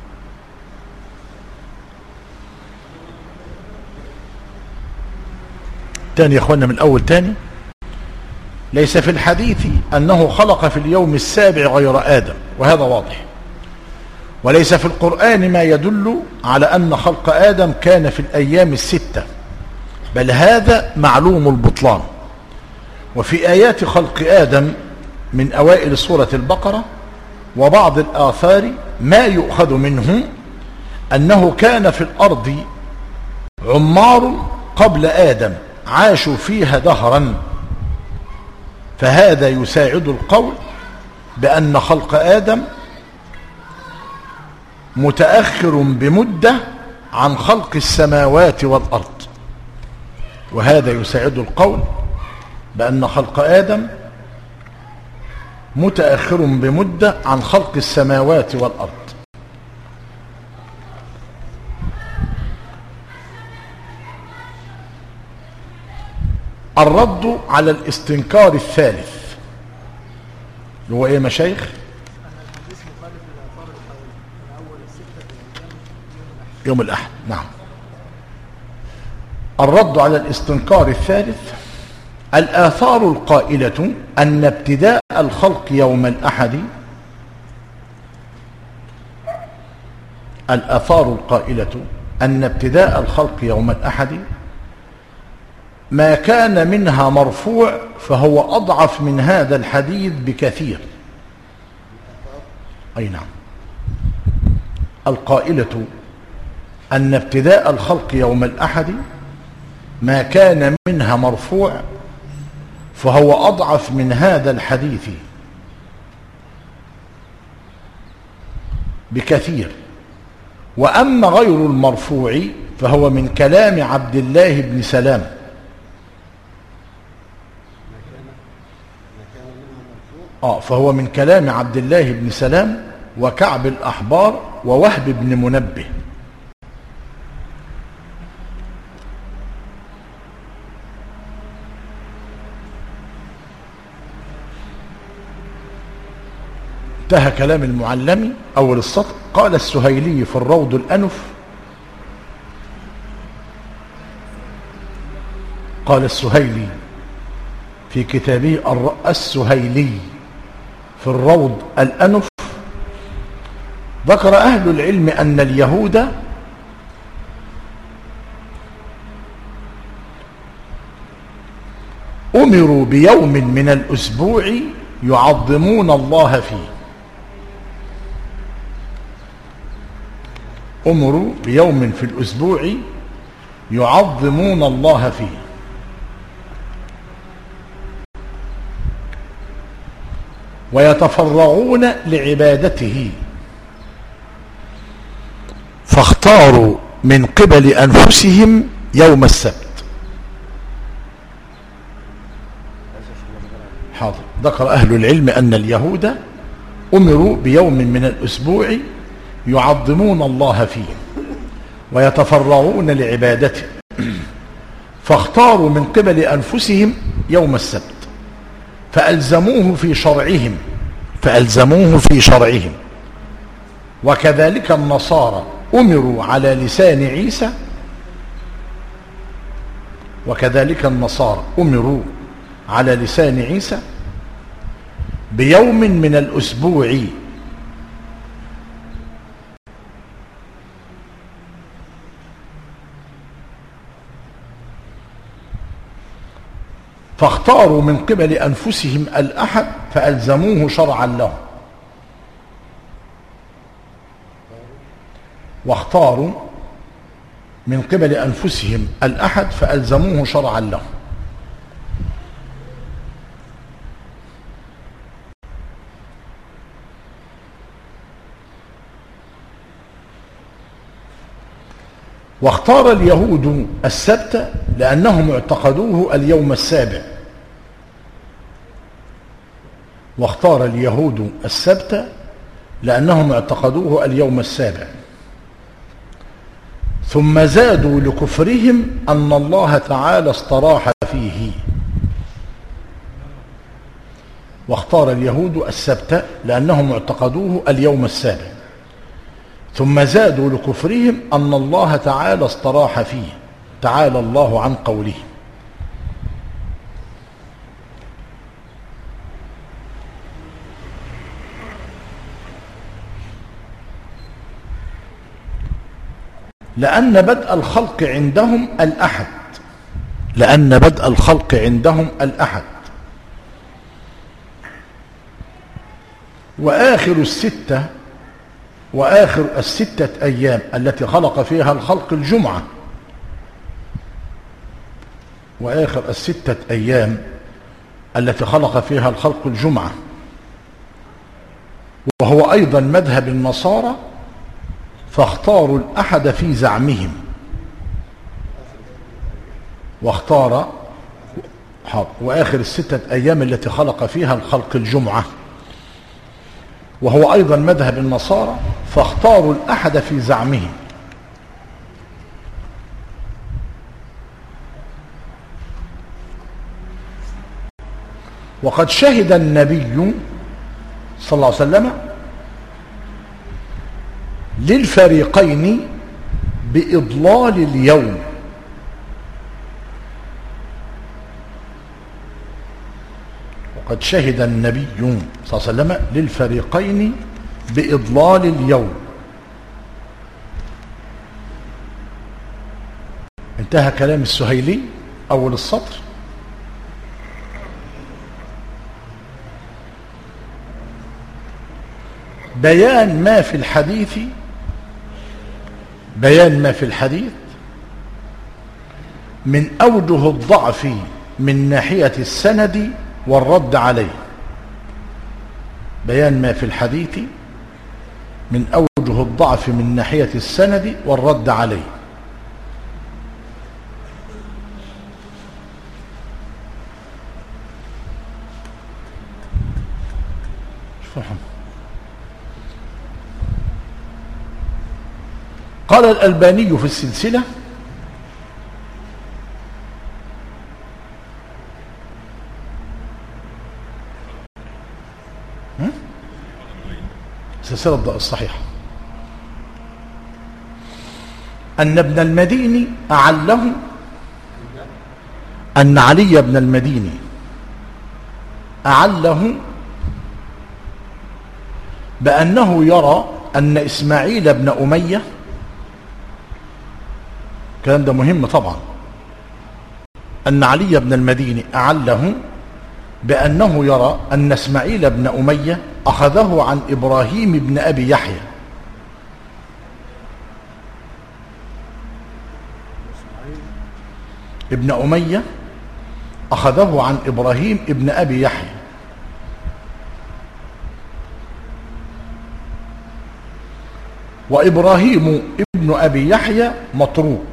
تاني يا اخوانا من الأول تاني. ليس في الحديث أنه خلق في اليوم السابع غير آدم، وهذا واضح. وليس في القرآن ما يدل على أن خلق آدم كان في الأيام الستة، بل هذا معلوم البطلان. وفي آيات خلق آدم من أوائل سورة البقرة وبعض الآثار ما يؤخذ منه أنه كان في الأرض عمار قبل آدم عاشوا فيها دهرا، فهذا يساعد القول بأن خلق آدم متأخر بمدة عن خلق السماوات والأرض. وهذا يساعد القول بأن خلق آدم متأخر بمدة عن خلق السماوات والأرض. الرد على الاستنكار الثالث اللي هو ايه مشايخ؟ يوم الأحد. نعم. الرد على الاستنكار الثالث: الآثار القائلة أن ابتداء الخلق يوم الأحد الآثار القائلة أن ابتداء الخلق يوم الأحد ما كان منها مرفوع فهو أضعف من هذا الحديث بكثير. أي نعم. القائلة أن ابتداء الخلق يوم الأحد ما كان منها مرفوع فهو أضعف من هذا الحديث بكثير. وأما غير المرفوع فهو من كلام عبد الله بن سلام. آه فهو من كلام عبد الله بن سلام وكعب الأحبار ووهب بن منبه. انتهى كلام المعلمي أول السطر. قال السهيلي في الروض الأنف قال السهيلي في كتابه السهيلي في الروض الأنف: ذكر أهل العلم أن اليهود أمروا بيوم من الأسبوع يعظمون الله فيه. أمروا بيوم في الأسبوع يعظمون الله فيه. ويتفرغون لعبادته، فاختاروا من قبل أنفسهم يوم السبت. حاضر. ذكر أهل العلم أن اليهود أمروا بيوم من الأسبوع يعظمون الله فيه ويتفرغون لعبادته، فاختاروا من قبل أنفسهم يوم السبت فألزموه في شرعهم فألزموه في شرعهم وكذلك النصارى أمروا على لسان عيسى وكذلك النصارى أمروا على لسان عيسى بيوم من الأسبوع فاختاروا من قبل أنفسهم الأحد فألزموه شرعا لهم، واختاروا من قبل أنفسهم الأحد فألزموه شرعا لهم. واختار اليهود السبت لأنهم اعتقدوه اليوم السابع واختار اليهود السبت لأنهم اعتقدوه اليوم السابع ثم زادوا لكفرهم أن الله تعالى استراح فيه. واختار اليهود السبت لأنهم اعتقدوه اليوم السابع ثم زادوا لكفرهم أن الله تعالى استراح فيه، تعالى الله عن قوله. لأن بدء الخلق عندهم الأحد لأن بدء الخلق عندهم الأحد وآخر الستة وآخر الستة أيام التي خلق فيها الخلق الجمعة وآخر الستة أيام التي خلق فيها الخلق الجمعة وهو أيضا مذهب النصارى، فاختاروا الأحد في زعمهم واختار وآخر الستة أيام التي خلق فيها الخلق الجمعة وهو أيضا مذهب النصارى، فاختاروا الأحد في زعمهم. وقد شهد النبي صلى الله عليه وسلم للفريقين بإضلال اليوم وقد شهد النبي صلى الله عليه وسلم للفريقين بإضلال اليوم. انتهى كلام السهيلي أول السطر. بيان ما في الحديث بيان ما في الحديث من أوجه الضعف من ناحية السند والرد عليه. بيان ما في الحديث من أوجه الضعف من ناحية السند والرد عليه. قال الألباني في السلسلة سلسلة الصحيحة أن ابن المديني أعله أن علي بن المديني أعله بأنه يرى أن إسماعيل بن أمية، الكلام ده مهم طبعا، أن علي بن المديني أعله بأنه يرى أن إسماعيل بن أمية أخذه عن إبراهيم بن أبي يحيى. ابن أمية أخذه عن إبراهيم بن أبي يحيى، وإبراهيم ابن أبي يحيى متروك.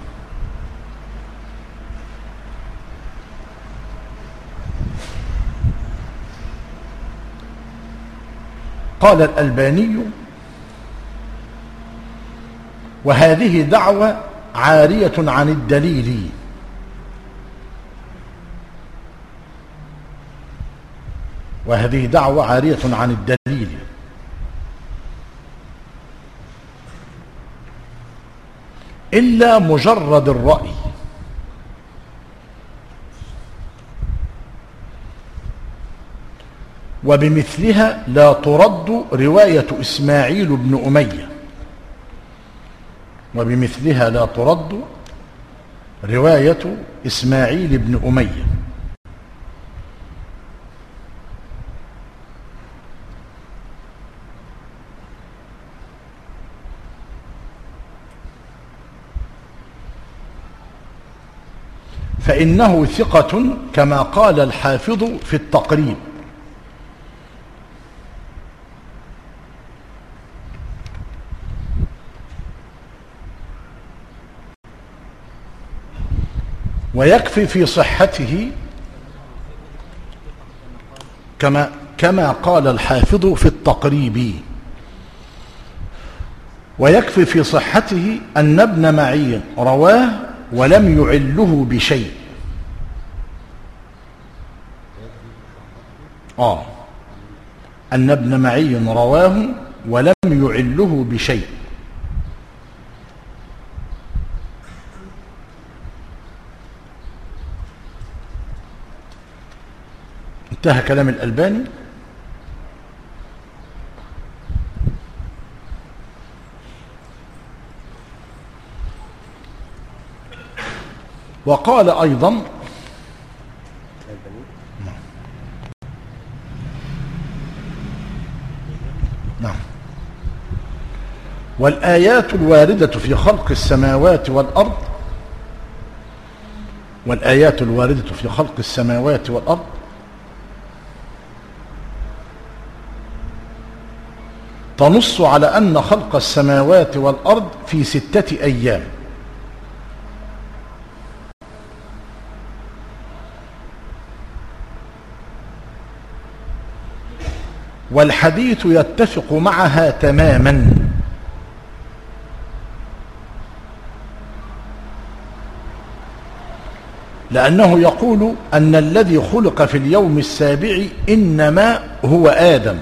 قال الألباني: وهذه دعوة عارية عن الدليل، وهذه دعوة عارية عن الدليل، إلا مجرد الرأي، وبمثلها لا ترد رواية إسماعيل بن أمية، وبمثلها لا ترد رواية إسماعيل بن أمية. فإنه ثقة كما قال الحافظ في التقريب. ويكفي في صحته كما كما قال الحافظ في التقريب. ويكفي في صحته أن ابن معين رواه ولم يعله بشيء. آه أن ابن معين رواه ولم يعله بشيء. انتهى كلام الألباني. وقال أيضا: نعم، والآيات الواردة في خلق السماوات والأرض والآيات الواردة في خلق السماوات والأرض تنص على أن خلق السماوات والأرض في ستة أيام، والحديث يتفق معها تماما، لأنه يقول أن الذي خلق في اليوم السابع إنما هو آدم.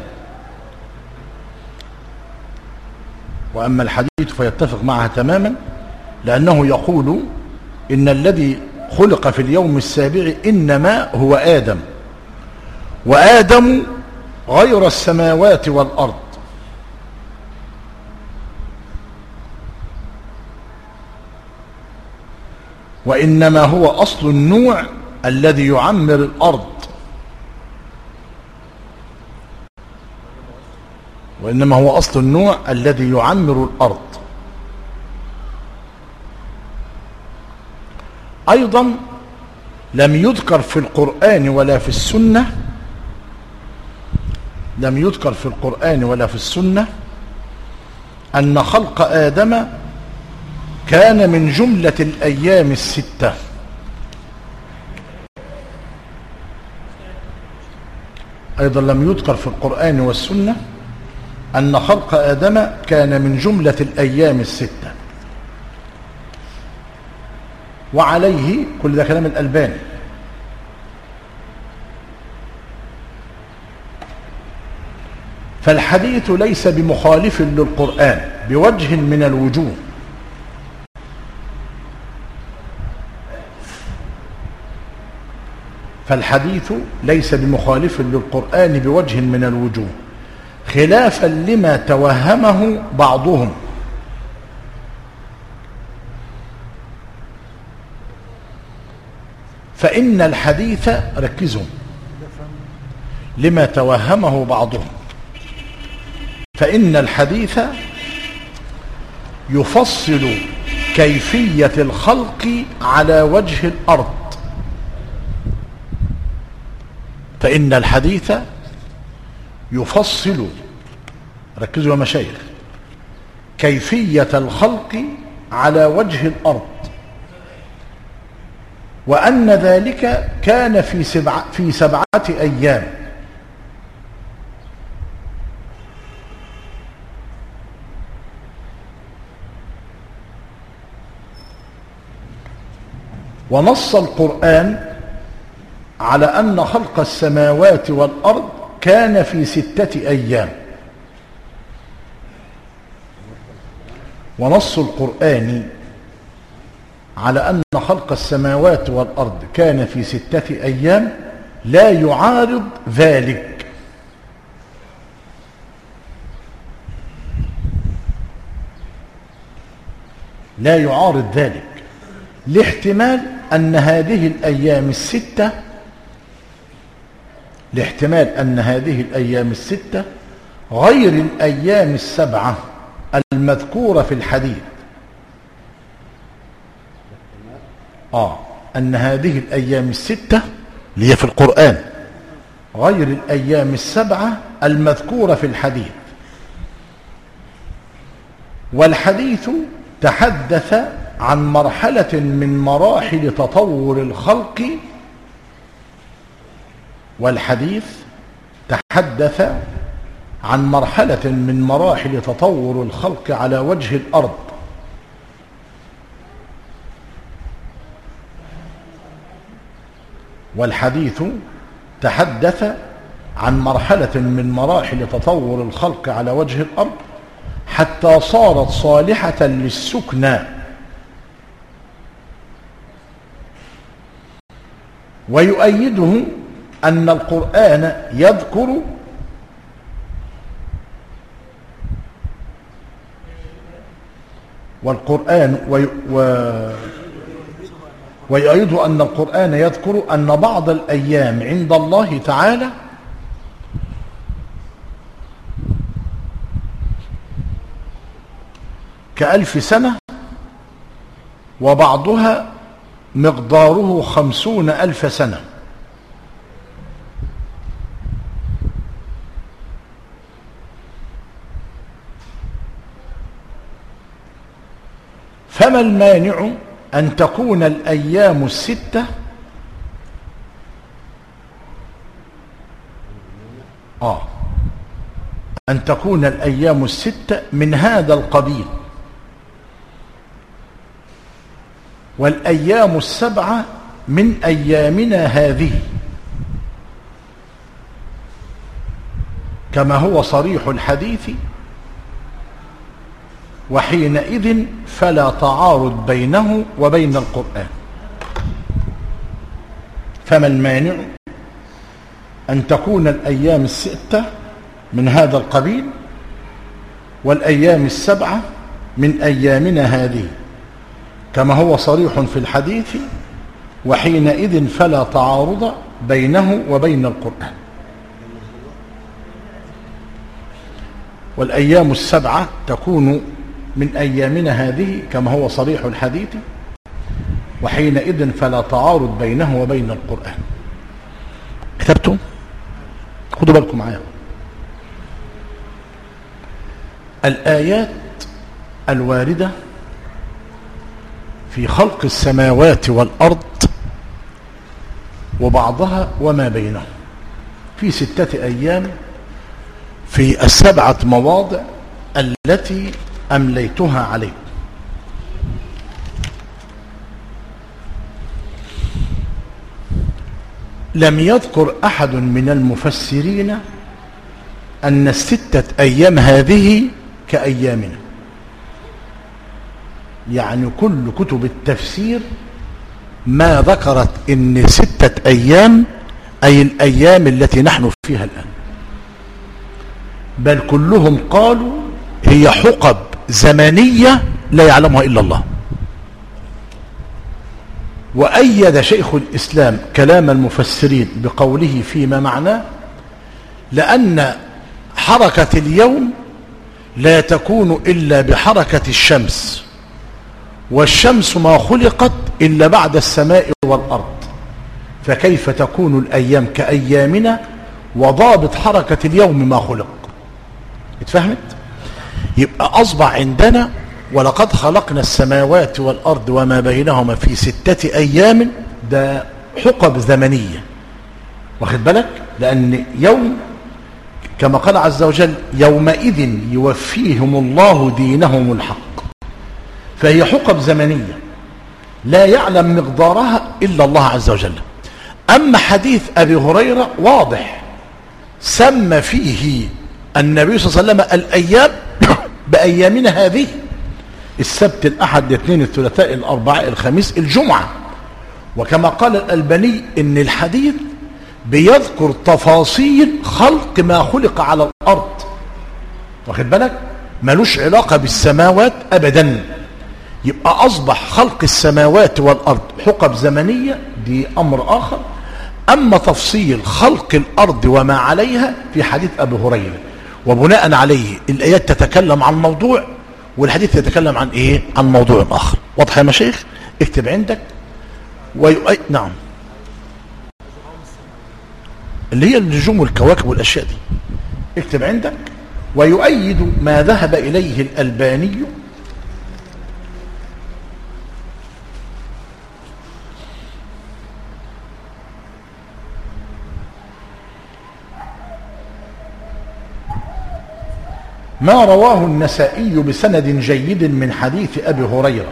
وأما الحديث فيتفق معها تماما لأنه يقول إن الذي خلق في اليوم السابع إنما هو آدم، وآدم غير السماوات والأرض، وإنما هو أصل النوع الذي يعمر الأرض، وإنما هو أصل النوع الذي يعمر الأرض. أيضا لم يذكر في القرآن ولا في السنة لم يذكر في القرآن ولا في السنة أن خلق آدم كان من جملة الأيام الستة. أيضا لم يذكر في القرآن والسنة أن خلق آدم كان من جملة الأيام الستة. وعليه كل ده كلام الألباني. فالحديث ليس بمخالف للقرآن بوجه من الوجوه، فالحديث ليس بمخالف للقرآن بوجه من الوجوه، خلافا لما توهمه بعضهم. فإن الحديث، ركزوا، لما توهمه بعضهم، فإن الحديث يفصل كيفية الخلق على وجه الأرض. فإن الحديث يفصل، ركزوا يا مشايخ، كيفية الخلق على وجه الأرض، وأن ذلك كان في سبعة, في سبعة أيام. ونص القرآن على أن خلق السماوات والأرض كان في ستة أيام. ونص القرآن على أن خلق السماوات والأرض كان في ستة أيام لا يعارض ذلك، لا يعارض ذلك لاحتمال أن هذه الأيام الستة لاحتمال أن هذه الأيام الستة غير الأيام السبعة المذكورة في الحديث. آه أن هذه الأيام الستة اللي هي في القرآن غير الأيام السبعة المذكورة في الحديث. والحديث تحدث عن مرحلة من مراحل تطور الخلق والحديث تحدث عن مرحلة من مراحل تطور الخلق على وجه الأرض، والحديث تحدث عن مرحلة من مراحل تطور الخلق على وجه الأرض حتى صارت صالحة للسكنى. ويؤيده أن القرآن يذكر والقرآن وي و ويؤيده أن القرآن يذكر أن بعض الأيام عند الله تعالى كألف سنة، وبعضها مقداره خمسون ألف سنة. فما المانع أن تكون الأيام الستة آه أن تكون الأيام الستة من هذا القبيل، والأيام السبعة من أيامنا هذه، كما هو صريح الحديث، وحينئذ فلا تعارض بينه وبين القرآن. فما المانع أن تكون الأيام الستة من هذا القبيل والأيام السبعة من أيامنا هذه، كما هو صريح في الحديث، وحينئذ فلا تعارض بينه وبين القرآن. والأيام السبعة تكون من أيامنا هذه كما هو صريح الحديث، وحينئذ فلا تعارض بينه وبين القرآن. كتبتم؟ خدوا بالكم معايا. الآيات الواردة في خلق السماوات والأرض وبعضها وما بينهم في ستة أيام في السبعة مواضع التي أمليتها عليكم. لم يذكر أحد من المفسرين أن الستة أيام هذه كأيامنا، يعني كل كتب التفسير ما ذكرت إن ستة أيام أي الأيام التي نحن فيها الآن، بل كلهم قالوا هي حقب زمنية لا يعلمها إلا الله. وأيد شيخ الإسلام كلام المفسرين بقوله فيما معناه: لأن حركة اليوم لا تكون إلا بحركة الشمس، والشمس ما خلقت إلا بعد السماء والأرض، فكيف تكون الأيام كأيامنا وضابط حركة اليوم ما خلق؟ اتفهمت؟ يبقى أصبح عندنا ولقد خلقنا السماوات والأرض وما بينهما في ستة أيام، ده حقب زمنية، واخد بالك؟ لأن يوم كما قال عز وجل يومئذ يوفيهم الله دينهم الحق، فهي حقب زمنية لا يعلم مقدارها إلا الله عز وجل. أما حديث أبي هريرة واضح، سمى فيه النبي صلى الله عليه وسلم الأيام بأيامنا هذه: السبت، الأحد، الاثنين، الثلاثاء، الأربعاء، الخميس، الجمعة. وكما قال الألباني إن الحديث بيذكر تفاصيل خلق ما خلق على الأرض، واخد بالك؟ ملوش علاقة بالسماوات أبدا. يبقى أصبح خلق السماوات والأرض حقب زمنية، دي أمر آخر. أما تفصيل خلق الأرض وما عليها في حديث أبي هريرة، وبناء عليه الآيات تتكلم عن موضوع والحديث يتكلم عن إيه؟ عن موضوع آخر. واضح يا مشايخ؟ اكتب عندك. ويؤي... نعم، اللي هي النجوم والكواكب والأشياء دي، اكتب عندك. ويؤيد ما ذهب إليه الألباني ما رواه النسائي بسند جيد من حديث أبي هريرة.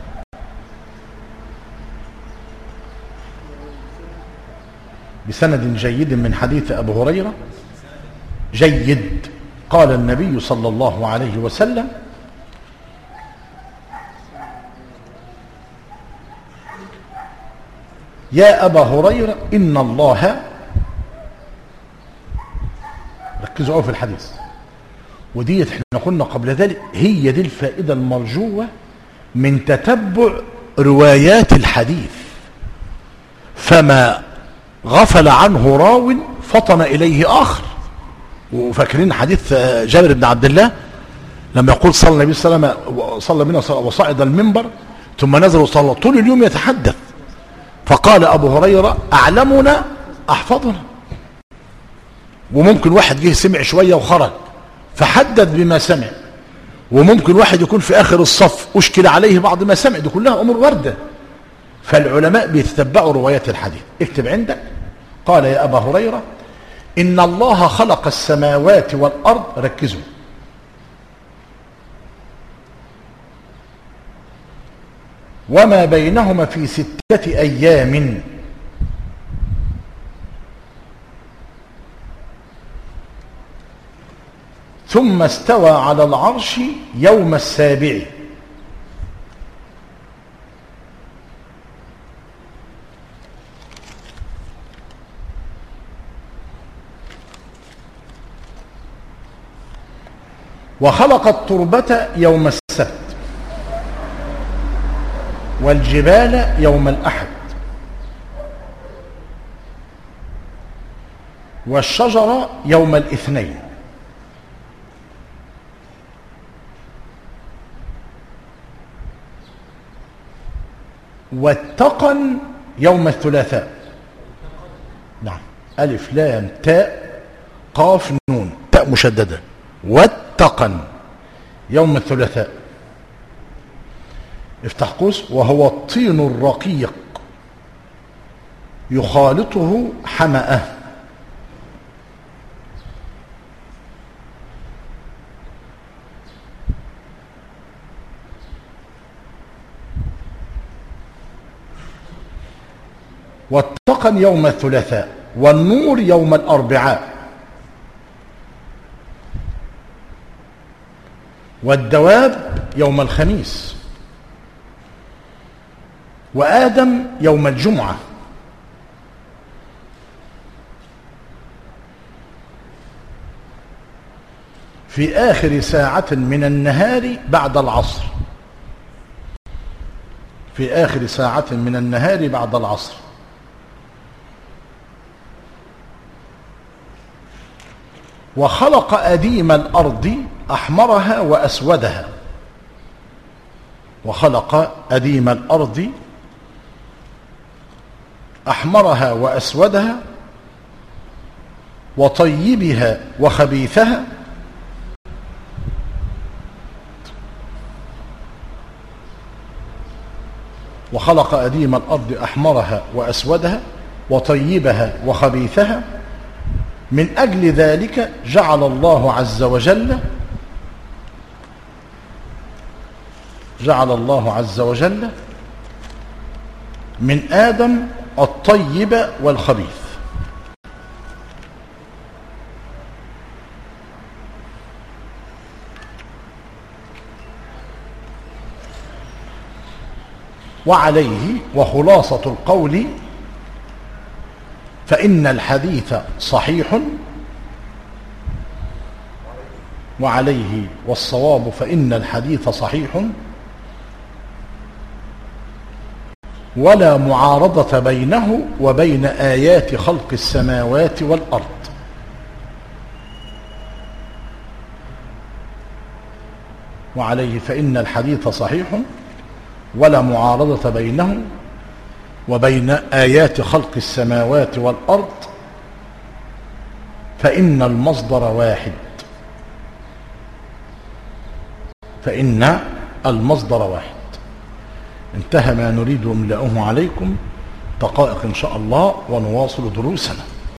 بسند جيد من حديث أبي هريرة جيد، قال النبي صلى الله عليه وسلم: يا أبا هريرة إن الله، ركزوا قوي في الحديث، ودي احنا قلنا قبل ذلك هي دي الفائدة المرجوة من تتبع روايات الحديث، فما غفل عنه راو فطن إليه آخر. وفاكرين حديث جابر بن عبد الله لما يقول صلى النبي صلى الله عليه وسلم صلى بنا وصعد المنبر ثم نزل وصلى طول اليوم يتحدث، فقال أبو هريرة: أعلمنا أحفظنا. وممكن واحد جه سمع شوية وخرج فحدث بما سمع، وممكن واحد يكون في آخر الصف أشكل عليه بعض ما سمع، دي كلها أمور واردة. فالعلماء بيتتبعوا روايات الحديث. اكتب عندك. قال يا أبا هريرة إن الله خلق السماوات والأرض، ركزوا، وما بينهما في ستة أيام، ثم استوى على العرش يوم السابع. وخلق التربة يوم السبت، والجبال يوم الأحد، والشجر يوم الاثنين، والتقن يوم الثلاثاء. نعم، ألف لام تاء قاف نون تاء مشددة. والتقن يوم الثلاثاء، افتح قوس، وهو الطين الرقيق يخالطه حمأة. والتقن يوم الثلاثاء، والنور يوم الأربعاء، والدواب يوم الخميس، وآدم يوم الجمعة، في آخر ساعة من النهار بعد العصر، في آخر ساعة من النهار بعد العصر. وخلق أديم الأرض أحمرها وأسودها، وخلق أديم الأرض أحمرها وأسودها، وطيبها وخبيثها، وخلق أديم الأرض أحمرها وأسودها وطيبها وخبيثها. من أجل ذلك جعل الله عز وجل جعل الله عز وجل من آدم الطيب والخبيث. وعليه وخلاصة القول فإن الحديث صحيح، وعليه والصواب فإن الحديث صحيح ولا معارضة بينه وبين آيات خلق السماوات والأرض. وعليه فإن الحديث صحيح ولا معارضة بينه وبين آيات خلق السماوات والأرض، فإن المصدر واحد فإن المصدر واحد. انتهى ما نريد إملاؤه عليكم. دقائق إن شاء الله ونواصل دروسنا.